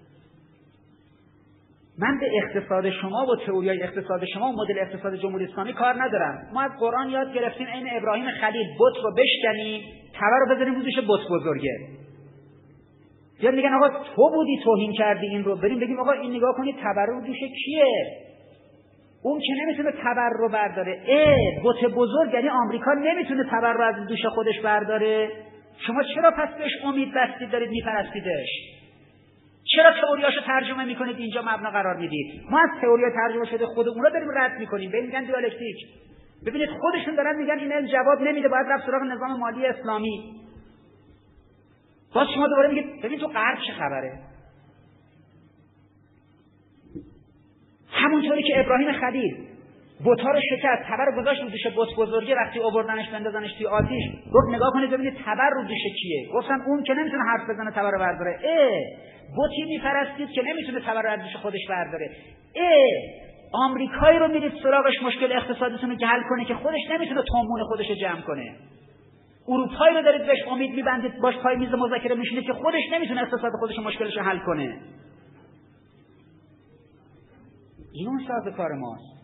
من به اقتصاد شما و تئوریای اقتصاد شما و مدل اقتصاد جمهوری اسلامی کار ندارم. ما از قرآن یاد گرفتیم عین ابراهیم خلیل بت رو بشکنیم، تبر رو بذاریم روزش بت بزرگه. یا میگن آقا تو بودی توهین کردی این رو، بریم بگیم آقا این نگاه کنید تبر رو دوش کیه؟ اون که نمیتونه تبر رو برداره. اه بت بزرگ یعنی آمریکا نمیتونه تبر رو از دوش خودش برداره. شما چرا پس بهش امید بستید دارید میپرستیدش؟ چرا تئوریاشو ترجمه میکنید اینجا مبنا قرار میدید؟ ما از تئوری ترجمه شده خود اون رو داریم رد میکنیم. به میگن دیالکتیک. ببینید خودشون دارن میگن این علم جواب نمیده، باید رفت سراغ نظام مالی اسلامی. باز شما دوباره میگید ببین تو غرب چه خبره؟ همونطوری که ابراهیم خلیل بت‌ها رو شکست، تبر رو گذاشت رو دوش بت بزرگه، وقتی آوردنش بندازنش توی آتیش گفت نگاه کنید ببینید تبر رو دوش کیه؟ گفتن اون که نمیتونه حرف بزنه تبر رو برداره. اه بتی میپرستید که نمیتونه تبر رو از دوش خودش برداره. اه آمریکایی رو میرید سراغش مشکل اقتصادیتون رو حل کنه که خودش نمیتونه تومون خودش رو جمع کنه. اروپایی رو دارید بهش امید میبندید باش پای میز مذاکره میشینید که خودش نمیتونه اقتصاد خودش مشکلش رو حل کنه. این اون ساز کار ماست.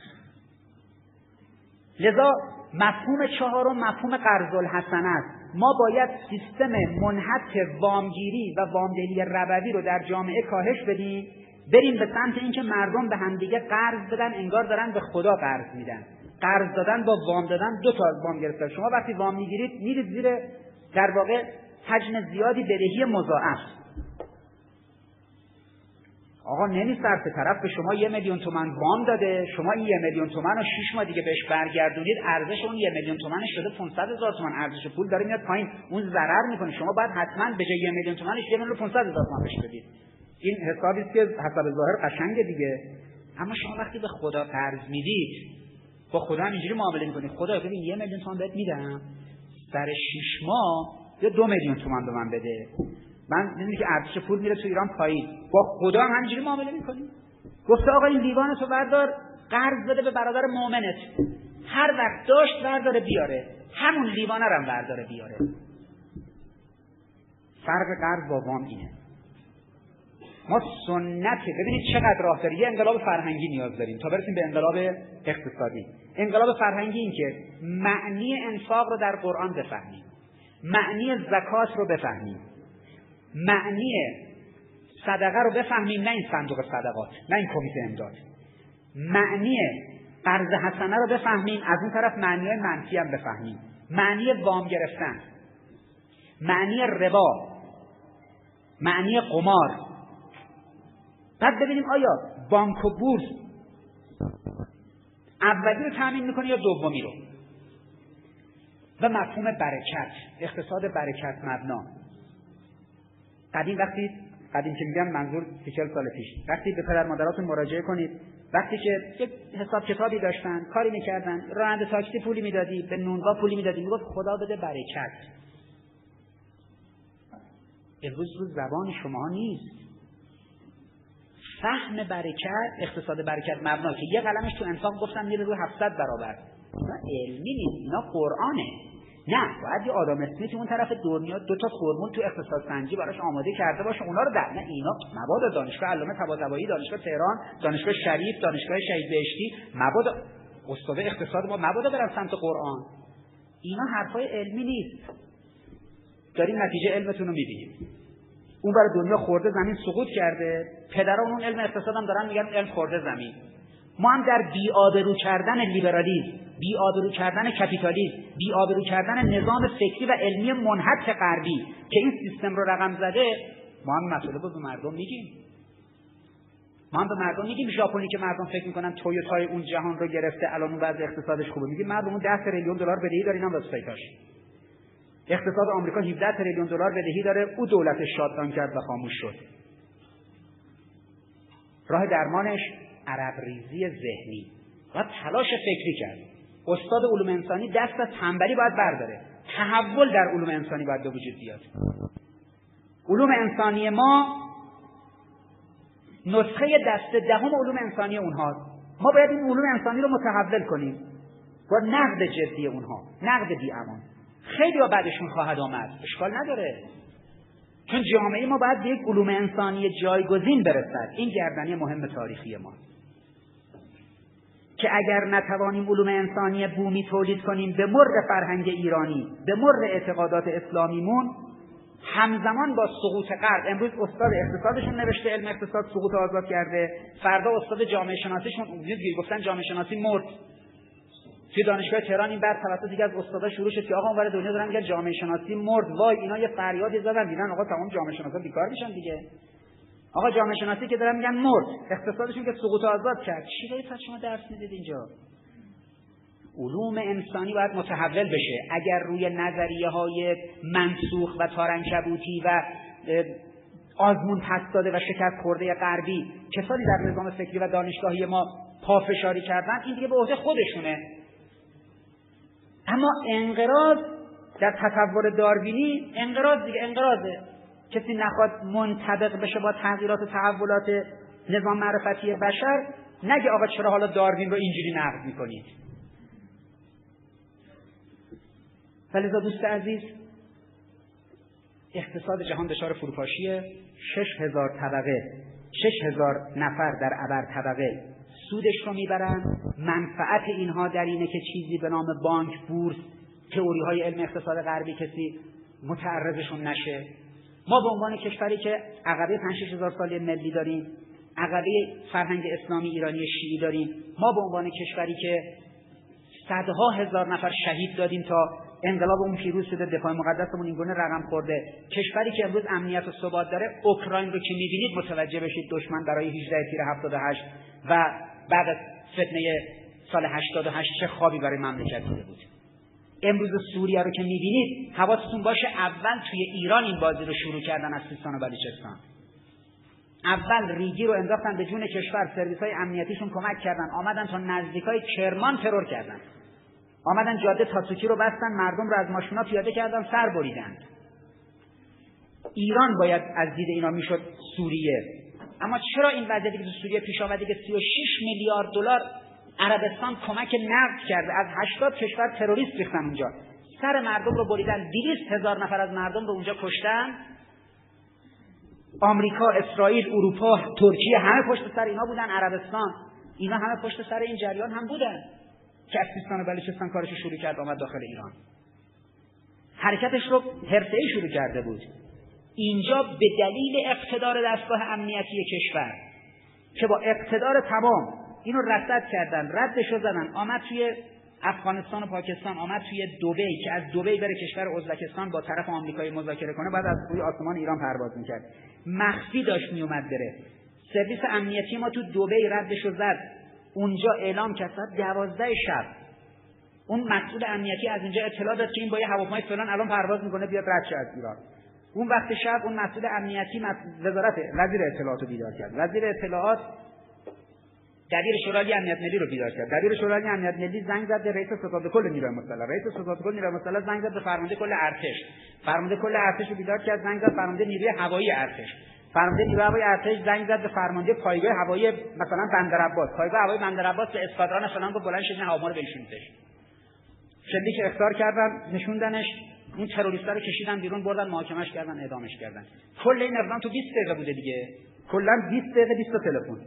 لذا مفهوم چهارم مفهوم قرض الحسنه است. ما باید سیستم منحط وامگیری و وامدهی ربوی رو در جامعه کاهش بدیم، بریم به سمت اینکه مردم به همدیگه قرض بدن انگار دارن به خدا قرض میدن. قرض دادن با وام دادن دو تا وام گرفتن. شما وقتی وام میگیرید میرید زیر در واقع حجم زیادی بدهی مضاعف. آقا نمیصرفه، طرف به شما یه میلیون تومان وام داده، شما این یه میلیون تومان رو شش ماه دیگه بهش برگردونید، ارزش اون یه میلیون تومانش شده پانصد هزار تومان، ارزش پول داره میاد پایین، اون ضرر میکنه. شما باید حتما به جای یه میلیون تومانش یه میلیون و پانصد هزار تومان بهش بدید. این حسابی است که حساب ظاهر قشنگه دیگه. اما شما وقتی به خدا قرض میدید، با خدا هم اینجوری معامله میکنید، خدا ببین یه میلیون تومان بهت میدم، سر شش ماه یا دو میلیون تومان به من بده. من میدونی که ارزش پول میره تو ایران پایین، با خدا هم همینجوری معامله میکنیم. گفته آقا این لیوان تو بردار قرض بده به برادر مؤمنت، هر وقت داشت برداره بیاره، همون لیوانه رو هم برداره بیاره. فرق قرض با وام اینه. ما سنت، ببینید چقدر راه داره. یه انقلاب فرهنگی نیاز داریم تا برسیم به انقلاب اقتصادی. انقلاب فرهنگی این که معنی انفاق رو در قرآن بفهمیم، معنی زکات رو بفهمیم، معنی صدقه رو بفهمیم، نه این صندوق صدقات، نه این کمیته امداد، معنی قرض حسنه رو بفهمیم، از اون طرف معنی منفی هم بفهمیم، معنی وام گرفتن، معنی ربا، معنی قمار. بعد ببینیم آیا بانک و بورس اولی رو تامین میکنه یا دومی رو. و مفهوم برکت، اقتصاد برکت مبنا. قدیم وقتی قدیم که میگم منظور سی چهل سال پیش، وقتی به پدر مادراتون مراجعه کنید، وقتی که یک حساب کتابی داشتن، کاری میکردن، راننده تاکسی پولی میدادی، به نونوا پولی میدادی، میگفت خدا بده برکت. امروز رو زبان شما نیست. فهم برکت، اقتصاد برکت مبنا که یه قلمش تو انفاق گفتم میره رو هفتصد برابر. اینا علمی نیست، اینا قرآنه. نه، باید یه آدم اسمیت اون طرف دنیا دو تا فرمول تو اقتصاد سنجی براش آماده کرده باشه، اونا رو در نه اینا مبادا دانشگاه علامه طباطبایی، دانشگاه تهران، دانشگاه شریف، دانشگاه شهید بهشتی، مبادا استاد اقتصاد ما مبادا برن سمت قرآن. اینا حرفای علمی نیست. داریم نتیجه علمتون رو می‌بینیم. اون برای دنیا خورده زمین سقوط کرده، پدران اون علم اقتصاد هم دارن میگن علم خورده زمین. ما هم در بی‌آبرو کردن لیبرالیسم، بی‌آبرو کردن کپیتالیسم، بی‌آبرو کردن نظام فکری و علمی منحط غربی که این سیستم رو رقم زده، ما هم مطالب رو به مردم میگیم. ما هم به مردم میگیم ژاپنی که مردم فکر میکنن تویوتای اون جهان رو گرفته، الان اون وضع اقتصادش خوبه، میگیم مردم اون ده تریلیون دلار بدهی داره، اینم واسه پیداش. اقتصاد آمریکا هفده تریلیون دلار بدهی داره، او دولتش شاتدان کرد و خاموش شد. راه درمانش عرب ریزی ذهنی و تلاش فکری کرد. استاد علوم انسانی دست از تنبلی باید برداره. تحول در علوم انسانی باید به وجود بیاد. علوم انسانی ما نسخه دست دهم علوم انسانی اونهاست. ما باید این علوم انسانی رو متحول کنیم با نقد جدی اونها، نقد بی امان. خیلی ها بعدشون خواهد آمد، اشکال نداره، چون جامعه ما باید به یک علوم انسانی جایگزین برسد. این گردنی مهم تاریخی ما که اگر نتوانیم علوم انسانی بومی تولید کنیم به مر فرهنگ ایرانی، به مر اعتقادات اسلامیمون، همزمان با سقوط غرب. امروز استاد اقتصادشون نوشته علم اقتصاد سقوط آزاد کرده، فردا استاد جامعه شناسیشون گفتن جامعه شناسی مرد. توی دانشگاه تهران این بعد توسط دیگه از استادا شروع شد که آقا اونور دنیا دارن میگن جامعه شناسی مرد. وای اینا یه فریادی زدن، دیدن آقا تمام جامعه شناسا بیکار میشن دیگه. آقا جامعه شناسی که دارن میگن مرد، اقتصادشون که سقوط آزاد کرد. چی دارید شما درس میدید اینجا؟ علوم انسانی باید متحول بشه. اگر روی نظریه‌های منسوخ و تارنکبوتی و آزمون پس داده و شکست خورده غربی کسانی در نظام فکری و دانشگاهی ما پافشاری کردن، این دیگه به عهده خودشونه. اما انقراض در تطور داروینی انقراض دیگه انقراضه. کسی نخواد منطبق بشه با تغییرات و تحولات نظام معرفتی بشر، نگه آقا چرا حالا داروین رو اینجوری نقد میکنید. فلذا دوست عزیز، اقتصاد جهان دچار فروپاشیه. شش هزار طبقه، شش هزار نفر در ابر طبقه سودش رو میبرن. منفعت اینها در اینه که چیزی به نام بانک، بورس، تئوری های علم اقتصاد غربی کسی متعرضشون نشه. ما به عنوان کشوری که عقبه پنج شش هزار سالی ملی داریم، عقبه فرهنگ اسلامی ایرانی شیعی داریم، ما به عنوان کشوری که صدها هزار نفر شهید دادیم تا انقلاب اون پیروز شده، دفاع مقدسمون اینگونه رقم خورده، کشوری که امروز امنیت و ثبات داره، اوکراین رو که می‌بینید متوجه بشید دشمن برای هجده تیر هفتاد و هشت و بعد از فتنه سال هشتاد و هشت چه خوابی برای مملکت دیده بود. امروز سوریه رو که می‌بینید حواستون باشه اول توی ایران این بازی رو شروع کردن از سیستان و بلوچستان. اول ریگی رو انداختن به جون کشور، سرویس‌های امنیتیشون کمک کردن، آمدن تا نزدیکای کرمان ترور کردن. آمدن جاده تاتسوکی رو بستن، مردم رو از ماشینا پیاده کردن، سر بریدن. ایران باید از دید اینا میشد سوریه. اما چرا این وضعیتی که تو سوریه پیش آمده که سی و شش میلیارد دلار عربستان کمک نقد کرده، از هشتاد کشور تروریست ریختن اونجا، سر مردم رو بریدن، دویست هزار نفر از مردم رو اونجا کشتن. آمریکا، اسرائیل، اروپا، ترکیه همه پشت سر اینا بودن، عربستان، اینا همه پشت سر این جریان هم بودن که از سیستان و بلوچستان کارش شروع کرد آمد داخل ایران. حرکتش رو حرفه‌ای شروع کرده بود. اینجا به دلیل اقتدار دستگاه امنیتی کشور که با اقتدار تمام اینو رصد کردن، ردش رو زدن، آمد توی افغانستان و پاکستان، آمد توی دبی که از دبی بره کشور ازبکستان با طرف آمریکایی مذاکره کنه، بعد از روی آسمان ایران پرواز میکرد. مخفی داشت میومد بره. سرویس امنیتی ما تو دبی ردش رو زد. اونجا اعلام کرد ساعت دوازده شب اون مسئول امنیتی از اینجا اطلاع داد که این با یه هواپیمای فلان الان پرواز میکنه بیاد رد شه از ایران. اون وقت شب اون مسئول امنیتی وزارت وزیر اطلاعات رو بیدار کرد. وزیر اطلاعات دبیر شورای امنیت ملی رو بیدار کرد. دبیر شورای امنیت ملی زنگ زد به رئیس ستاد کل نیروی مسلح. رئیس ستاد کل نیروی مسلح زنگ زد به فرمانده کل ارتش. فرمانده کل ارتش رو بیدار کرد، زنگ زد فرمانده نیروی هوایی ارتش. فرمانده نیروی هوایی ارتش زنگ زد به فرمانده پایگاه هوایی مثلا بندرعباس. پایگاه هوایی بندرعباس به اسکادران فلان گفت بلند شید هواپیما رو بنشونیدش. شلیک اخطار کردن، نشوندنش، اون تروریستا رو کشیدن بیرون، بردن محاکمش کردن، اعدامش کردن. کل این اقدام تو بیست دقیقه بوده دیگه. کلا بیست دقیقه بیست تا تلفن.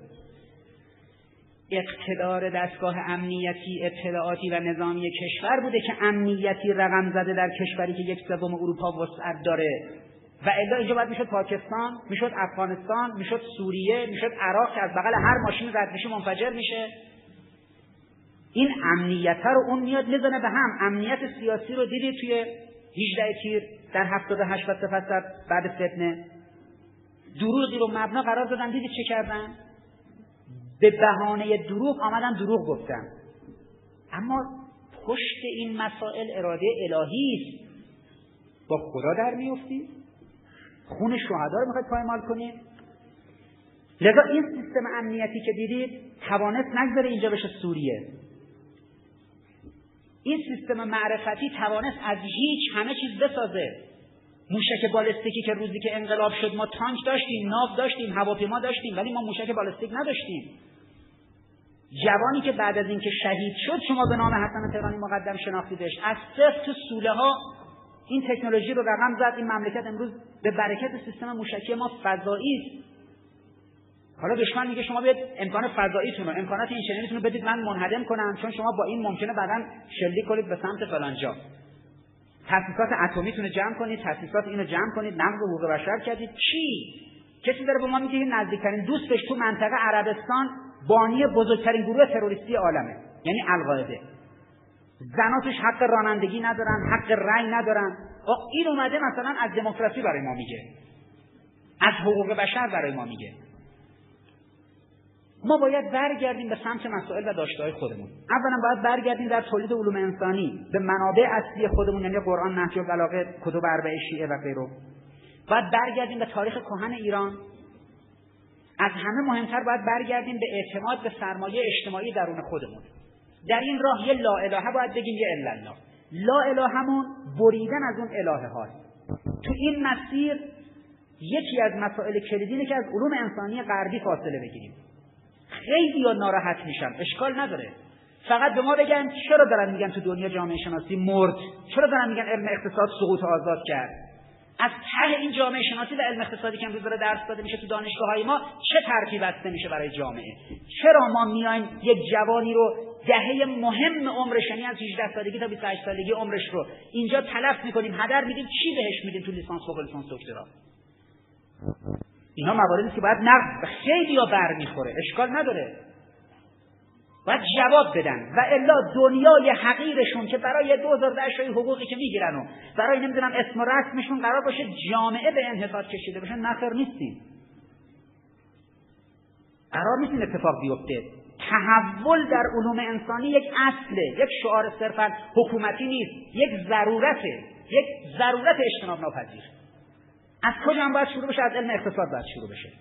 اقتدار دستگاه امنیتی اطلاعاتی و نظامی کشور بوده که امنیتی رقم زده در کشوری که یک سوم اروپا وسعت داره. و الا اینجا باید میشد پاکستان، میشد افغانستان، میشد سوریه، میشد عراق که از بغل هر ماشین رد میشه منفجر میشه. این امنیت رو اون میاد میزنه به هم. امنیت سیاسی رو دیدید توی هجده تیر در هفتاد و هشت و سپس بعد فتنه دروغی رو مبنا قرار دادن. دیدید چه کردن؟ به بهانه دروغ آمدن دروغ گفتن. اما پشت این مسائل اراده الهی است. با خدا در میفتید، خون شهدا رو میخواید پایمال کنید. لذا این سیستم امنیتی که دیدید توانست نگذاره اینجا بشه سوریه. این سیستم معرفتی توانست از هیچ همه چیز بسازه. موشک بالستیکی که روزی که انقلاب شد ما تانک داشتیم، ناو داشتیم، هواپیما داشتیم، ولی ما موشک بالستیک نداشتیم. جوانی که بعد از اینکه شهید شد شما به نام حسن تهرانی مقدم شناختیدش، از صفر تو سوله ها این تکنولوژی رو رقم زد. این مملکت امروز به برکت سیستم موشکی ما فضایی است. حالا دشمن میگه شما بیاید امکان فضاییتون رو، امکانات این چنینیتون رو بدید من منهدم کنم، چون شما با این ممکنه بعداً شلیک کنید به سمت فلان جا. تاسیسات اتمیتون رو جمع کنید، تاسیسات اینو جمع کنید، نقض حقوق بشر کردید. چی؟ کسی داره به ما میگه نزدیکترین دوستش تو منطقه عربستان بانی بزرگترین گروه تروریستی عالمه، یعنی القاعده. زناتش حق رانندگی ندارن، حق رأی ندارن. این اومده مثلا از دموکراسی برای ما میگه، از حقوق بشر برای ما میگه. ما باید برگردیم به سمت مسائل و داشته‌های خودمون. اولا باید برگردیم در تولید علوم انسانی به منابع اصلی خودمون، یعنی قرآن، نهج البلاغه، کتب اربعه شیعه و غیره. باید برگردیم به تاریخ کهن ایران. از همه مهمتر باید برگردیم به اعتماد به سرمایه اجتماعی درون خودمون. در این راه یه لا الهه باید بگیم، یه الا الله. لا الهمون بریدن از اون الهه هاست. تو این مسیر یکی از مسائل کلیدی اینه که از علوم انسانی غربی فاصله بگیریم. خیلی ها ناراحت میشن، اشکال نداره، فقط به ما بگن چرا دارن میگن تو دنیا جامعه شناسی مرد، چرا دارن میگن علم اقتصاد سقوط آزاد کرد. از ته این جامعه شناسی و علم اقتصادی که امروز داره درس داده میشه تو دانشگاه‌های ما چه ترکیب بسته میشه برای جامعه؟ چرا ما میایم یک جوانی رو دهه مهم عمرش، یعنی از هجده سالگی تا بیست و هشت سالگی عمرش رو اینجا تلف میکنیم، هدر میدیم، چی بهش میدیم تو لیسانس، فوق لیسانس، دکترا؟ اینا مواردی که باید نقد خیلی ها برمیخوره، اشکال نداره، باید جواب بدن. و الا دنیای حقیرشون که برای دو هزار و ده حقوقی که میگیرن و برای نمیدونم اسم و رسمشون قرار باشه جامعه به انحطاط کشیده بشه، نخیر نیستیم، قرار نیست این اتفاق بیفته. تحول در علوم انسانی یک اصله، یک شعار صرفا حکومتی نیست، یک ضرورته، یک ضرورت اجتناب ناپذیر. از کجا هم باید شروع بشه؟ از علم اقتصاد باید شروع بشه.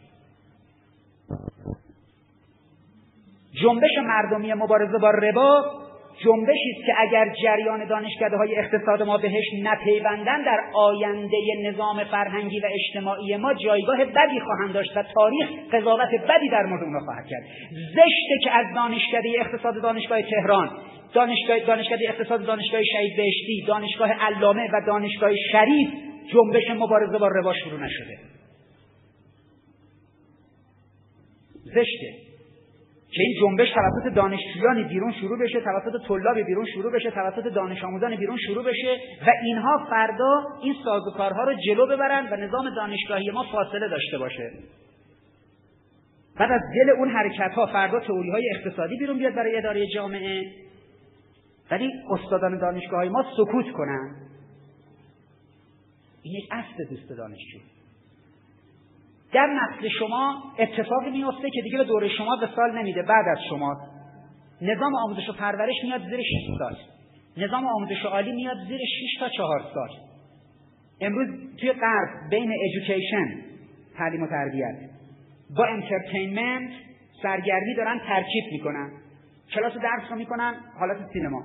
جنبش مردمی مبارزه با ربا جنبشی است که اگر جریان دانشکده‌های اقتصاد ما بهش نپیوندن در آینده نظام فرهنگی و اجتماعی ما جایگاه بدی خواهند داشت و تاریخ قضاوت بدی در مورد اونها خواهد کرد. زشته که از دانشکده اقتصاد دانشگاه تهران، دانشگاه دانشکده اقتصاد دانشگاه شهید بهشتی، دانشگاه علامه و دانشگاه شریف جنبش مبارزه با ربا شروع نشده. زشته. که این جنبش توسط دانشجویان بیرون شروع بشه، توسط طلاب بیرون شروع بشه، توسط دانش آموزان بیرون شروع بشه و اینها فردا این سازوکارها رو جلو ببرن و نظام دانشگاهی ما فاصله داشته باشه. بعد از دل اون حرکت‌ها فردا تئوری‌های اقتصادی بیرون بیاد برای اداره جامعه، ولی استادان دانشگاه‌های ما سکوت کنن. این یک اصل دوست دانشجو. در نسل شما اتفاقی میفته که دیگه به دوره شما وصال نمیده. بعد از شما نظام آموزش و پرورش میاد زیر شش سال، نظام آموزش عالی میاد زیر شش تا چهار سال. امروز توی غرب بین ایژوکیشن، تعلیم و تربیت، با انترتینمنت، سرگرمی دارن ترکیب میکنن. کلاس درس رو میکنن حالت سینما.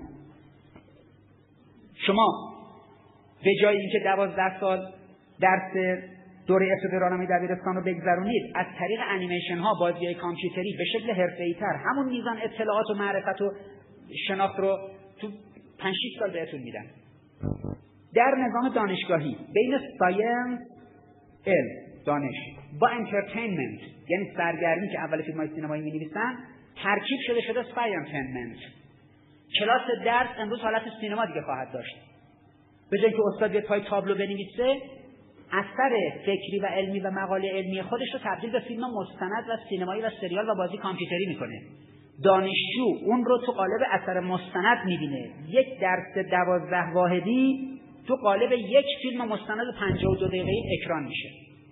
شما به جای اینکه دوازده سال درس دوره ابتدایی راهنمایی دبیرستان رو بگذرونید، از طریق انیمیشن ها، بازی‌های کامپیوتری به شکل حرفه‌ای تر همون میزان اطلاعات و معرفت و شناخت رو تو پنج شش سال بهتون میدن. در نظام دانشگاهی بین ساینس، علم، دانش با انترتینمنت، یعنی سرگرمی که اول فیلم‌های سینمایی می‌نویسن، ترکیب شده شده ساینتینمنت. کلاس درس امروز حالت سینما دیگه خواهد داشت. به جای اینکه استاد بیاد پای تابلو بنویسه، اثر فکری و علمی و مقاله علمی خودش رو تبدیل به فیلم مستند و سینمایی و سریال و بازی کامپیوتری میکنه. دانشجو اون رو تو قالب اثر مستند میبینه. یک درس دوازده واحدی تو قالب یک فیلم مستند پنجاه و دو دقیقه‌ای اکران میشه.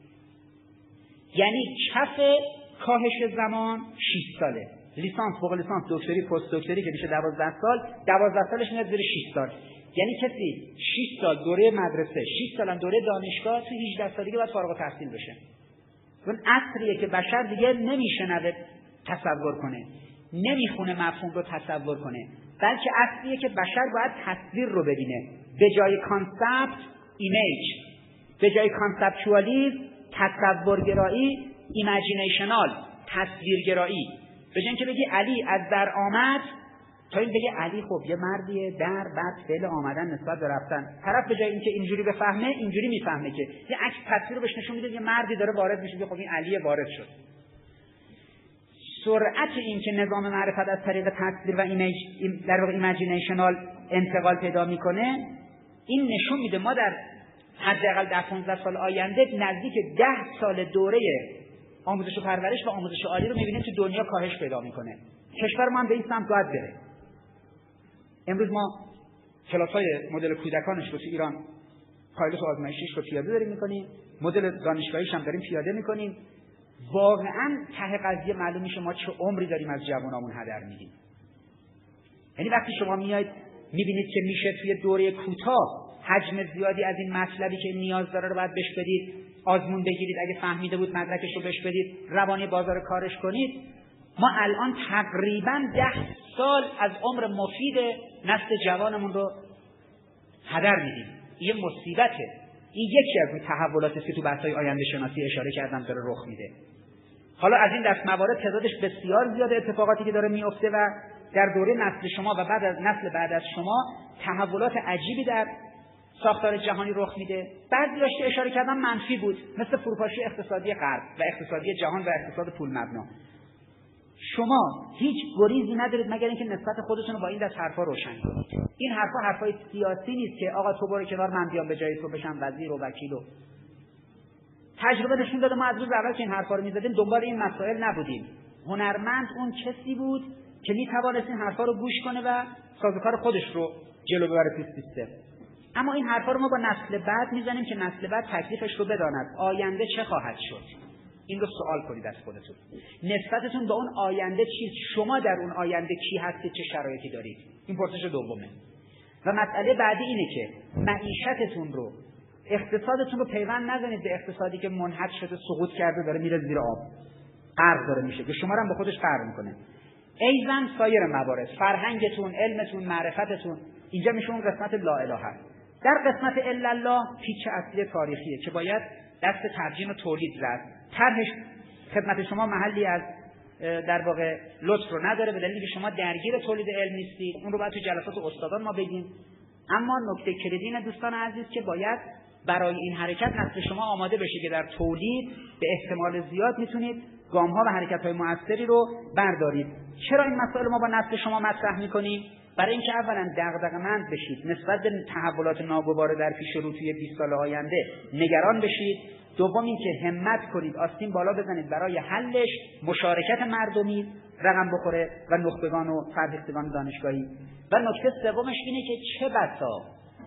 یعنی کف کاهش زمان شش ساله. لیسانس، فوق لیسانس، دکتری، پست دکتری که میشه دوازده سال، دوازده سالش میاد زیر شش سال. یعنی کسی شش سال دوره مدرسه، شش سال هم دوره دانشگاه، تو هجده سالگی باید فارغ التحصیل بشه. اون عصریه که بشر دیگه نمیشنوه تصور کنه، نمیخونه مفهوم رو تصور کنه، بلکه عصریه که بشر باید تصویر رو ببینه. به جای کانسپت، ایمیج. به جای کانسپچوالیسم، تصورگرایی، ایمیجینیشنال، تصویرگرایی. به جای اینکه بگی علی از در آمد، تا این بگه علی خب یه مردیه، در بعد فعل آمدن نسبت به رفتن. طرف به جای اینکه اینجوری بفهمه، اینجوری میفهمه که یه عکس تصویر رو بهش نشون میده، یه مردی داره وارد میشه، خب این علی وارد شد. سرعت این که نظام معرفت از طریق تصویر و ایمیج در واقع ایمیجینیشنال انتقال پیدا میکنه، این نشون میده ما در حداقل ده پانزده سال آینده نزدیک ده سال دوره آموزش و پرورش و آموزش عالی رو میبینیم تو دنیا کاهش پیدا میکنه. کشور ما هم به این سمت باید بره. امروز ما کلاس‌های مدل کودکانش رو تو ایران پایلوت و آزمایشیش رو پیاده داریم میکنیم، مدل دانشگاهیش هم داریم پیاده میکنیم. واقعاً ته قضیه معلوم میشه ما چه عمری داریم از جوانامون هدر میدیم. یعنی وقتی شما میایید میبینید که میشه توی دوره کوتاه حجم زیادی از این مطلبی که نیاز داره رو باید بهش بدید، آزمون بگیرید، اگه فهمیده بود مدرکش رو بهش بدید، روانی بازار کارش کنید. ما الان تقریباً ده سال از عمر مفید نسل جوانمون رو هدر میدیم. این مصیبته. این یکی از اون تحولاتی است که تو بحث‌های آینده شناسی اشاره کردم داره رخ میده. حالا از این دست موارد تعدادش بسیار زیاده، اتفاقاتی که داره میفته و در دوره نسل شما و بعد از نسل بعد از شما تحولات عجیبی در ساختار جهانی رخ میده. بعضی‌هاش که اشاره کردم منفی بود، مثل فروپاشی اقتصادی غرب و اقتصادی جهان و اقتصاد پول مبنا. شما هیچ گریزی ندارید مگر اینکه نسبت خودتون رو با این دست حرفا روشن کنید. این حرفا حرفای سیاسی نیست که آقا تو برو کنار من بیام به جای تو بشم وزیر و وکیل. و تجربه نشون داده ما از روز اول که این حرفا رو می‌زدیم دنبال این مسائل نبودیم. هنرمند اون کسی بود که می‌توانست این حرفا رو گوش کنه و سازوکار خودش رو جلو ببره تو سیستم. اما این حرفا رو ما با نسل بعد میزنیم که نسل بعد تکلیفش رو بداند. آینده چه خواهد شد؟ این رو سوال کنید از خودتون. نسبتتون به اون آینده چیست؟ شما در اون آینده کی هستید؟ چه شرایطی دارید؟ این پرسش دومه. و مسئله بعدی اینه که معیشتتون رو، اقتصادتون رو پیوند نزنید به اقتصادی که منحط شده، سقوط کرده، داره میره زیر آب، غرق داره میشه، که شما رو هم به خودش غرق میکنه. ایزن سایر موارد، فرهنگتون، علمتون، معرفتتون، اینجا میشه اون قسمت لا اله هست. در قسمت الا الله پیچ اصلی تاریخیه که باید دست ترجیم و تولید زد. طرحش خدمت شما محلی از در واقع لطف رو نداره، به دلیلی که شما درگیر تولید علم نیستید. اون رو باید تو جلسات استادان ما بگیم. اما نکته کلیدی دوستان عزیز که باید برای این حرکت نسل شما آماده بشه که در تولید به احتمال زیاد میتونید گام‌ها و حرکت‌های موثری رو بردارید. چرا این مسائل ما با نسل شما مطرح می‌کنیم؟ برای اینکه اولا دغدغه‌مند بشید نسبت به تحولات ناگوار در پیش رو توی بیست سال آینده نگران بشید. دوم اینکه همت کنید، آستین بالا بزنید برای حلش، مشارکت مردمی رقم بخوره و نخبگان و فرهیختگان دانشگاهی. و نکته سومش اینه که چه بسا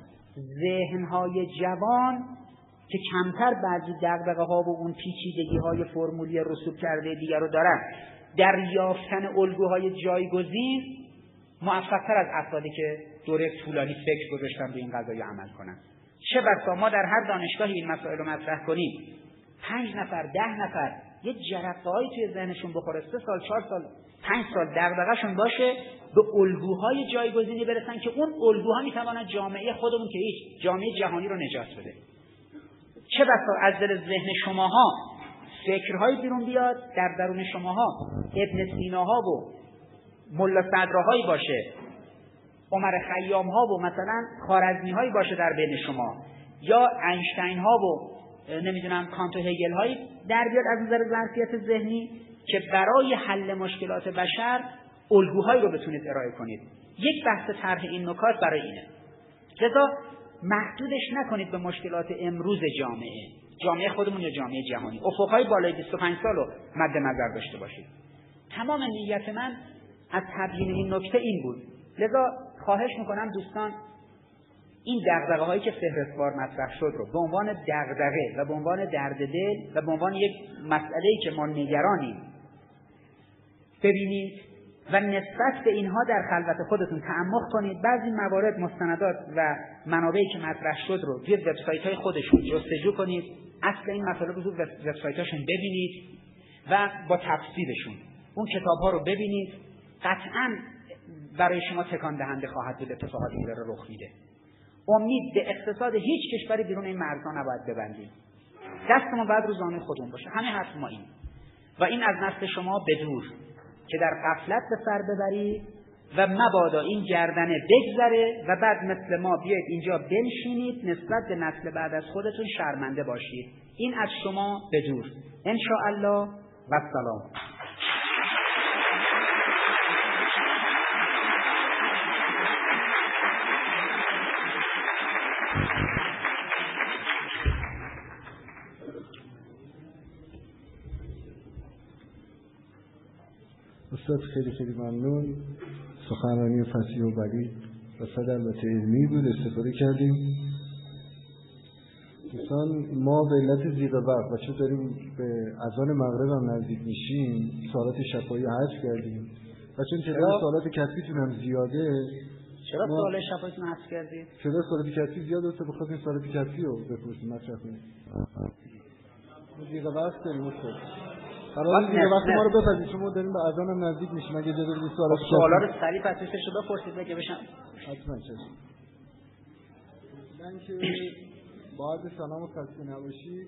ذهن‌های جوان که کمتر بعضی دغدغه‌ها و اون پیچیدگی‌های فرمولی رسوب کرده دیگر رو دارن، در یافتن الگوهای جایگزین موفق‌تر از افرادی که دوره طولانی فکر گذاشتن به این قضایا عمل کنن. چه بسا ما در هر دانشگاهی این مسائل رو مطرح کنیم، پنج نفر ده نفر یه جرقه‌ای توی ذهنشون بخوره، سه سال چهار سال پنج سال دغدغه‌شون باشه به الگوهای جایگزینی برسن که اون الگوها میتواند جامعه خودمون که هیچ جامعه جهانی رو نجات بده. چه بسا از دل ذهن شماها فکرهایی بیرون بیاد، در درون شماها ابن سیناها و ملا صدراهایی باشه، عمر خیام‌ها و مثلا خوارزمی‌هایی باشه در بین شما، یا اینشتین‌ها و نمیدونم کانت و هگل‌هایی در بیاد از نظر ظرفیت ذهنی که برای حل مشکلات بشر الگوهایی رو بتونید ارائه کنید. یک بحث طرح این نکات برای اینه. لذا محدودش نکنید به مشکلات امروز جامعه، جامعه خودمون یا جامعه جهانی. افق‌های بالای بیست و پنج سال رو مد نظر داشته باشید. تمام نیت من از تبیین این نکته این بود. لذا خواهش میکنم دوستان این دغدغه‌هایی که فهرستوار مطرح شد رو به عنوان دغدغه و به عنوان درد دل و به عنوان یک مسئله‌ای که ما نگرانیم ببینید و نسبت به اینها در خلوت خودتون تعمق کنید. بعضی موارد، مستندات و منابعی که مطرح شد رو توی وبسایت‌های خودشون جستجو کنید، اصل این مطالب رو توی وبسایت‌هاشون ببینید و با تفصیلشون اون کتاب‌ها رو ببینید. قطعاً برای شما تکان دهنده خواهد بود اتفاقاتی که داره رخ میده. امید به اقتصاد هیچ کشوری بیرون این مرزها نباید ببندیم. دستمون باید رو زانوی خودمون باشه. همین حرف ما این. و این از نسل شما بدور که در غفلت به سر ببرید و مبادا این گردنه بگذره و بعد مثل ما بیاید اینجا بنشینید نسبت به نسل بعد از خودتون شرمنده باشید. این از شما بدور. ان شاء الله و سلام. استاد خیلی خیلی ممنون. سخنرانی فصیح و بلید و صد البته علمی بود، استفاده کردیم. دوستان ما به علت زیغ وقت و چون داریم به اذان مغرب هم نزدیک میشیم سوالات شفاهی حذف کردیم و چون تعداد سوالات کسبیتون هم زیاده. چرا سوال شفاهیتون حذف کردید؟ چرا سوالات کسبی زیاده است؟ بخواستیم سوالات کسبی رو بپرسیم مطرح کنیم. زیغ وقت داریم استاد. قرار دیگه وقتی ما رو بپذیرید چون ما داریم به اذان هم نزدیک میشیم. اگه اجازه بدید سوالا سوالا رو سریع پرسشش رو بپرسید بگه بشم. حتما چشم. من که باید سلام و خسته نباشید.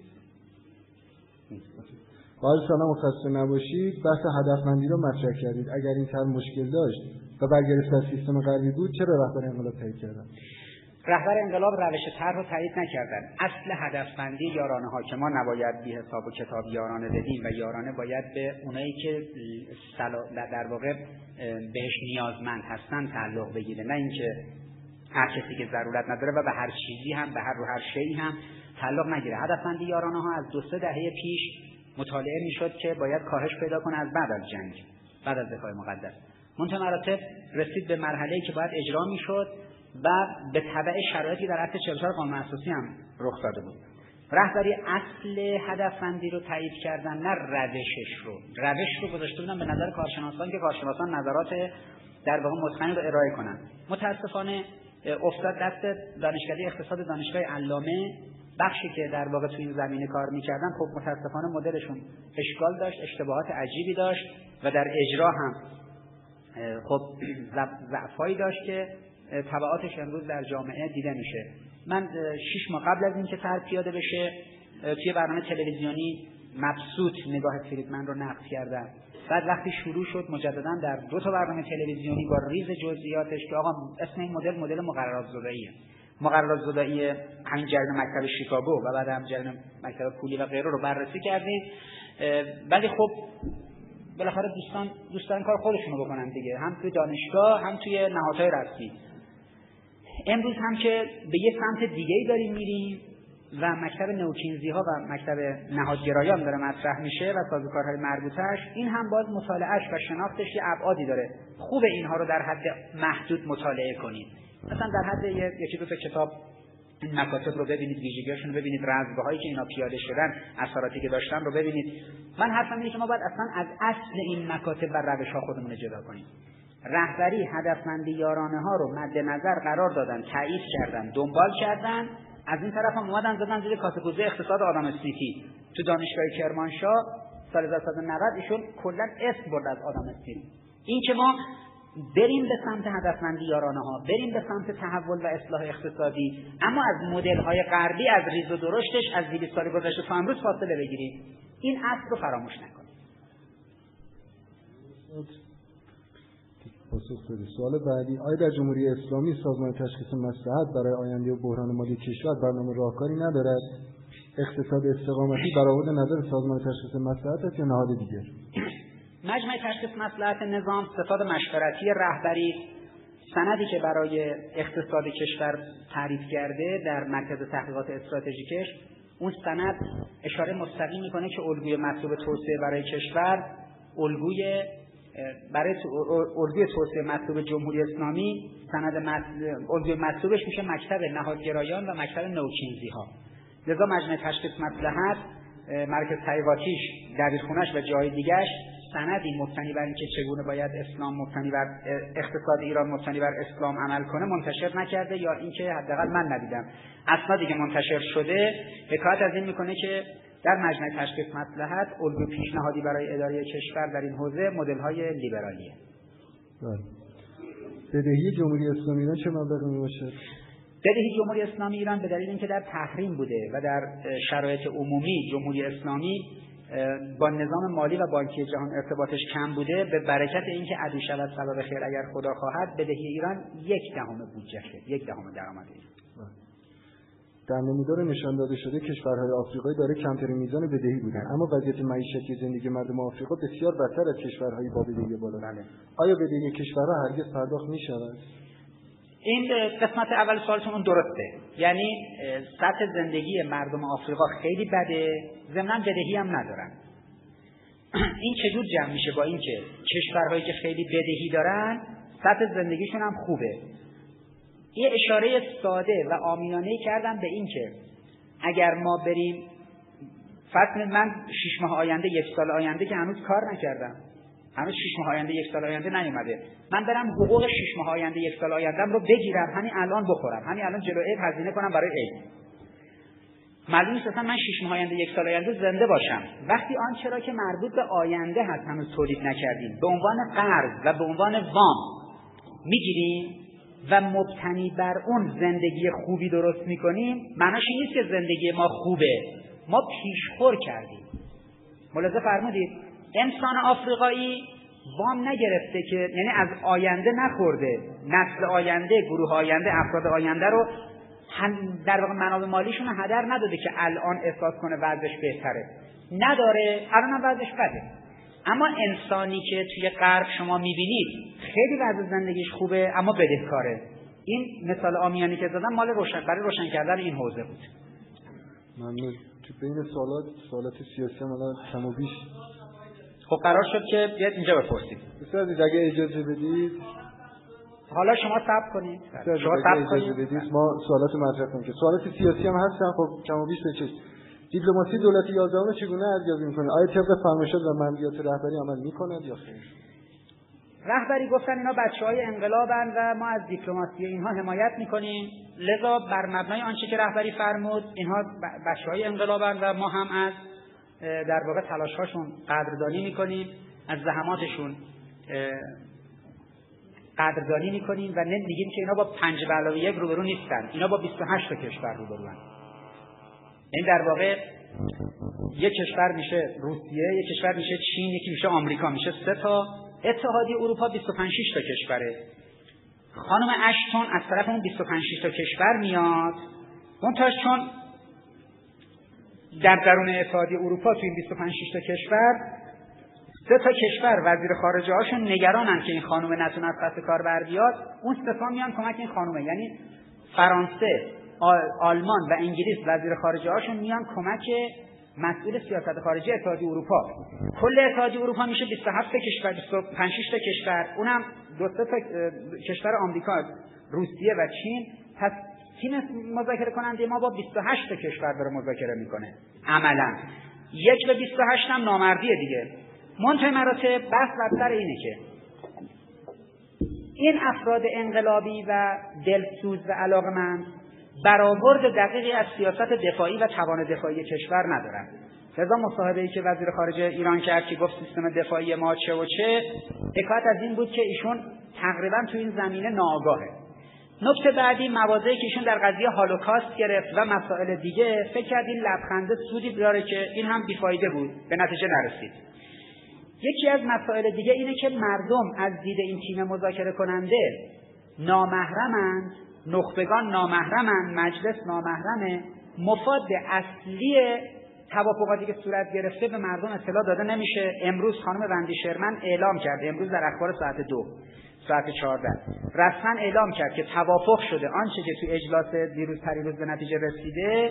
باید سلام و خسته نباشید. بحث هدفمندی رو مطرح کردید. اگر این طرح مشکل داشت و برگرفت از سیستم غربی بود چرا رهبر انقلاب تایید کردن؟ رهبر انقلاب روش طرح رو تایید نکردن. اصل هدفمندی یارانه ها که ما نباید بی حساب و کتاب یارانه بدیم و یارانه باید به اونایی که در واقع بهش نیازمند هستن تعلق بگیره، نه اینکه هر کسی که ضرورت نداره و به هر چیزی هم به هر رو هر شیئی هم تعلق نگیره. هدفمندی یارانه ها از دو سه دهه پیش مطالعه میشد که باید کاهش پیدا کنه از بعد از جنگ، بعد از دفاع مقدس. منتهی مراتب رسید به مرحله‌ای که باید اجرا میشد و به تبع شرایطی در اصل چهل سال قانون اساسی هم رخ داده بود. رهبری اصل هدفمندی رو تایید کردن، نه روشش رو. روش رو گذاشته بودن به نظر کارشناسان که کارشناسان نظرات در واقع متقن رو ارائه کنن. متاسفانه افتاد دست دانشکده اقتصاد دانشگاه علامه، بخشی که در واقع تو این زمینه کار می‌کردن. خب متاسفانه مدلشون اشکال داشت، اشتباهات عجیبی داشت و در اجرا هم خب ضعفایی داشت که تبعاتش امروز در جامعه دیده میشه. من شش ماه قبل از اینکه طرح پیاده بشه توی برنامه تلویزیونی مبسوط نگاه فریدمن رو نقد کردم. بعد وقتی شروع شد مجددا در دو تا برنامه تلویزیونی با ریز جزئیاتش که آقا اسم این مدل مدل مقررات زداییه، مقررات زدایی همین جریان مکتب شیکاگو و بعد هم جریان مکتب پولی و غیره رو بررسی کردیم ولی خب بالاخره دوستان دوستان کار خودشونو بکنن دیگه، هم توی دانشگاه هم توی نهادهای رسمی. امروز هم که به یه سمت دیگه‌ای داریم میریم و مکتب نوکینزی ها و مکتب نهادگرایان داره مطرح میشه و سازوکارهای مربوطش، این هم باز مطالعهش و شناختش یه ابعادی داره. خوبه اینها رو در حد محدود مطالعه کنید، مثلا در حد یکی دو تا کتاب این مکاتب رو ببینید، ویژگی‌هاشون رو ببینید، رزمگاهایی که اینا پیاده شدن، اثراتی که داشتن رو ببینید. من حرفم اینه که ما باید اصلا از اصل این مکاتب و روش‌ها خودمون رو جدا کنیم. رهبری هدفمندی یارانه ها رو مد نظر قرار دادن، تایید کردن، دنبال کردن. از این طرف هم اومدن زدن زیر کاسه‌کوزه اقتصاد آدم اسمیتی. تو دانشگاه کرمانشاه سال هزار و سیصد و نود ایشون کلا اسم برد از آدم اسمیت. این که ما بریم به سمت هدفمندی یارانه ها، بریم به سمت تحول و اصلاح اقتصادی، اما از مدل های غربی، از ریز و درشتش از دویست سال گذشته تا امروز فاصله بگیریم. این اصل رو فراموش نکنیم. پاسخ بده. سوال بعدی: آیا در جمهوری اسلامی سازمان تشخیص مصلحت برای آینده و بحران مالی کشور برنامه راهکاری ندارد؟ اقتصاد استقامتی برآورد نظر سازمان تشخیص مصلحت است یا نهاد دیگر؟ مجمع تشخیص مصلحت نظام ستاد مشورتی رهبری، سندی که برای اقتصاد کشور تعریف کرده در مرکز تحقیقات استراتژیکش، اون سند اشاره مستقیم میکنه که الگوی مطلوب توسعه برای کشور، الگوی برای الگوی توسعه مطلوب جمهوری اسلامی، سند الگوی مطلوبش میشه مکتب نهادگرایان و مکتب نوکینزی ها. لذا مجمع تشخیص مصلحت، مرکز تحقیقاتیش، دبیرخونه‌اش و جای دیگه‌اش سندی مبتنی بر اینکه چگونه باید اسلام مبتنی بر اقتصاد ایران مبتنی بر اسلام عمل کنه منتشر نکرده، یا اینکه حداقل من ندیدم. اسنادی که منتشر شده حکایت از این میکنه که در مجمع تشخیص مصلحت الگوی پیشنهادی برای اداره کشور در این حوزه مدل‌های لیبرالیه. بله. بدهی جمهوری اسلامی ایران چه مبلغی میباشد؟ بدهی جمهوری اسلامی ایران به دلیل اینکه در تحریم بوده و در شرایط عمومی جمهوری اسلامی با نظام مالی و بانکی جهان ارتباطش کم بوده، به برکت اینکه عدو شود صلاح خیر اگر خدا خواهد، بدهی ایران یک دهم بودجه شد، یک دهم درآمد ایران. در نمودار نشان داده شده کشورهای آفریقایی داره کمترین میزان بدهی بودن، اما وضعیت معیشتی زندگی مردم آفریقا بسیار بدتر از کشورهای با بدهی بالا. بله. آیا بدهی کشورها هرگز پرداخت می‌شود؟ این قسمت اول سوالتون اون درسته، یعنی سطح زندگی مردم آفریقا خیلی بده، ضمن بدهی هم ندارن. این چجور جمع میشه با اینکه کشورهایی که خیلی بدهی دارن سطح زندگیشون هم خوبه؟ یه اشاره ساده و عامیانه کردم به این که اگر ما بریم فصل، من شش ماه آینده، یک سال آینده که هنوز کار نکردم، هنوز شش ماه آینده یک سال آینده نیومده، من برم حقوق شش ماه آینده یک سال آیندهم رو بگیرم، همین الان بخورم، همین الان جلو عید هزینه کنم برای عید، معلوم نیست اصلا من شش ماه آینده یک سال آینده زنده باشم. وقتی آنچه را که مربوط به آینده هست هنوز تولید نکردیم به عنوان قرض و به عنوان وام میگیریم و مبتنی بر اون زندگی خوبی درست میکنیم، معناش این نیست که زندگی ما خوبه، ما پیشخور کردیم. ملاحظه فرمودید انسان آفریقایی وام نگرفته که، یعنی از آینده نخورده، نسل آینده، گروه آینده، افراد آینده رو در واقع منابع مالیشون هدر نداده که الان احساس کنه وضعش بهتره، نداره، الان هم وضعش بده. اما انسانی که توی غرب شما میبینید خیلی وضع زندگیش خوبه اما بدهکاره. این مثال عامیانه که زدم مال روشن برای روشن کردن این حوزه بود. ممنون. تو بین سوالات سوالات سیاسی مالا کم و بیش خب قرار شد که بیاد اینجا بپرسید. بسیار عزیز اگه اجازه بدید حالا شما صبر کنید. شما صبر کنید. ما سوالات مطرح کنیم که سوالات سیاسی هم هستن. خب کم و بیش بچش. دیپلماسی دولت یازدهم چگونه ارزیابی می‌کنه؟ آیا طبق فرمایشات و منویات رهبری عمل می‌کند یا خیر؟ رهبری گفتن اینا بچه‌های انقلابن و ما از دیپلماسی اینها حمایت می‌کنیم، لذا بر مبنای آنچه که رهبری فرمود اینها بچه‌های انقلابن و ما هم از در واقع تلاش‌هاشون قدردانی می‌کنیم، از زحماتشون قدردانی می‌کنیم و نمیگیم که اینا با پنج به علاوه یک روبرو نیستن، اینا با بیست و هشت تا کشور روبروان. این در واقع یک کشور میشه روسیه، یک کشور میشه چین، یکی میشه آمریکا، میشه سه تا. اتحادیه اروپا بیست و پنج تا کشوره. خانم اشتون از طرف اون بیست و پنج تا کشور میاد، اون تاش چون در درون اتحادیه اروپا تو این بیست و پنج شش تا کشور سه تا کشور وزیر خارجه هاشون نگرانن که این خانم نتونه از پس کار بر بیاد، اون سه تا میان کمک این خانومه، یعنی فرانسه، آلمان و انگلیس وزیر خارجه هاشون میان کمک مسئول سیاست خارجی اتحادیه اروپا. کل اتحادیه اروپا میشه بیست و هفت تا کشور، بیست و پنج شش تا کشور، اونم دو سه تا کشور آمریکا، روسیه و چین. پس تیم مذاکره کننده ما با بیست و هشت تا کشور داره مذاکره میکنه. عملا یک به بیست و هشت هم نامردیه دیگه. منتهی مراتب بحث بر سر اینه که این افراد انقلابی و دلسوز و علاقه‌مند برآورد دقیقی از سیاست دفاعی و توان دفاعی کشور ندارن. لذا مصاحبه‌ای که وزیر خارجه ایران کرد که گفت سیستم دفاعی ما چه و چه، حکایت از این بود که ایشون تقریبا تو این زمینه ناآگاهه. نکته بعدی مواضعی که ایشون در قضیه هولوکاست گرفت و مسائل دیگه، فکر کرد این لبخنده سودی داره که این هم بیفایده بود، به نتیجه نرسید. یکی از مسائل دیگه اینه که مردم از دید این تیم مذاکره کننده نامحرمند، نخبگان نامحرمند، مجلس نامحرمه، مفاد اصلی توافقاتی که صورت گرفته به مردم اطلاع داده نمیشه. امروز خانم وندی شرمن اعلام کرد، امروز در اخبار ساعت دو ساعت چهارده رسما اعلام کرد که توافق شده، آنچه که تو اجلاس دیروز پریروز به نتیجه رسیده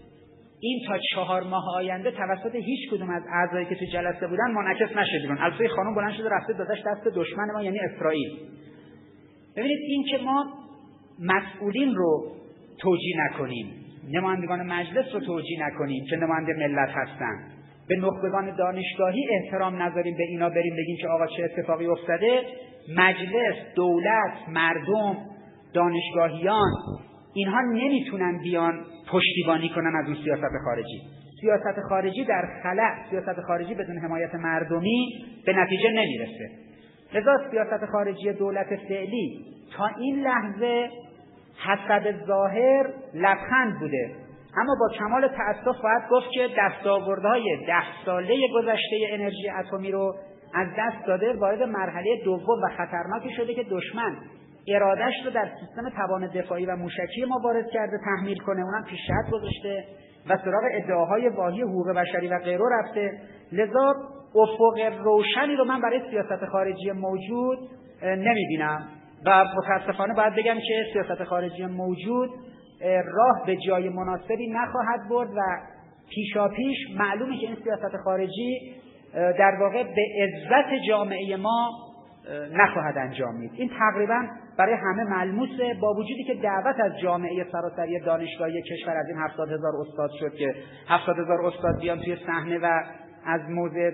این تا چهار ماه آینده توسط هیچ کدوم از اعضایی که تو جلسه بودن منعکس نشه بیرون. البته خانم بلند شده رفته داداش دست دشمن ما یعنی اسرائیل. ببینید این که ما مسئولین رو توجیه نکنیم، نمایندگان مجلس رو توجیه نکنیم که نماینده ملت هستن، به نخبگان دانشگاهی احترام نذاریم، به اینا بریم بگیم که آقا چه اتفاقی افتاده، مجلس، دولت، مردم، دانشگاهیان اینها نمیتونن بیان پشتیبانی کنن از اون سیاست خارجی. سیاست خارجی در خلأ، سیاست خارجی بدون حمایت مردمی به نتیجه نمیرسه. لذا سیاست خارجی دولت فعلی تا این لحظه حسب ظاهر لبخند بوده، اما با کمال تأسف باید گفت که دستاوردهای ده ساله گذشته انرژی اتمی رو از دست داده، وارد مرحله دوم و خطرناکی شده که دشمن ارادش رو در سیستم توان دفاعی و موشکی ما وارد کرده، تحمیل کنه، اونم پیش شرط گذاشته و سراغ ادعاهای واهی حقوق بشری و غیره رفته. لذا افق روشنی رو من برای سیاست خارجی موجود نمیبینم و متاسفانه باید بگم که سیاست خارجی موجود راه به جای مناسبی نخواهد برد و پیشا پیش معلومه که این سیاست خارجی در واقع به عزت جامعه ما نخواهد انجامید. این تقریبا برای همه ملموسه، با وجودی که دعوت از جامعه سراسری دانشگاهی کشور از این هفتاد هزار استاد شد که هفتاد هزار استاد بیان توی صحنه و از موضع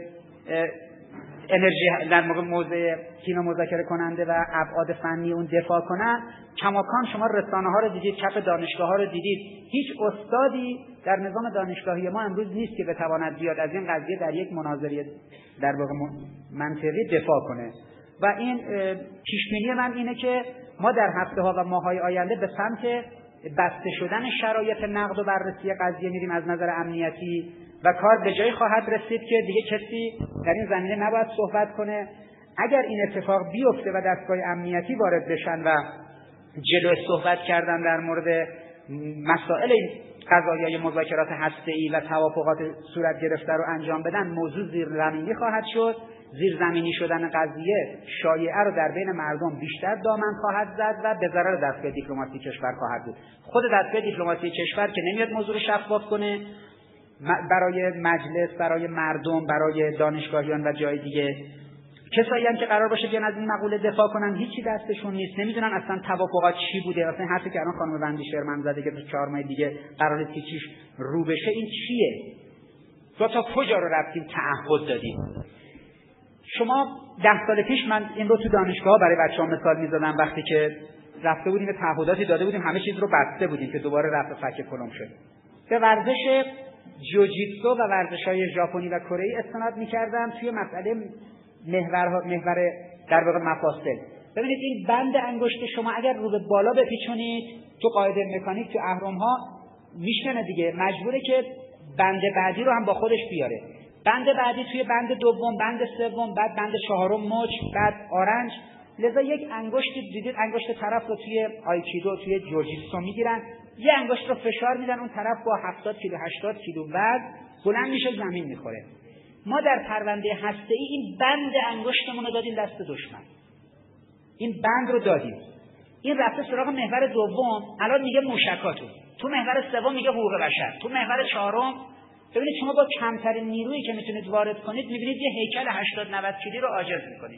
انرژی در موقع موضع تیم مذاکره کننده و ابعاد فنی اون دفاع کنن. کماکان شما رسانه ها رو دیدید، کف دانشگاه ها رو دیدید، هیچ استادی در نظام دانشگاهی ما امروز نیست که بتواند بیاد از این قضیه در یک مناظره در واقع منطقی دفاع کنه. و این پیشبینی من اینه که ما در هفته ها و ماه های آینده به سمت بسته شدن شرایط نقد و بررسی قضیه میریم از نظر امنیتی و کار به جایی خواهد رسید که دیگه کسی در این زمینه نباید صحبت کنه. اگر این اتفاق بیفته و دستگاه امنیتی وارد بشن و جلوی صحبت کردن در مورد مسائل قضایای مذاکرات هسته‌ای و توافقات صورت گرفته رو انجام بدن، موضوع زیرزمینی خواهد شد. زیرزمینی شدن قضیه شایعه رو در بین مردم بیشتر دامن خواهد زد و به ضرر دستگاه دیپلماسی کشور خواهد بود. خود دستگاه دیپلماسی کشور که نمیاد موضوع رو شفاف کنه، برای مجلس، برای مردم، برای دانشگاهیان و جای دیگه کسایی هم که قرار باشه بیان از این مقوله دفاع کنن هیچی دستشون نیست، نمیدونن اصلا توافقات چی بوده. اصلا حرفی که الان خانم وندی شرمن زده که تو چهار ماه دیگه قراره تیکیش رو بشه، این چیه؟ تو تا کجا رو رفتیم تعهد دادیم؟ شما ده سال پیش من این رو تو دانشگاه برای بچه‌ها مثال می‌زدم، وقتی که رفته بودیم تعهداتی داده بودیم، همه چیز رو بسته بودیم که دوباره رفع فک کلم شد. به ورزش جوجیتسو و ورزش‌های ژاپنی و کره‌ای استناد می‌کردم توی مسئله محور محور در واقع مفاصل. ببینید این بند انگشت شما اگر رو به بالا بپیچونید تو قاعده مکانیک تو اهرم‌ها میشکنه دیگه، مجبوره که بند بعدی رو هم با خودش بیاره. بند بعدی توی بند دوم، بند سوم، بعد بند چهارم مچ، بعد آرنج. لذا یک انگشت دیدید انگشت طرف رو توی آیکیدو، توی جوجیتسو میگیرن، یه انگشت رو فشار میدن اون طرف با هفتاد کیلو هشتاد کیلو وزن بلند میشه زمین میخوره. ما در پرونده هسته‌ای این بند انگشتمون رو دادیم دست دشمن، این بند رو دادیم، این رفته سراغ محور دوم، الان میگه موشکاتو، تو محور سوم میگه حقوق بشر، تو محور چهارم. ببینید شما با کمترین نیرویی که میتونید وارد کنید میبینید یه هیکل هشتاد نود کیلو رو عاجز میکنید.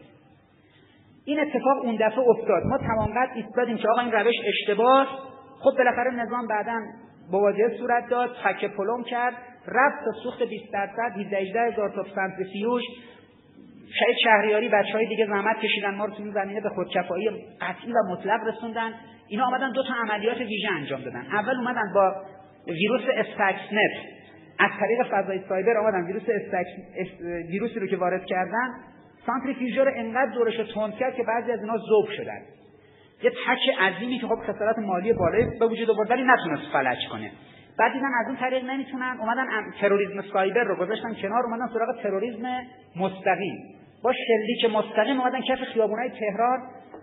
این اتفاق اون دفعه افتاد. ما تمام قد ایستادیم که آقا این روش اشتباه. خب بالاخره نظام بعداً مواجهه صورت داد، فک پلم کرد، رفت تا سوخت بیست درصد، هجده هجده هزار تا سانتریفیوژ. شاید شهریاری بچهای دیگه زحمت کشیدن، ما رو تو این زمینه به خودکفایی قطعی و مطلق رسوندن. اینا آمدن دو تا عملیات ویژه انجام دادن. اول اومدن با ویروس استاکسنت از طریق فضای سایبر آمدن ویروس استاکس ویروسی رو که وارد کردن، سانتریفیوژ رو انقدر دورش رو تند کرد که بعضی از اینا ذوب شدن. یه تک عظیمی که خب خسارت مالی بالایی به وجود آورد ولی نتونست فلج کنه. بعد دیدن از اون طریق نمیتونن، اومدن تروریسم سایبر رو گذاشتن کنار، اومدن سراغ تروریسم مستقیم. با شلیک مستقیم اومدن کف خیابونای تهران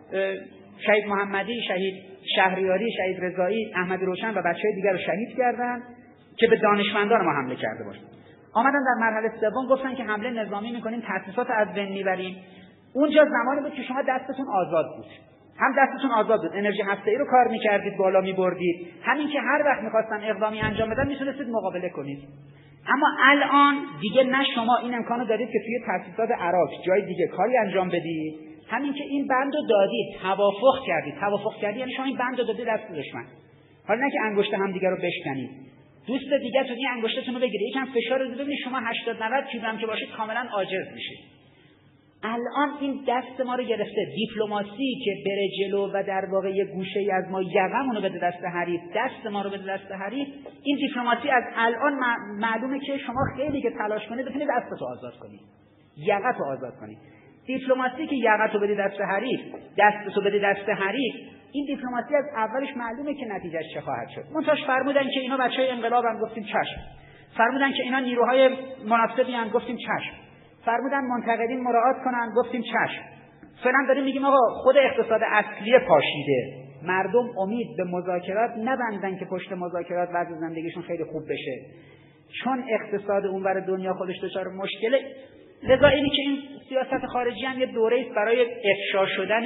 شهید محمدی، شهید شهریاری، شهید رضایی، احمد روشن و بچهای دیگر رو شهید کردن که به دانشمندان ما حمله کرده باشن. آمدن در مرحله سوم گفتن که حمله نظامی میکنیم، تأسیسات از بین میبریم. اونجا زمانی بود که شما دستتون آزاد بود. هم دستتون آزاد بود، انرژی هسته‌ای رو کار می‌کردید، بالا می‌بردید، همین که هر وقت می‌خواستن اقدامی انجام بدن می‌تونستید مقابله کنید. اما الان دیگه نه شما این امکانو دارید که توی تأسیسات عراق جای دیگه کاری انجام بدید، همین که این بندو دادید، توافق کردید. توافق کردید یعنی شما این بندو دادید دست دشمن. حالا نه که انگشت هم دیگه رو بشکنید. دوست دیگه تو این انگشتتون رو بگیرید، یکم فشار رو ببینید شما هشتاد نود کیلو هم که باشید کاملا عاجز میشید. الان این دست ما رو گرفته. دیپلماسی که بره جلو و در واقع یه گوشه‌ای از ما یقمون رو بده دست حریف، دست ما رو بده دست حریف، این دیپلماسی از الان معلومه که شما خیلی که تلاش کنید بتونید دستتو آزاد کنید، یقتو آزاد کنید. دیپلماسی که یقتو بده دست حریف، دستتو بده دست حریف، این دیپلماسی از اولش معلومه که نتیجهش چه خواهد شد. منتاش فرمودن که اینا بچهای انقلابن، گفتیم چشم. فرمودن که اینا نیروهای مناسبی ان، گفتیم چشم. فرمودن منتقدین مراعات کنن، گفتیم چشم. فعلا داریم میگیم آقا خود اقتصاد اصلی پاشیده، مردم امید به مذاکرات نبندن که پشت مذاکرات وضع زندگیشون خیلی خوب بشه، چون اقتصاد اونور دنیا خودش دچار مشکله. لذا اینی که این سیاست خارجی هم یه دوره است برای افشا شدن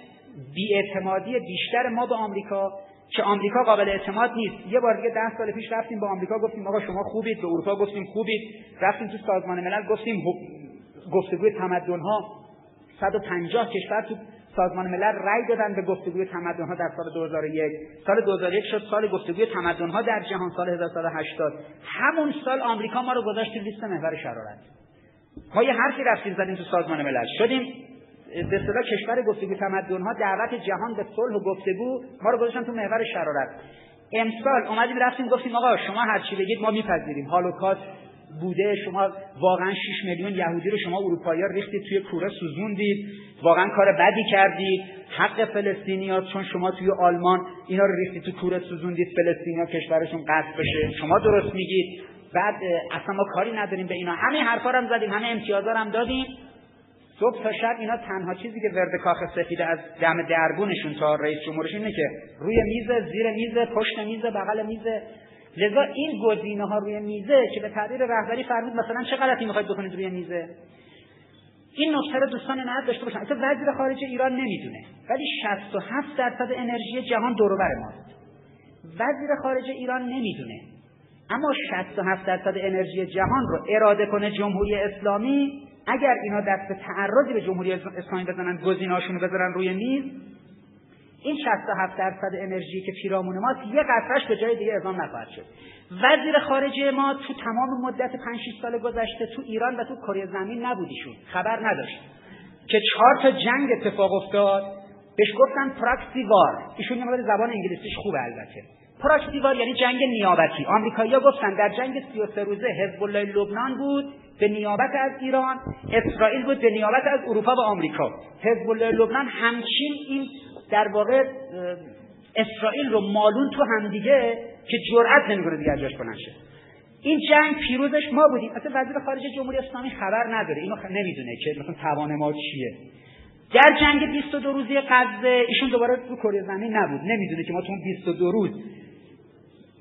بی‌اعتمادی بیشتر ما به آمریکا، که آمریکا قابل اعتماد نیست. یه بار دیگه ده سال پیش رفتیم با آمریکا گفتیم آقا شما خوبید، به اروپا گفتیم خوبید، رفتیم تو سازمان ملل گفتیم گفتگوی تمدن‌ها، صد و پنجاه کشور تو سازمان ملل رأی دادن به گفتگوی تمدن‌ها در سال دو هزار و یک. سال دو هزار و یک شد سال گفتگوی تمدن‌ها در جهان، سال هزار و سیصد و هشتاد. همون سال آمریکا ما رو گذاشت تو لیست محور شرارت. ما یه حرفی رفتیم زدیم تو سازمان ملل، شدیم به اصطلاح کشور گفتگوی تمدن‌ها، دعوت جهان به صلح و گفتگو، ما رو گذاشتن تو محور شرارت. امسال اومدیم رفتیم گفتیم آقا شما هر چی بگید ما میپذیریم، هولوکاست بوده، شما واقعا شش میلیون یهودی رو شما اروپایی‌ها ریختید توی کوره سوزوندید، واقعا کار بدی کردید، حق فلسطینی‌ها، چون شما توی آلمان اینا رو ریختید تو کوره سوزوندید، فلسطینی‌ها کشورشون قطع بشه، شما درست میگید، بعد اصلا ما کاری نداریم به اینا. همین حرفا رو هم زدیم، همه امتیازا رو هم دادیم. صبح تا شب اینا تنها چیزی که ورد کاخ سفیده از دم دربونشون تا رئیس جمهورشون اینه که روی میز، زیر میز، پشت میز، بغل میز. لذا این گزینه ها روی میزه که به تعبیر رهبری فرمود مثلا چه غلطی میخواید بکنید روی میزه، این نکته رو دوستان عنایت داشته باشن. اصلا وزیر خارجه ایران نمیدونه، ولی شصت و هفت درصد انرژی جهان دور و بر ماست. وزیر خارجه ایران نمیدونه، اما شصت و هفت درصد انرژی جهان رو اراده کنه جمهوری اسلامی. اگر اینا دست به تعرضی به جمهوری اسلامی بزنن، گزینه‌هاشون رو بذارن روی میز، این شصت و هفت درصد انرژی که پیرامون ماست یه قطره‌اش به جای دیگه اعزام نخواهد شد. وزیر خارجه ما تو تمام مدت پنج شش سال گذشته تو ایران و تو کره زمین نبودیشون، خبر نداشت که چهار تا جنگ اتفاق افتاد، بهش گفتن پراکسی وار. ایشون یه مقدار زبان انگلیسیش خوبه البته. پراکسی وار یعنی جنگ نیابتی. آمریکایی‌ها گفتن در جنگ سی و سه روزه حزب الله لبنان بود به نیابت از ایران، اسرائیل بود به نیابت از اروپا و آمریکا. حزب الله لبنان همچین این در واقع اسرائیل رو مالون تو هم دیگه که جرأت نمی‌کنه دیگه جاش بلند شه. این جنگ پیروزش ما بودیم. اصلا وزیر خارجه جمهوری اسلامی خبر نداره، اینو نمیدونه که مثلا توان ما چیه. در جنگ بیست و دو روزی غزه ایشون دوباره تو کره زمین نبود، نمیدونه که ما تو بیست و دو روز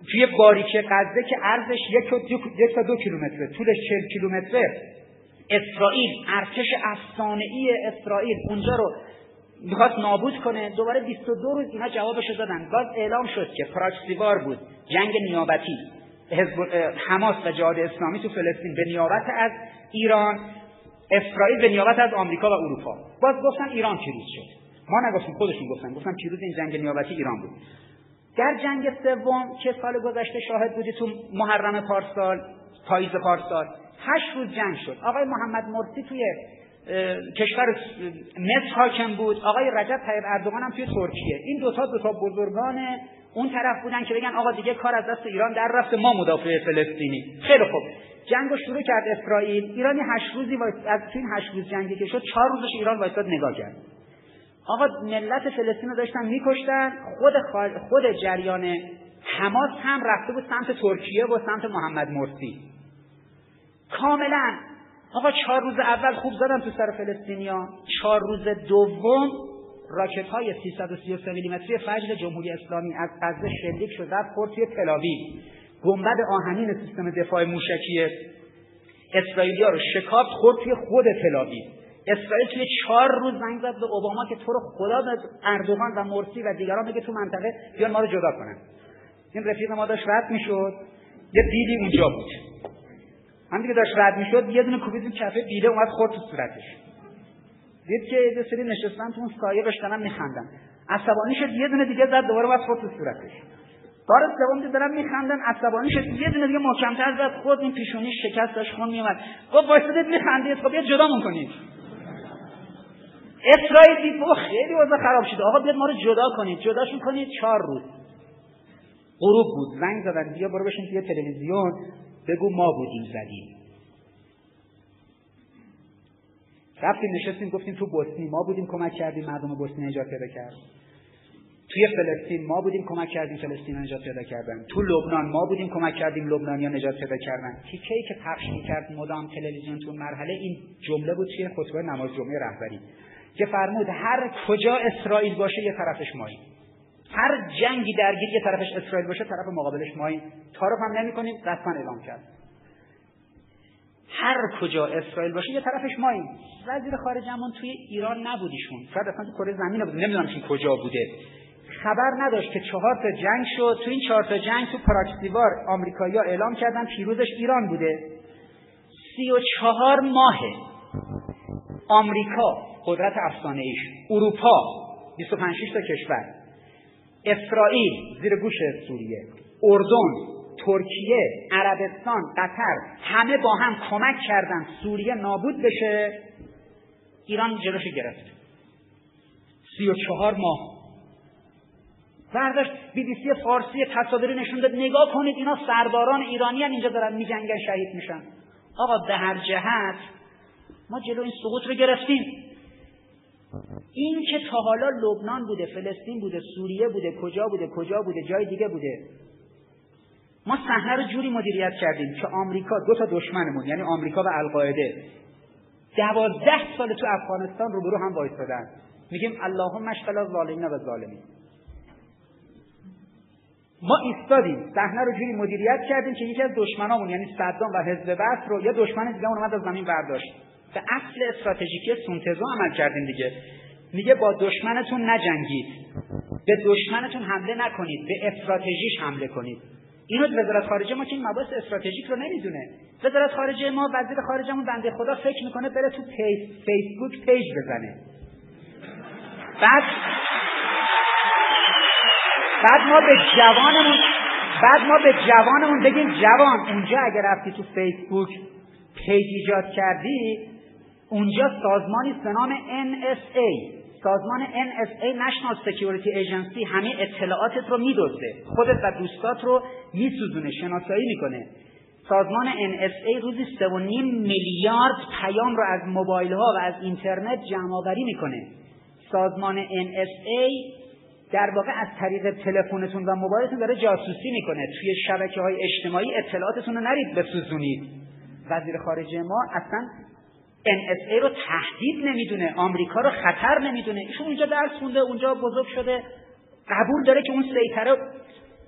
توی باریکه غزه که عرضش یک و دو, یک تا دو کیلومتره، طولش چهل کیلومتره، اسرائیل ارتش افسانه‌ای اسرائیل اونجا رو میخواست نابود کنه. دوباره بیست و دو روز اینا جوابشو دادن. باز اعلام شد که پراکسیوار بود، جنگ نیابتی حزب حماس و جهاد اسلامی تو فلسطین به نیابت از ایران، اسرائیل به نیابت از آمریکا و اروپا. باز گفتن ایران پیروز شد. ما نگفتیم، خودشون گفتن، گفتن پیروز این جنگ نیابتی ایران بود. در جنگ سوم که سال گذشته شاهد بودی تو محرم پارسال، پاییز پارسال، هشت روز جنگ شد. آقای محمد مرسی توی کشور مصر حاکم بود، آقای رجب طیب اردوغان هم توی ترکیه. این دوتا دوتا بزرگان اون طرف بودن که بگن آقا دیگه کار از دست ایران در رفته، ما مدافع فلسطینی. خیلی خوب، جنگو شروع کرد اسرائیل. ایرانی هشت روزی وایس از این هشت روز جنگی که شد، چهار روزش ایران وایساد نگاه کرد. آقا ملت فلسطین رو داشتن میکشتن. خود خال... خود جریان حماس هم رفته بود سمت ترکیه و سمت محمد مرسی. کاملا آقا چهار روز اول خوب زدن تو سر فلسطینیا، چهار روز دوم راکت‌های سیصد و سی و سه میلیمتری فجر جمهوری اسلامی از غزه شلیک شد، رفت خورد توی تل‌آویو. گنبد آهنین سیستم دفاع موشکی اسرائیلیا رو شکافت، خورد توی خود تل‌آویو. اسرائیل توی چهار روز زنگ زد به اوباما که تو رو خدا به اردوغان و مرسی و دیگران بگه تو منطقه بیان ما رو جدا کنن. این رفیق ما داشت رد میشد، یه بیلی اونجا بود. هم دیگه داشت رد میشد، یه دونه کوبید کفه بیله اومد خورد تو صورتش. دید که یه سری نشستن تو اون سایه بشتنم میخندن. عصبانی شد، یه دونه دیگه زد، دوباره اومد خورد تو صورتش. بار سوم دید دارن میخندن، عصبانی شد، یه دونه دیگه محکم‌تر زد، خورد این پیشونیش شکست، داشت خون میومد. گفت وایسادید میخندید، خب بیا جدامون کنید. اسرائیل دید بابا خیلی وضع خراب شده، آقا بیاد ما رو جدا کنید. جداشون کنید. چهار روز غروب بود، زنگ زدن بیا برو بشین توی تلویزیون بگو ما بودیم زدیم. رفتیم نشستیم گفتیم تو بوسنی ما بودیم کمک کردیم مردم بوسنی نجات پیدا کرد. توی فلسطین ما بودیم کمک کردیم فلسطین نجات پیدا کردن. تو لبنان ما بودیم کمک کردیم لبنانیا نجات پیدا کردن. تیکه‌ای که پخش می‌کرد مدام تلویزیون تو مرحله این جمله بود توی خطبه نماز جمعه رهبری که فرمود هر کجا اسرائیل باشه یه طرفش ماییم. هر جنگی درگیر یه طرفش اسرائیل باشه طرف مقابلش ماییم. تعارف هم نمی‌کنیم، رسما اعلام کرد. هر کجا اسرائیل باشه یه طرفش ماییم. وزیر خارجه‌مون توی ایران نبودیشون، شاید اصلا تو کره زمین نبود، نمیدونم چی کجا بوده. خبر نداشت که چهار تا جنگ شد. تو این چهار تا جنگ تو پراکسیوار آمریکایی‌ها اعلام کردن پیروزش ایران بوده. سی و چهار ماه آمریکا قدرت افسانه‌ایش، اروپا بیست و پنج تا کشور، اسرائیل زیر گوش سوریه، اردن، ترکیه، عربستان، قطر همه با هم کمک کردن سوریه نابود بشه. ایران جلوش گرفت. سی و چهار ماه برداشت بی بی سی فارسی تصاویری نشون داد، نگاه کنید اینا سرداران ایرانی هن اینجا دارن میجنگن شهید میشن. آقا به هر جهت ما جلو این سقوط رو گرفتیم. این که تا حالا لبنان بوده، فلسطین بوده، سوریه بوده، کجا بوده کجا بوده جای دیگه بوده، ما صحنه رو جوری مدیریت کردیم که آمریکا دو تا دشمنمون یعنی آمریکا و القاعده دوازده سال تو افغانستان روبرو هم وایسادن. میگیم اللهم اشغل الظالمین و الظالمین. ما ایستادیم صحنه رو جوری مدیریت کردیم که یکی از دشمنامون یعنی صدام و حزب بعث رو یه دشمن دیگه اون اومد از زمین برداشت. به اصل استراتژیکی سونتزو عمل کردیم دیگه. میگه با دشمنتون نجنگید، به دشمنتون حمله نکنید، به استراتژیش حمله کنید. اینو وزارت خارجه ما که این مباحث استراتژیک رو نمیدونه. وزارت خارجه ما وزیر خارجه‌مون بنده خدا فکر میکنه بره تو پیج فیسبوک پیج بزنه. بعد بعد ما به جوانمون بعد ما به جوانمون بگیم جوان اونجا اگر رفتی تو فیسبوک پیج ایجاد کردی، اونجا سازمانی به نام ان اس ای، سازمان ان اس ای National Security Agency همه اطلاعاتت رو میدزده، خودت و دوستات رو میسوزونه، شناسایی میکنه. سازمان ان اس ای روزی سه و نیم میلیارد پیام رو از موبایل ها و از اینترنت جمع آوری میکنه. سازمان ان اس ای در واقع از طریق تلفنتون و موبایلتون داره جاسوسی میکنه. توی شبکه‌های اجتماعی اطلاعاتتون رو نرید بسوزونید. وزیر خارجه ما اصلا ان اس ای رو تهدید نمیدونه، آمریکا رو خطر نمیدونه. ایشون اونجا درس خونده، اونجا بزرگ شده، قبول داره که اون سیطره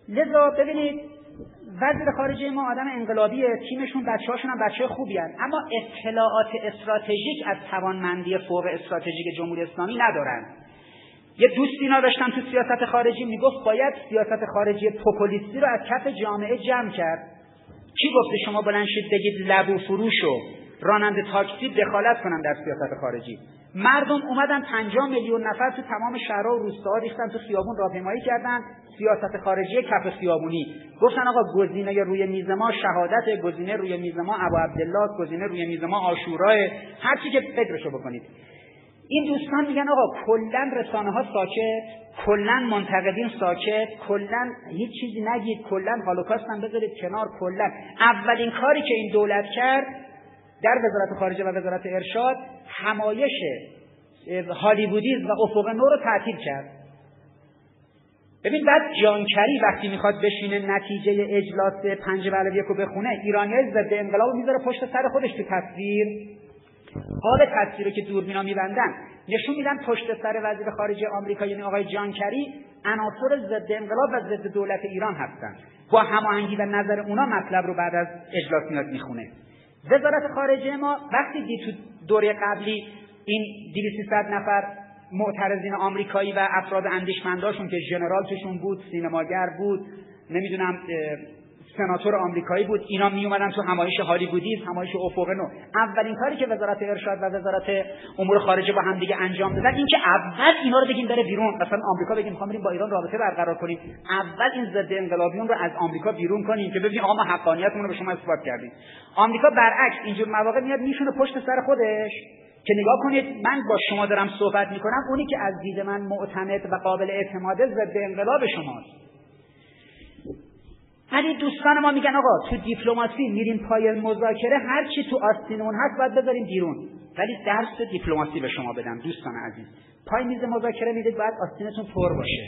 لذا ببینید وزیر خارجه ما آدم انقلابیه، تیمشون بچه‌هاشون هم بچه خوبی هستند، اما اطلاعات استراتژیک از توانمندی فوق استراتژیک جمهوری اسلامی ندارن. یه دوستی اینا داشتم تو سیاست خارجی میگفت باید سیاست خارجی پوپولیستی رو از کف جامعه جمع کرد. کی گفته شما بلند شید بگید لبو فروش و راننده تاکسی دخالت کنن در سیاست خارجی؟ مردم اومدن پنجاه میلیون نفر تو تمام شهرها و روستاها ریختن تو خیابون راهپیمایی کردن، سیاست خارجی کف خیابونی. گفتن آقا گزینه روی میز ما شهادت، گزینه روی میز ما ابو عبدالله، گزینه روی میز ما عاشورا، هر چی که فکرشو بکنید. این دوستان میگن آقا کلا رسانه ها ساکت، کلا منتقدین ساکت، کلا هیچ چیزی نگید، کلا هولوکاست هم بذارید کنار. کلا اولین کاری که این دولت کرد در وزارت خارجه و وزارت ارشاد همایش هالیوودیسم و افق نو رو تعطیل کرد. ببین بعد جانکری وقتی میخواد بشینه نتیجه اجلاس پنج علاوه یک رو بخونه، ایرانیای ضد انقلاب میذاره پشت سر خودش تو تصویر. حال تصویری که دوربینا میبندن نشون میدن پشت سر وزیر خارجه آمریکا یعنی آقای جانکری عناصر ضد انقلاب و ضد دولت ایران هستن. با هماهنگی و نظر اونا مطلب رو بعد از اجلاس میاد میخونه. وزارت خارجه ما وقتی دید تو دوره قبلی این دویست سیصد نفر معترضین آمریکایی و افراد اندیشمنداشون که ژنرال توشون بود، سینماگر بود، نمیدونم سناتور آمریکایی بود، اینا می اومدن تو همایش هالیوودیسم، همایش افق نو. اولین کاری که وزارت ارشاد و وزارت امور خارجه با هم دیگه انجام دادن این که اول اینا رو بگیم بره بیرون. مثلا آمریکا بگیم می‌خوام بریم با ایران رابطه برقرار کنیم، اول این ضد انقلابیون رو از آمریکا بیرون کنیم که ببینیم آقا ما حقانیتمون رو به شما اثبات کردیم. آمریکا برعکس اینجور مواقع میاد میشونه پشت سر خودش که نگاه کنید من با شما دارم صحبت میکنم، اونی که از دید من معتمد و قابل اعتماده ضد انقلاب شماست. ولی دوستان ما میگن آقا تو دیپلماسی میریم پای مذاکره، هر چی تو آستین اون هست باید بذاریم بیرون. ولی درس دیپلماسی به شما بدم دوستان عزیز، پای میز مذاکره میرید باید آستینتون پر باشه.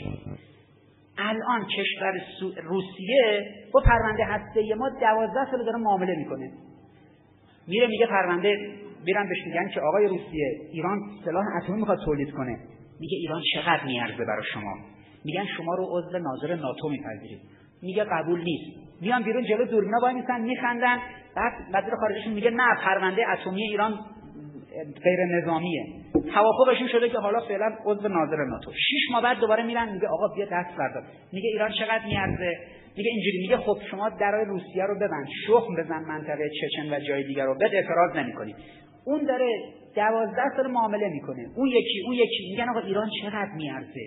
الان کشور روسیه با پرونده هسته‌ای ما دوازده سال داره معامله میکنه. میره میگه پرونده، میرن بهش میگن که آقای روسیه ایران سلاح اتمی میخواد تولید کنه. میگه ایران چقدر میارزه برای شما؟ میگن شما رو عضو ناظر ناتو میپذیریم. میگه قبول نیست. میان بیرون جلو دوربینا وای میسن میخندن. بعد وزیر خارجهشون میگه نه پرونده اتمی ایران غیر نظامیه. توافقشون شده که حالا فعلا عضو ناظر ناتو. شش ماه بعد دوباره میرن میگه آقا بیا دست بردار. میگه ایران چقدر میارزه؟ میگه اینجوری. میگه خب شما درای روسیه رو ببند، شخم بزن منطقه چچن و جای دیگر رو، بعد اعتراض نمیکنی. اون داره دوازده سال معامله میکنه، اون یکی اون یکی میگن آقا ایران چقدر میارزه.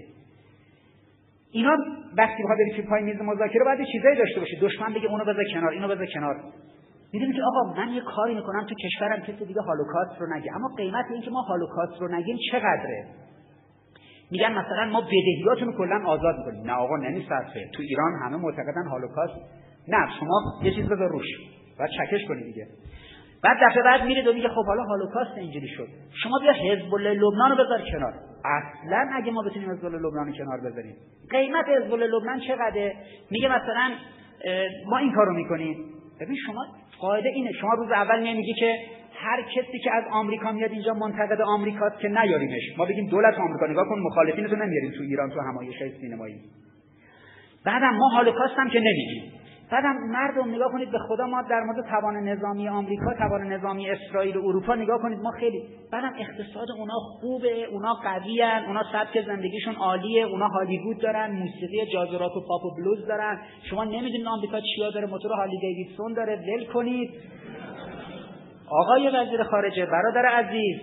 اینا وقتی بخواد بری پای میز مذاکره باید چیزایی داشته باشه، دشمن بگه اونو بذار کنار، اینو بذار کنار. میدونی که آقا من یه کاری میکنم تو کشورم کسی دیگه هولوکاست رو نگه، اما قیمت این که ما هولوکاست رو نگیم چقدره؟ میگن مثلا ما بدهیاتونو کلا آزاد میکنیم. نه آقا نمیصرفه، تو ایران همه معتقدن هولوکاست. نه شما یه چیز بذار روش بعد چکش کنی دیگه. بعد دفعه بعد میره و میگه خب حالا هولوکاست اینجوری شد، شما بیا حزب الله لبنان رو بذار کنار. اصلا اگه ما بتونیم حزب الله لبنان رو کنار بذاریم، قیمت حزب الله لبنان چقدره؟ میگه مثلا ما این کارو میکنیم. ببین شما قاعده اینه، شما روز اول نمیگی که هر کسی که از آمریکا میاد اینجا منتقد آمریکاست که نیاریمش، ما بگیم دولت آمریکا نگاه کن مخالفینتو نمیاریم تو ایران تو همایش‌های سینمایی. بعدم ما هولوکاست هم که نمیگیم. بعدم مردم نگاه کنید به خدا، ما در مورد توان نظامی آمریکا، توان نظامی اسرائیل و اروپا نگاه کنید ما خیلی، بعدم اقتصاد اونا خوبه، اونا قویان، اونا سبک زندگیشون عالیه، اونا هالیوود دارن، موسیقی جاز و راک و پاپ و بلوز دارن. شما نمیدونید آمریکا چیا داره، موتور هارلی دیویدسون داره. ول کنید. آقای وزیر خارجه، برادر عزیز،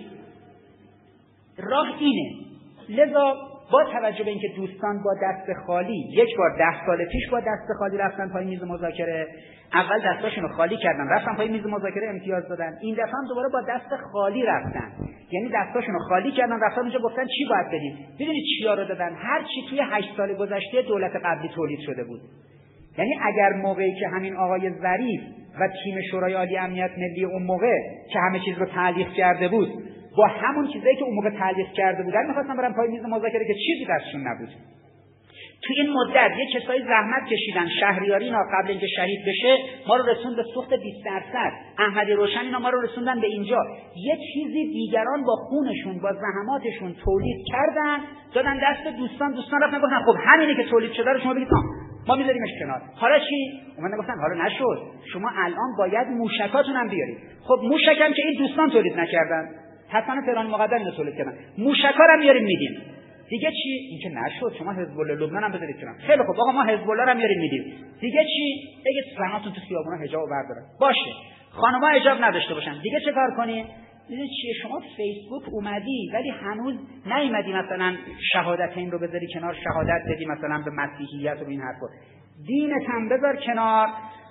راه اینه. لذا با توجه به اینکه دوستان با دست خالی یک بار ده سال پیش با دست خالی رفتن پای میز مذاکره، اول دستاشون رو خالی کردن رفتن پای میز مذاکره امتیاز دادن، این دفعه هم دوباره با دست خالی رفتن، یعنی دستاشون رو خالی کردن رفتن اونجا گفتن چی باید بدیم. ببینید چیا رو دادن؟ هر چی توی هشت سال گذشته دولت قبلی تولید شده بود. یعنی اگر موقعی که همین آقای ظریف و تیم شورای عالی امنیت ملی اون موقع که همه چیز رو تعلیق کرده بود با همون چیزایی که اون موقع تعلیق کرده بودن می‌خواستن برن پای میز مذاکره که چیزی دستشون نبود. تو این مدت یه کسایی زحمت کشیدن، شهریاری اینا قبل اینکه شهید بشه ما رو رسوند به سوخت بیست درصد، احمدی روشن اینا ما رو رسوندن به اینجا. یه چیزی دیگران با خونشون با زحماتشون تولید کردن دادن دست دوستان، دوستان رفتن گفتن خب همینه که تولید شده رو شما بگید ما میذاریمش کنار. حالا چی؟ اومدن گفتن حالا نشد، شما الان باید موشکاتون هم بیارید. خب موشک هم که این دوستان تولید نکردن، حتما تهران مقدم اینو تولید کردن، موشکا رو میاریم میدیم. دیگه چی؟ این که نشد، شما حزب الله لبنان هم بذارید کنار. خیلی خوب آقا ما حزب الله رو میاریم میدیم. دیگه چی؟ بگید زناتون تو خیابونا حجاب بردارن. باشه. خانم‌ها حجاب نداشته باشن. دیگه چه کار کنی؟ دیگه چیه؟ شما فیسبوک اومدی ولی هنوز نیومدی مثلا شهادتین رو بذاری کنار، شهادت بدی مثلا به مسیحیت و این حرفا. دینت هم بذار کنار.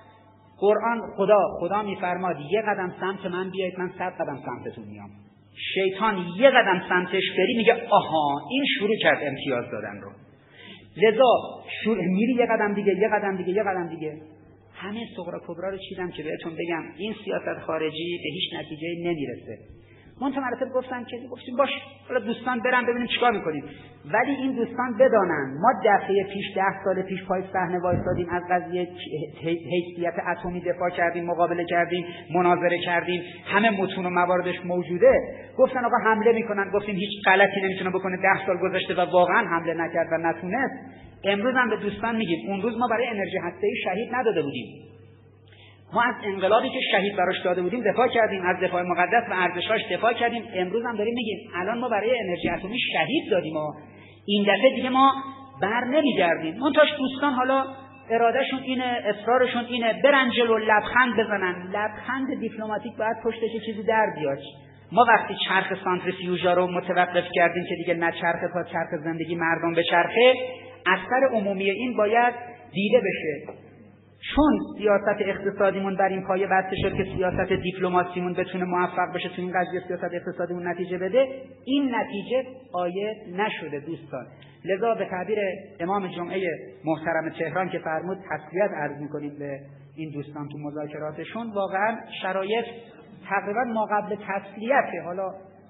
قرآن خدا خدا میفرماد یه قدم سمت من بیاید من صد قدم سمتتون میام. شیطان یه قدم سمتش بری میگه آها این شروع کرد امتیاز دادن رو. لذا شروع میری یه قدم دیگه یه قدم دیگه یه قدم دیگه. همه صغرا کبرا رو چیدم که بهتون بگم این سیاست خارجی به هیچ نتیجه‌ای نمیرسه. من تا مرتب گفتم که گفتیم باش حالا دوستان برن ببینیم چیکار میکنیم، ولی این دوستان بدانن ما دفعه پیش ده سال پیش پای صحنه وایسادیم، از قضیه حیثیت اتمی دفاع کردیم، مقابله کردیم، مناظره کردیم، همه متون و مواردش موجوده. گفتن آقا حمله میکنن، گفتیم هیچ غلطی نمیتونه بکنه، ده سال گذشته و واقعا حمله نکرد و نتونست. امروز هم به دوستان میگیم اون روز ما برای انرژی هسته‌ای شهید نداده بودیم، ما از انقلابی که شهید براش داده بودیم دفاع کردیم، از دفاع مقدس و ارزش‌هاش دفاع کردیم. امروز هم داریم میگیم الان ما برای انرژی اتمی شهید دادیم و این دفعه دیگه ما بر نمیگردیم. منتاش دوستان حالا ارادهشون اینه، اصرارشون اینه، برن جلو لبخند بزنن. لبخند دیپلماتیک باید پشتش چیزی در بیاد. ما وقتی چرخ سانتریفیوژا رو متوقف کردیم که دیگه نه چرخ تا چرخ زندگی مردم به چرخه، اثر عمومی این باید دیده بشه. چون سیاست اقتصادیمون بر این پایه بسته شد که سیاست دیپلماسیمون بتونه موفق بشه تو این قضیه سیاست اقتصادیمون نتیجه بده، این نتیجه عاید نشده دوستان. لذا به تعبیر امام جمعه محترم تهران که فرمود تسلیت عرض می‌کنیم به این دوستان تو مذاکراتشون، واقعا شرایط تقریبا ما قبل تسلیته. حالا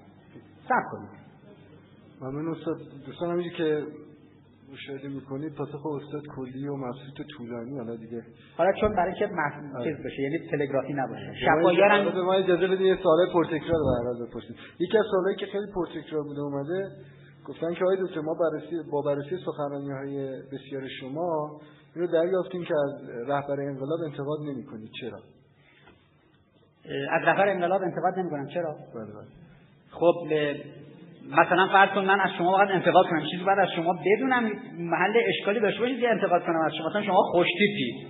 صبر کنید. ممنون استاد. دوستان همینجوری که مشاهده میکنید پاسخ استاد کلی و مبسوط طولانی حالا دیگه حالا چون برای که محسوس چیز بشه یعنی تلگرافی نباشه شفایارم به ما اجازه بدید یه سوال پرتکرار برای بپرسید. یکی از سوالایی که خیلی پرتکرار بوده اومده گفتن که آقای دکتر ما بررسی با بررسی سخنرانی‌های بسیار شما اینو دریافتیم که از رهبر انقلاب انتقاد نمی‌کنید. چرا؟ از رهبر انقلاب انتقاد نمی‌کنم. چرا؟ بله بله. خب مثلا فرض کن من از شما باید انتقاد کنم، چیزی بعد از شما بدونم محل اشکالی داشته باشه که انتقاد کنم از شما. مثلا شما خوشتیپی.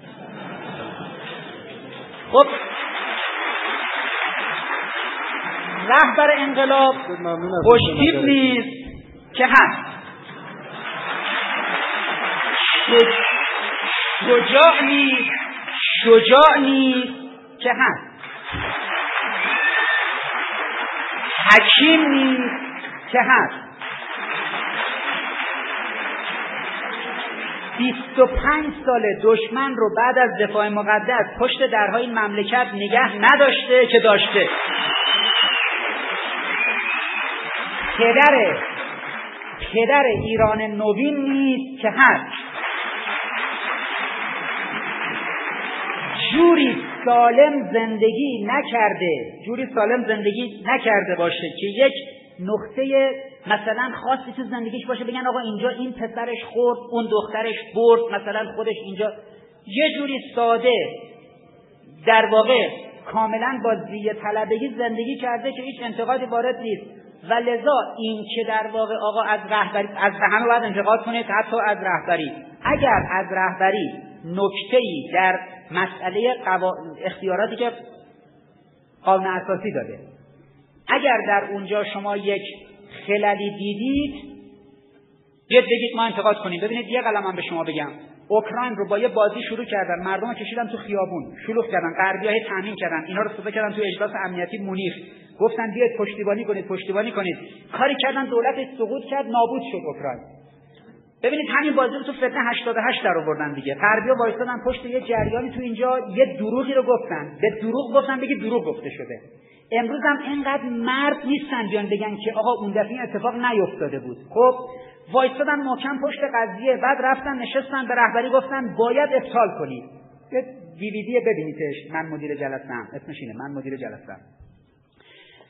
خب رهبر انقلاب خوشتیپ نیست که هست، شجاع نیست شجاع نیست که هست، حکیم نیست که هست. بیست و پنج ساله دشمن رو بعد از دفاع مقدس پشت درهای این مملکت نگه نداشته که داشته. پدر پدر ایران نوین نیست که هست. جوری سالم زندگی نکرده جوری سالم زندگی نکرده باشه که یک نقطه مثلا خاصی تو زندگیش باشه بگن آقا اینجا این پسرش خورد اون دخترش برد، مثلا خودش اینجا یه جوری ساده در واقع کاملا با زیه طلبگی زندگی کرده که هیچ انتقادی وارد نیست. و لذا این که در واقع آقا از رهبری از همه باید انتقاد کنید، حتی از رهبری. اگر از رهبری نکته‌ای در مسئله قوا... اختیاراتی که قانون اساسی داده، اگر در اونجا شما یک خللی دیدید بیاد بگید ما انتقاد کنیم. ببینید یه قلم هم به شما بگم، اوکراین رو با یه بازی شروع کردن، مردم رو کشیدن تو خیابون، شلوغ کردن، غربی‌ها تامین کردن، اینا رو صدا کردن تو اجلاس امنیتی مونیخ، گفتن بیاید پشتیبانی کنید پشتیبانی کنید کاری کردن، دولتش سقوط کرد، نابود شد اوکراین. ببینید همین بازی رو تو فتنه هشتاد و هشت در آوردن دیگه. غربی‌ها وایسادن پشت یه جریانی تو اینجا یه دروغی رو گفتن، به دروغ گفتن بگید دروغ گفته شده. امروز هم اینقدر مرد نیستن بیان بگن که آقا اون دفعه اتفاق نیفتاده بود. خب وایسادن محکم پشت قضیه، بعد رفتن نشستن به رهبری گفتن باید ابطال کنید. یه دیویدی ببینیدش، من مدیر جلسه‌ام، اسمش اینه من مدیر جلسه‌ام.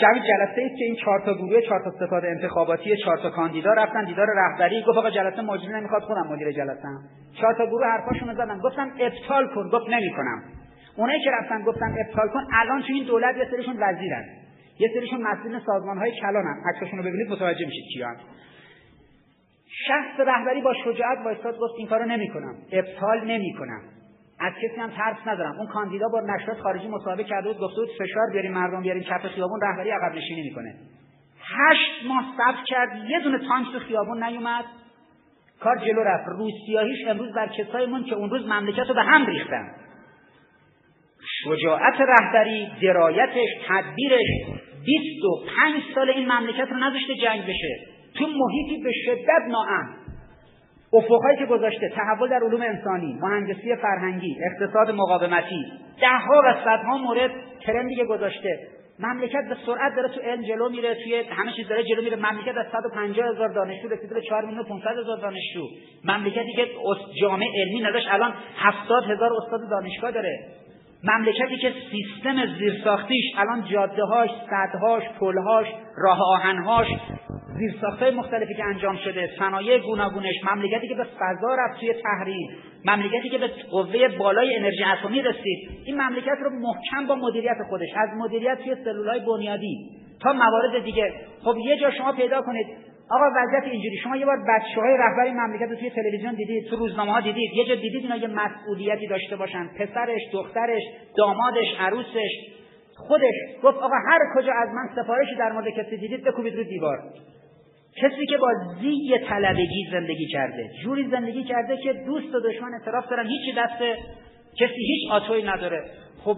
جمع جلسه است که این چهار تا گروه چهار تا ستاد انتخاباتی چهار تا کاندیدا رفتن دیدار رهبری. گفت آقا جلسه مجری نمیخواد، خودم مدیر جلسه‌ام. چهار تا گروه حرفاشون رو زدن، گفتم ابطال کن، گفت نمیکنم. اونایی که رفتن گفتن ابطال کن، الان تو این دولت یه سریشون وزیرن، یه سریشون مسئولین سازمان‌های کلانن. عکساشون رو ببینید متوجه میشید کیان. شخص رهبری با شجاعت وایساد گفت این کارو نمیکنم، ابطال نمیکنم، از کسی هم ترس ندارم. اون کاندیدا با نشریات خارجی مصاحبه کرده بود، گفته بود فشار بیاریم مردم بیاریم کف خیابون، رهبری عقب نشینی میکنه. هشت ماه صبر کرد، یه دونه تانک تو خیابون نیومد، کار جلو رفت. روسیاهیش امروز در کسایمون که اون روز مملکت رو به هم ریختن. شجاعت رهبری، درایتش، تدبیرش بیست و پنج سال این مملکت رو نذاشته جنگ بشه تو محیطی به شدت ناامن. افقایی که گذاشته، تحول در علوم انسانی، مهندسی فرهنگی، اقتصاد مقاومتی، ده‌ها و صدها مورد ترندی که گذاشته. مملکت به سرعت داره تو علم جلو میره، توی همه چیز داره جلو میره. مملکت از صد و پنجاه هزار دانشجو رسیده به چهار میلیون و پانصد هزار دانشجو. مملکتی که جامعه علمی نداشت الان هفتاد هزار استاد دانشگاه داره. مملکتی که سیستم زیرساختیش الان جاده‌هاش، سدهاش، پل‌هاش، راه آهن‌هاش، زیرساخت‌های مختلفی که انجام شده، صنایع گوناگونش، مملکتی که به فضا رفت توی تحریم، مملکتی که به قوه بالای انرژی اتمی رسید. این مملکت رو محکم با مدیریت خودش، از مدیریت توی سلول‌های بنیادی تا موارد دیگه. خب یه جا شما پیدا کنید آقا وضعیت اینجوری، شما یه بار بچه‌های رهبری مملکت رو توی تلویزیون دیدید، تو روزنامه‌ها دیدید، یه جا دیدید اینا یه مسئولیتی داشته باشن، پسرش، دخترش، دامادش، عروسش، خودش گفت آقا هر کجا از من سفارشی در مورد کسی دیدید بکوبید رو دیوار. کسی که با زی طلبگی زندگی کرده، جوری زندگی کرده که دوست و دشمن اعتراف دارن، هیچی دست کسی هیچ آتویی نداره. خب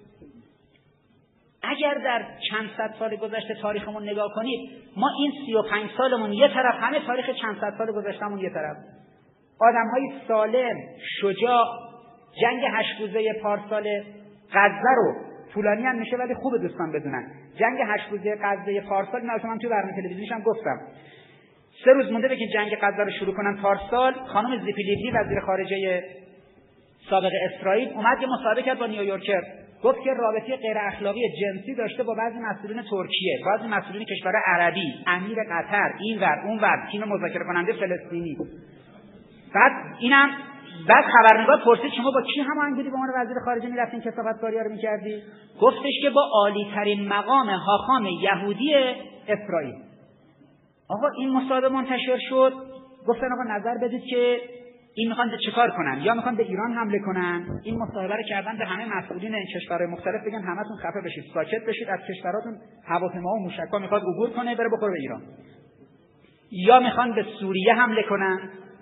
اگر در چند صد سال گذشته تاریخمون نگاه کنید، ما این سی و پنج سالمون یه طرف، همه تاریخ چند صد سال گذشتهمون یه طرف. آدم‌های سالم، شجاع، جنگ هشت روزه پارسال غزه رو طولانی هم میشه ولی خوب دوستان بدونن. جنگ هشت روزه غزه پارسال، مثلا من تو برنامه تلویزیونیشم گفتم، سه روز مونده به که جنگ غزه رو شروع کنن پارسال، خانم زیپی لیوی وزیر خارجه سابق اسرائیل اومد یه مصاحبه کرد با نیویورکر، گفت که رابطه غیر اخلاقی جنسی داشته با بعضی مسئولین ترکیه، بعضی مسئولین کشور عربی، امیر قطر، اینور اونور، تیم مذاکره کننده فلسطینی. بعد اینم بعد خبرنگار پرسید شما با کی هماهنگ بودی به عنوان وزیر خارجه میرفتین کثافتکاری‌ها رو میکردی؟ گفتش که با عالی ترین مقام حاخام یهودی اسرائیل. آقا این مصاحبه منتشر شد، گفتن آقا نظر بدید که این میخوان چیکار کنن، یا میخوان به ایران حمله کنن. این مصاحبه رو کردن به همه مسئولین این کشورهای مختلف، بگن همتون خفه بشید، ساکت بشید، از کشوراتون هواپیما و موشک‌ها میخواد عبور کنه بره بخوره به ایران. یا میخوان به سوریه حمله کنن،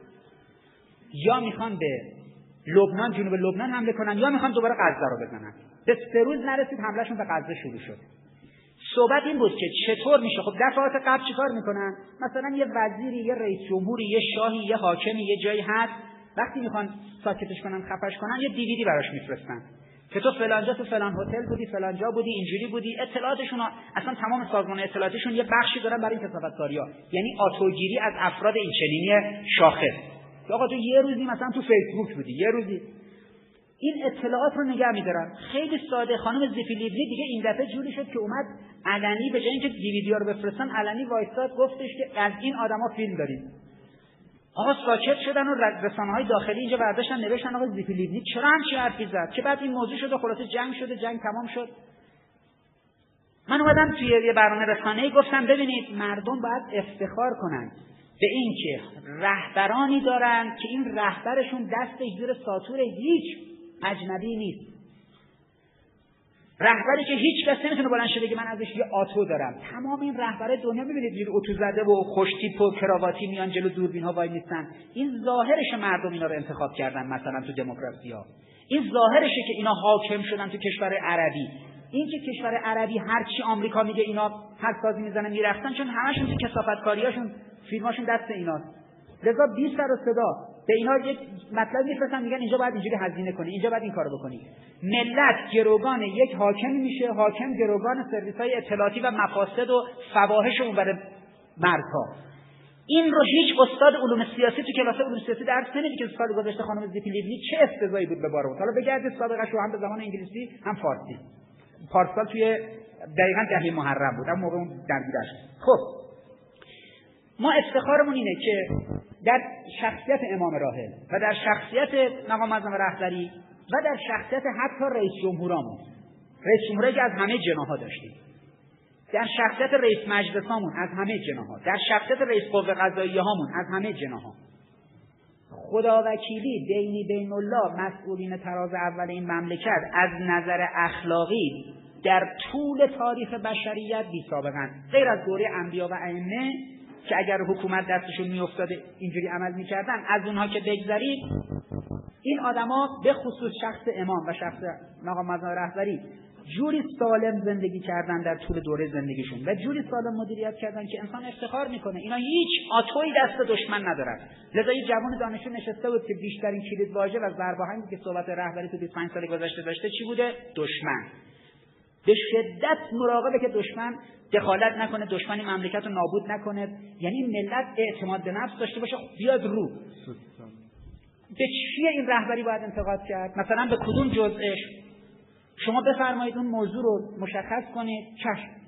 یا میخوان به لبنان، جنوب لبنان حمله کنن، یا میخوان دوباره غزه رو بزنن. به سه روز نرسید حملهشون به غزه شروع شد. صحبت این بود که چطور میشه، خب دفعات قبل چیکار میکنن؟ مثلا یه وزیری، یه رئیس جمهوری، یه شاهی، یه حاکمی یه جایی هست، وقتی میخوان ساکتش کنن، خفش کنن، یه دیویدی براش میفرستن که تو فلان جا، تو فلان هتل بودی، فلان جا بودی، اینجوری بودی. اطلاعاتشون اصلا تمام سازمان اطلاعاتیشون یه بخشی دارن برای این کثافتکاری‌ها، یعنی آتوگیری از افراد این چنینی شاخص. آقا تو یه روزی مثلا تو فیسبوک بودی، یه روزی این اطلاعات رو نگه می‌دارن. خیلی ساده. خانم زیپی لیوی دیگه این دفعه جوری شد که اومد علنی به جای اینکه دیویدی‌ها رو بفرستن، علنی وایساد گفتش که از این آدما فیلم داریم. آقا ساکت شدن و رسانه‌های داخلی اینجا برداشتن نوشتن آقا زیپی لیوی چرا همچین حرفی زد، که بعد این موضوع شد و خلاصه جنگ شده، جنگ تمام شد. من اومدم توی یه برنامه رسانه‌ای گفتم ببینید مردم باید افتخار کنن به این که رهبرانی دارن که این رهبرشون دستش زیر ساطور هیچ اجنبی نیست. رهبری که هیچ کس نمیتونه بلند شه بگه من ازش یه آتو دارم. تمام این رهبرای دنیا میبینید یه اتو زده و خوش تیپ و کراواتی میان جلو دوربین‌ها وای میستن. این ظاهرش مردم اینا رو انتخاب کردن مثلا تو دموکراسی‌ها. این ظاهرشه که اینا حاکم شدن تو کشور عربی. این که کشور عربی هر چی آمریکا میگه اینا حد سازی میزنن میرفتن، چون همشون تو کثافتکاریاشون فیلماشون دست ایناست. لذا بی سر و صدا به اینا یک مطلب میفرستن، میگن اینجا باید اینجوری هزینه کنی، اینجا باید این کارو بکنی. ملت گروگان یک حاکم میشه، حاکم گروگان سرویس‌های اطلاعاتی و مفاسد و فواحش اون برای مردها. این رو هیچ استاد علوم سیاسی تو کلاس علوم سیاسی درس نمیده که سال گذشته خانم زیپی لیوی چه استضایی بود به بار بود. حالا بگردید سابقه‌شو هم به زبان انگلیسی هم فارسی. پارسال توی دقیقاً دهه محرم بود، اون موقع اون درگیرش. خب ما افتخارمون اینه که در شخصیت امام راحل و در شخصیت مقام معظم رهبری و در شخصیت حتی رئیس جمهورامون، رئیس جمهوری که از همه جناح‌ها داشتیم، در شخصیت رئیس مجلسامون از همه جناح‌ها، در شخصیت رئیس قوه قضاییه هامون از همه جناح‌ها، خداوکیلی بینی بین الله مسئولین تراز اول این مملکت از نظر اخلاقی در طول تاریخ بشریت بی سابقاً، غیر از دوره انبیا و ائمه که اگر حکومت دستشون میافتاده اینجوری عمل میکردن، از اونها که بگذریم، این آدما به خصوص شخص امام و شخص مقام معظم رهبری جوری سالم زندگی کردن در طول دوره زندگیشون و جوری سالم مدیریت کردن که انسان افتخار میکنه اینا هیچ آتویی دست دشمن ندارن. لذا یه جوان دانشجو نشسته بود که بیشترین کلید واژه و ضرباهنگی که صحبت رهبری تو بیست و پنج سال گذشته داشته چی بوده؟ دشمن. به شدت مراقبه که دشمن دخالت نکنه، دشمن مملکت رو نابود نکنه، یعنی ملت اعتماد به نفس داشته باشه بیاد رو. به چیه این رهبری باید انتقاد کرد؟ مثلا به کدوم جزءش؟ شما بفرمایید اون موضوع رو مشخص کنید، چشم